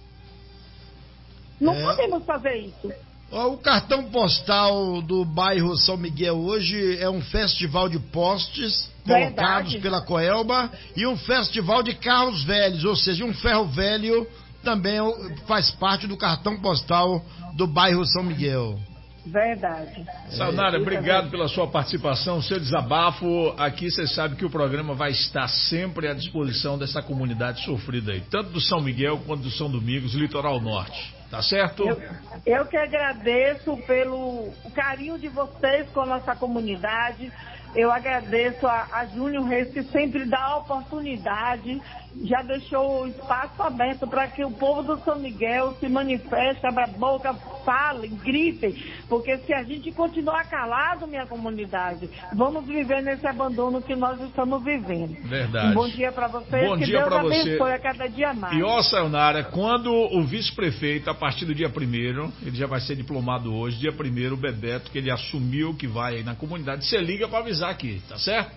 Não é. Podemos fazer isso. O cartão postal do bairro São Miguel hoje é um festival de postes Verdade. Colocados pela Coelba e um festival de carros velhos, ou seja, um ferro velho também faz parte do cartão postal do bairro São Miguel. Verdade. Sayonara, obrigado pela sua participação, seu desabafo. Aqui você sabe que o programa vai estar sempre à disposição dessa comunidade sofrida aí, tanto do São Miguel quanto do São Domingos, Litoral Norte. Tá certo? Eu, eu que agradeço pelo carinho de vocês com a nossa comunidade. Eu agradeço a, a Júnior Reis, que sempre dá a oportunidade, já deixou o espaço aberto para que o povo do São Miguel se manifeste, abra a boca, fale, grite, porque se a gente continuar calado, minha comunidade, vamos viver nesse abandono que nós estamos vivendo. Verdade. Um bom dia para vocês, bom que dia Deus abençoe você. A cada dia mais. E ó, Sayonara, quando o vice-prefeito, a partir do dia primeiro, ele já vai ser diplomado hoje, dia primeiro, o Bebeto, que ele assumiu que vai aí na comunidade, você liga para avisar aqui, tá certo?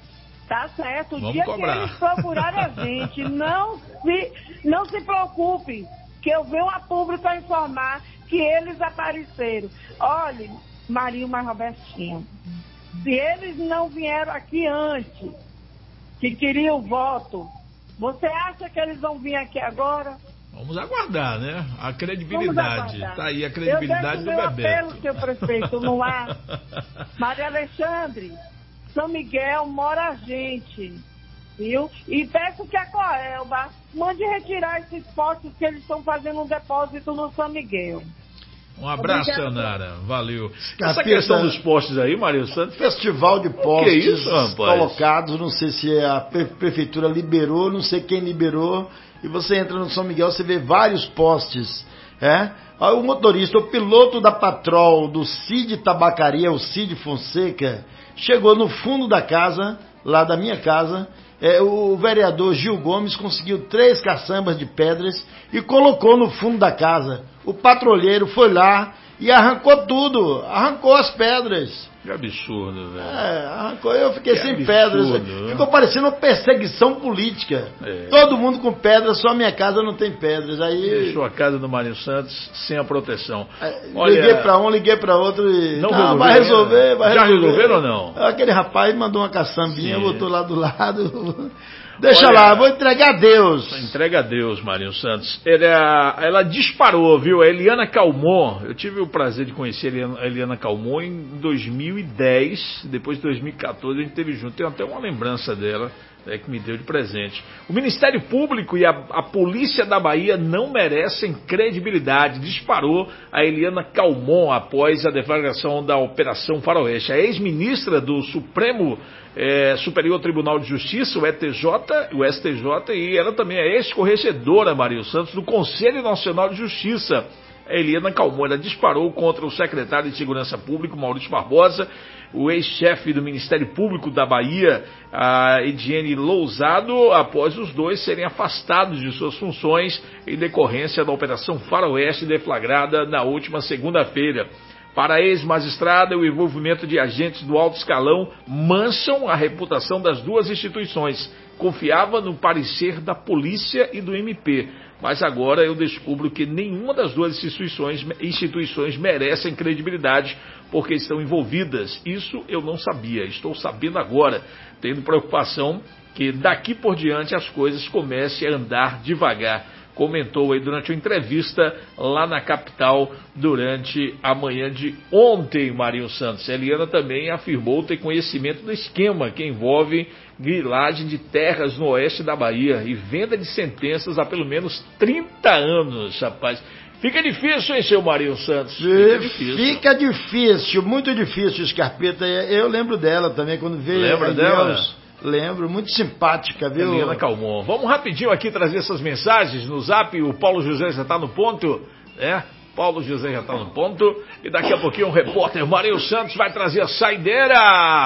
Tá certo. O Vamos dia cobrar. que eles procurarem a gente, não se, não se preocupe, que eu venho a público a informar que eles apareceram. Olha, Marinho mais Robertinho, se eles não vieram aqui antes, que queriam o voto, você acha que eles vão vir aqui agora? Vamos aguardar, né? A credibilidade. Tá aí a Eu credibilidade deixo do meu Bebeto. apelo, seu prefeito, no ar. Maria Alexandre, São Miguel mora a gente, viu? E peço que a Coelba mande retirar esses postos que eles estão fazendo um depósito no São Miguel. Um abraço, Obrigada. Senara. Valeu. Capeta, Essa questão dos postes aí, Maria Santos. Festival de O que postes é isso, rapaz? colocados, não sei se a pre- prefeitura liberou, não sei quem liberou, e você entra no São Miguel, você vê vários postes, é? Aí o motorista, o piloto da Patrol, do Cid Tabacaria, o Cid Fonseca, chegou no fundo da casa, lá da minha casa, é, o vereador Gil Gomes conseguiu três caçambas de pedras e colocou no fundo da casa. O patrulheiro foi lá e arrancou tudo, arrancou as pedras. Que absurdo, velho. É, arrancou, eu fiquei Que sem absurdo, pedras. né? Ficou parecendo uma perseguição política. É. Todo mundo com pedras, só a minha casa não tem pedras. Aí Deixou a casa do Marinho Santos sem a proteção. liguei pra um, liguei pra outro e. Não Não, resolveu vai resolver, ainda? vai Já resolver. resolveram ou não? Aquele rapaz mandou uma caçambinha, Sim. botou lá do lado. Deixa Olha, lá, vou entregar a Deus. Entrega a Deus, Marinho Santos. Ela, ela disparou, viu? A Eliana Calmon. Eu tive o prazer de conhecer a Eliana, a Eliana Calmon em dois mil e dez. Depois de dois mil e quatorze a gente esteve junto. Tenho até uma lembrança dela, né, que me deu de presente. O Ministério Público e a, a Polícia da Bahia não merecem credibilidade. Disparou a Eliana Calmon após a deflagração da Operação Faroeste. A ex-ministra do Supremo É, Superior Tribunal de Justiça, o E T J, o S T J, e ela também é ex-corregedora, Maria Santos, do Conselho Nacional de Justiça. A Eliana Calmon, ela disparou contra o secretário de Segurança Pública, Maurício Barbosa, o ex-chefe do Ministério Público da Bahia, a Ediene Lousado, após os dois serem afastados de suas funções em decorrência da Operação Faroeste deflagrada na última segunda-feira. Para a ex-magistrada, o envolvimento de agentes do alto escalão mancham a reputação das duas instituições. Confiava no parecer da polícia e do M P, mas agora eu descubro que nenhuma das duas instituições, instituições merecem credibilidade porque estão envolvidas. Isso eu não sabia, estou sabendo agora, tendo preocupação que daqui por diante as coisas comecem a andar devagar. Comentou aí durante uma entrevista lá na capital durante a manhã de ontem, Marinho Santos. A Eliana também afirmou ter conhecimento do esquema que envolve grilagem de terras no oeste da Bahia e venda de sentenças há pelo menos trinta anos, rapaz. Fica difícil, hein, seu Marinho Santos? Fica difícil. Fica difícil, muito difícil, Scarpeta. Eu lembro dela também, quando veio... Lembra dela? Lembro, muito simpática, viu? Eliana Calmon. Vamos rapidinho aqui trazer essas mensagens no zap. O Paulo José já está no ponto, né? Paulo José já está no ponto. E daqui a pouquinho o repórter Marinho Santos vai trazer a saideira.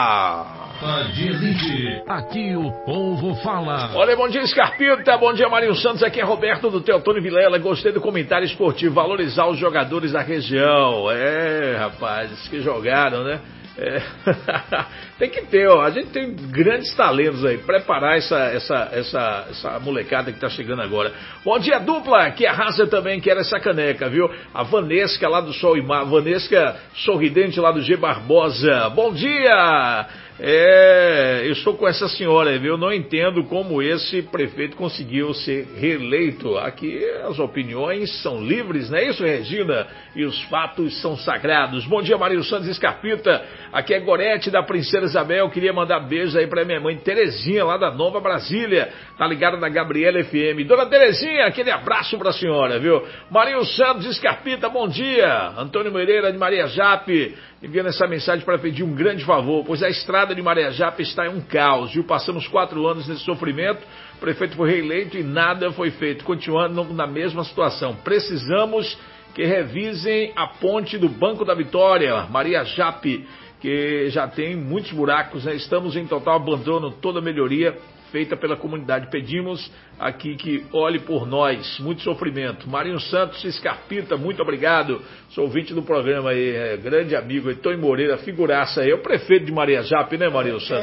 De elite, aqui o povo fala. Olha, bom dia, Scarpita. Bom dia, Marinho Santos. Aqui é Roberto do Teotônio Vilela. Gostei do comentário esportivo. Valorizar os jogadores da região. É, rapazes, que jogaram, né? É. Tem que ter, ó. A gente tem grandes talentos aí. Preparar essa, essa, essa, essa molecada que tá chegando agora. Bom dia, dupla, que arrasa também, que era essa caneca, viu? A Vanesca lá do Sol e Mar. Vanesca sorridente lá do G Barbosa. Bom dia! É, eu estou com essa senhora, viu? Eu não entendo como esse prefeito conseguiu ser reeleito. Aqui as opiniões são livres, não é isso, Regina? E os fatos são sagrados. Bom dia, Marinho Santos Escarpita. Aqui é Gorete da Princesa Isabel. Queria mandar beijos aí pra minha mãe Terezinha, lá da Nova Brasília. Tá ligada na Gabriela F M. Dona Terezinha, aquele abraço pra senhora, viu? Marinho Santos Escarpita, bom dia. Antônio Moreira de Maria Jape, enviando essa mensagem para pedir um grande favor, pois a estrada de Maria Jape está em um caos, viu? Passamos quatro anos nesse sofrimento, o prefeito foi reeleito e nada foi feito, continuando na mesma situação. Precisamos que revisem a ponte do Banco da Vitória, Maria Jape, que já tem muitos buracos, né? Estamos em total abandono, toda melhoria feita pela comunidade. Pedimos aqui que olhe por nós. Muito sofrimento. Marinho Santos Escarpita, muito obrigado. Sou ouvinte do programa aí, é, grande amigo, Antônio Moreira, figuraça aí. É o prefeito de Maria Jape, né, Marinho Santos?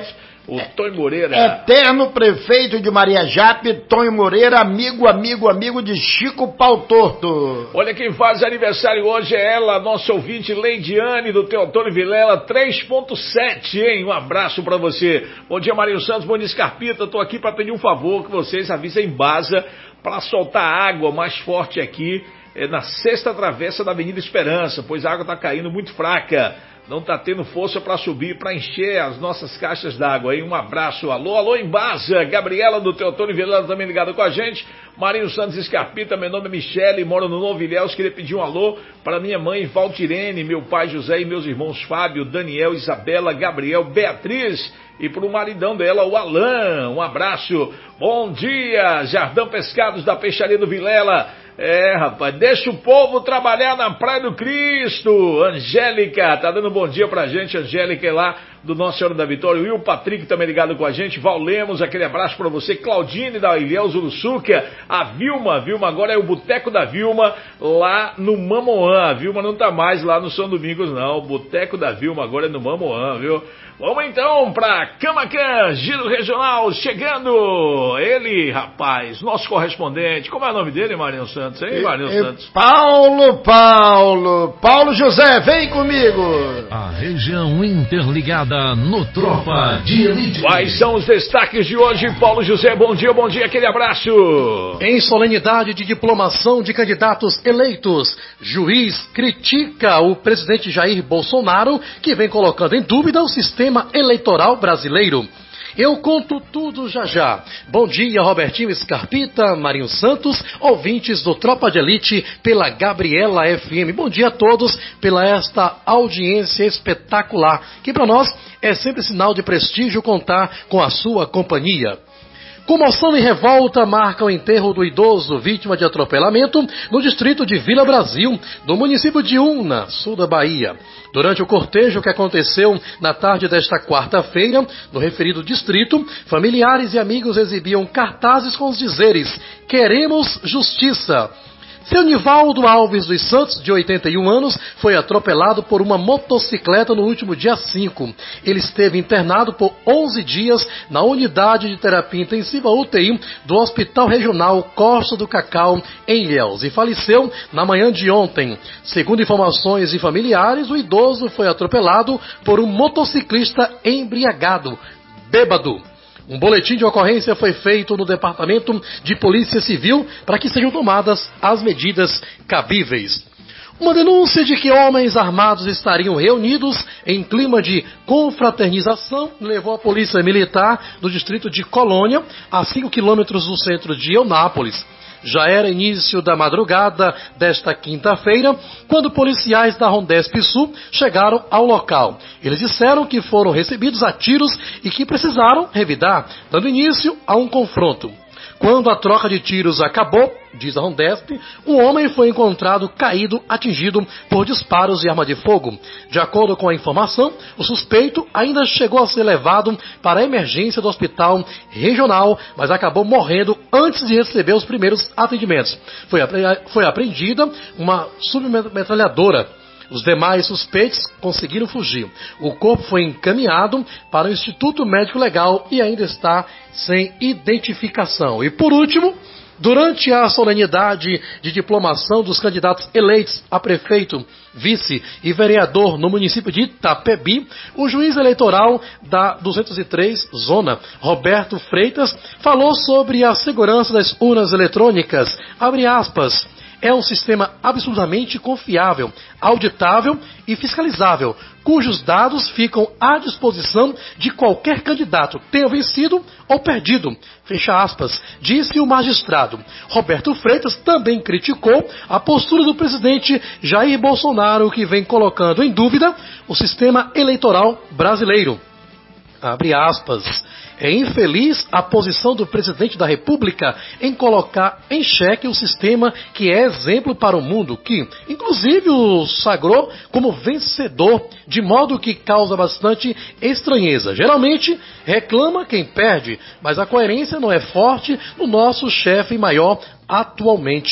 O Tonho Moreira. Eterno prefeito de Maria Jape, Tonho Moreira, amigo, amigo, amigo de Chico Pau Torto. Olha quem faz aniversário hoje é ela, nossa ouvinte Leidiane do Teotônio Vilela três ponto sete, hein? Um abraço pra você. Bom dia, Marinho Santos, bom dia, Scarpita. Tô aqui pra pedir um favor que vocês avisem Embasa pra soltar água mais forte aqui é, na sexta travessa da Avenida Esperança, pois a água tá caindo muito fraca. Não tá tendo força para subir, para encher as nossas caixas d'água aí. Um abraço, alô, alô, Embasa. Gabriela do Teotônio Vilela também ligada com a gente. Marinho Santos Escarpita, meu nome é Michele, moro no Novo Ilhéus. Queria pedir um alô para minha mãe Valtirene, meu pai José e meus irmãos Fábio, Daniel, Isabela, Gabriel, Beatriz e pro maridão dela, o Alain. Um abraço. Bom dia, Jardão Pescados da Peixaria do Vilela. É, rapaz, deixa o povo trabalhar na Praia do Cristo. Angélica, tá dando um bom dia pra gente, Angélica é lá do Nossa Senhora da Vitória. O Will Patrick também ligado com a gente. Val Lemos, aquele abraço pra você. Claudine da Ilhéus Uruçuca. A Vilma, Vilma agora é o Boteco da Vilma lá no Mamoã. A Vilma não tá mais lá no São Domingos não. O Boteco da Vilma agora é no Mamoã, viu? Vamos então pra Camacan, Giro Regional, chegando. Ele, rapaz, nosso correspondente. Como é o nome dele, Marinho Santos, hein, Marinho e, Santos? Paulo, Paulo, Paulo José, vem comigo. A região interligada no Tropa de Elite. Quais são os destaques de hoje, Paulo José? Bom dia, bom dia, aquele abraço. Em solenidade de diplomação de candidatos eleitos, juiz critica o presidente Jair Bolsonaro, que vem colocando em dúvida o sistema eleitoral brasileiro. Eu conto tudo já já. Bom dia, Robertinho Scarpita, Marinho Santos, ouvintes do Tropa de Elite pela Gabriela F M. Bom dia a todos pela esta audiência espetacular, que para nós é sempre sinal de prestígio contar com a sua companhia. Comoção e revolta marcam o enterro do idoso vítima de atropelamento no distrito de Vila Brasil, no município de Una, sul da Bahia. Durante o cortejo que aconteceu na tarde desta quarta-feira, no referido distrito, familiares e amigos exibiam cartazes com os dizeres: "Queremos justiça". Seu Nivaldo Alves dos Santos, de oitenta e um anos, foi atropelado por uma motocicleta no último dia cinco. Ele esteve internado por onze dias na unidade de terapia intensiva U T I do Hospital Regional Costa do Cacau, em Ilhéus, e faleceu na manhã de ontem. Segundo informações de familiares, o idoso foi atropelado por um motociclista embriagado, bêbado. Um boletim de ocorrência foi feito no Departamento de Polícia Civil para que sejam tomadas as medidas cabíveis. Uma denúncia de que homens armados estariam reunidos em clima de confraternização levou a Polícia Militar do distrito de Colônia, a cinco quilômetros do centro de Eunápolis. Já era início da madrugada desta quinta-feira, quando policiais da Rondesp Sul chegaram ao local. Eles disseram que foram recebidos a tiros e que precisaram revidar, dando início a um confronto. Quando a troca de tiros acabou, diz a Rondesp, um homem foi encontrado caído, atingido por disparos de arma de fogo. De acordo com a informação, o suspeito ainda chegou a ser levado para a emergência do hospital regional, mas acabou morrendo antes de receber os primeiros atendimentos. Foi, apre- foi apreendida uma submetralhadora. Os demais suspeitos conseguiram fugir. O corpo foi encaminhado para o Instituto Médico Legal e ainda está sem identificação. E por último, durante a solenidade de diplomação dos candidatos eleitos a prefeito, vice e vereador no município de Itapebi, o juiz eleitoral da duzentos e três Zona, Roberto Freitas, falou sobre a segurança das urnas eletrônicas. Abre aspas. É um sistema absolutamente confiável, auditável e fiscalizável, cujos dados ficam à disposição de qualquer candidato, tenha vencido ou perdido. Fecha aspas, disse o magistrado. Roberto Freitas também criticou a postura do presidente Jair Bolsonaro, que vem colocando em dúvida o sistema eleitoral brasileiro. Abre aspas. É infeliz a posição do presidente da República em colocar em xeque o sistema que é exemplo para o mundo, que, inclusive, o sagrou como vencedor, de modo que causa bastante estranheza. Geralmente, reclama quem perde, mas a coerência não é forte no nosso chefe maior atualmente.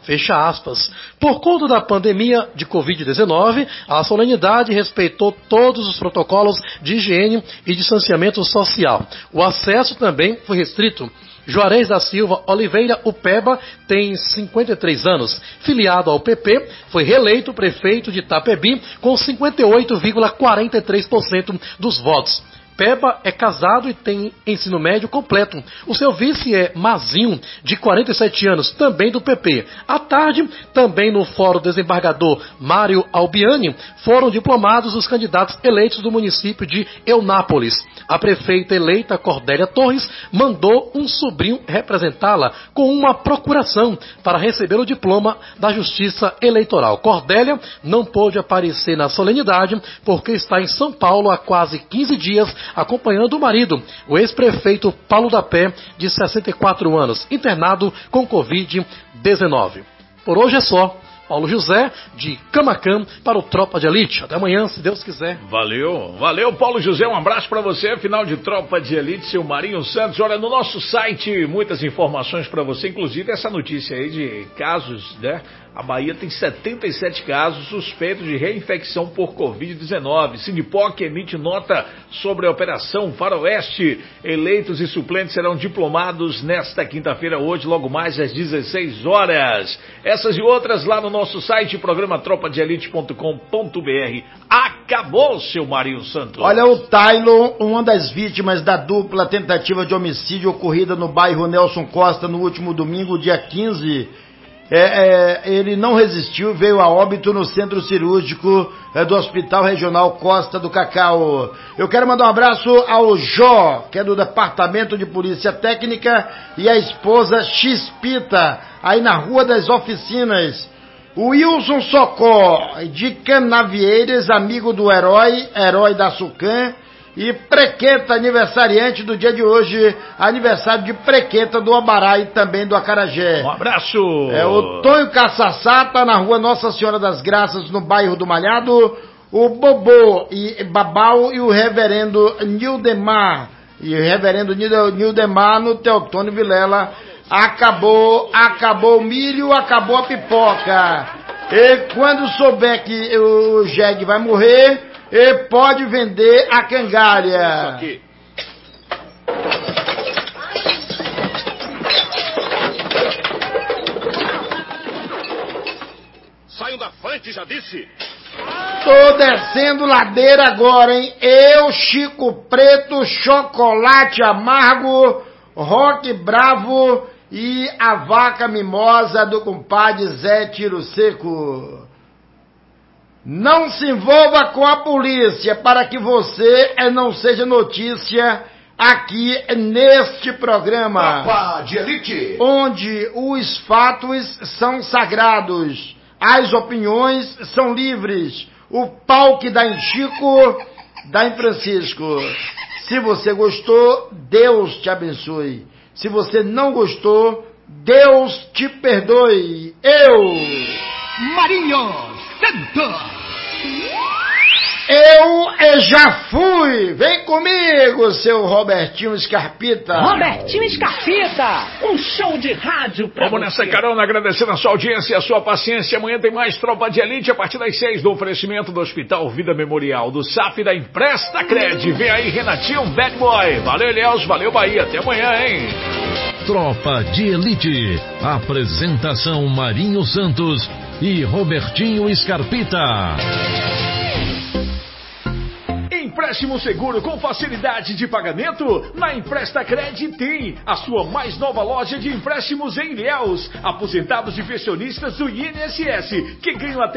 Fecha aspas. Por conta da pandemia de covid dezenove, a solenidade respeitou todos os protocolos de higiene e distanciamento social. O acesso também foi restrito. Juarez da Silva Oliveira Upeba tem cinquenta e três anos. Filiado ao P P, foi reeleito prefeito de Itapebi com cinquenta e oito vírgula quarenta e três por cento dos votos. Peba é casado e tem ensino médio completo. O seu vice é Mazinho, de quarenta e sete anos, também do P P. À tarde, também no Fórum Desembargador Mário Albiani, foram diplomados os candidatos eleitos do município de Eunápolis. A prefeita eleita Cordélia Torres mandou um sobrinho representá-la com uma procuração para receber o diploma da Justiça Eleitoral. Cordélia não pôde aparecer na solenidade porque está em São Paulo há quase quinze dias acompanhando o marido, o ex-prefeito Paulo da Pé, de sessenta e quatro anos, internado com covid dezenove. Por hoje é só. Paulo José, de Camacan, para o Tropa de Elite. Até amanhã, se Deus quiser. Valeu, valeu, Paulo José, um abraço para você. Final de Tropa de Elite, seu Marinho Santos. Olha, no nosso site, muitas informações para você, inclusive essa notícia aí de casos, né? A Bahia tem setenta e sete casos suspeitos de reinfecção por covid dezenove. Sindipoc emite nota sobre a Operação Faroeste. Eleitos e suplentes serão diplomados nesta quinta-feira, hoje, logo mais às dezesseis horas. Essas e outras lá no nosso site, programa tropa de elite ponto com ponto br. Acabou, seu Marinho Santos. Olha, o Taylor, uma das vítimas da dupla tentativa de homicídio ocorrida no bairro Nelson Costa no último domingo, dia quinze, É, é, ele não resistiu, veio a óbito no centro cirúrgico é, do Hospital Regional Costa do Cacau. Eu quero mandar um abraço ao Jó, que é do Departamento de Polícia Técnica, e a esposa Xpita, aí na Rua das Oficinas. O Wilson Socó, de Canavieiras, amigo do herói, herói da Sucan, e Prequeta, aniversariante do dia de hoje, aniversário de Prequeta do Abará e também do Acarajé. Um abraço! É o Tonho Caçaçá, tá na Rua Nossa Senhora das Graças, no bairro do Malhado, o Bobô e Babau e o reverendo Nildemar, e o reverendo Nildemar no Teotônio Vilela. Acabou, acabou o milho, acabou a pipoca. E quando souber que o jegue vai morrer, e pode vender a cangalha. Saiam da frente, já disse. Tô descendo ladeira agora, hein? Eu, Chico Preto, Chocolate Amargo, Rock Bravo e a Vaca Mimosa do compadre Zé Tiro Seco. Não se envolva com a polícia para que você não seja notícia aqui neste programa. Tropa de Elite. Onde os fatos são sagrados, as opiniões são livres, o pau que dá em Chico, dá em Francisco. Se você gostou, Deus te abençoe. Se você não gostou, Deus te perdoe. Eu, Marinho Santos. Eu já fui. Vem comigo, seu Robertinho Scarpita. Robertinho Scarpita, um show de rádio pra Vamos você. nessa carona, agradecendo a sua audiência e a sua paciência. Amanhã tem mais Tropa de Elite a partir das seis, do oferecimento do Hospital Vida Memorial, do S A F e da Empresta Cred. Vem aí, Renatinho, Bad Boy. Valeu, Eliels, valeu, Bahia. Até amanhã, hein? Tropa de Elite. Apresentação Marinho Santos e Robertinho Scarpita. Empréstimo seguro com facilidade de pagamento? Na Empresta Cred tem a sua mais nova loja de empréstimos em Ilhéus. Aposentados e pensionistas do I N S S que ganham até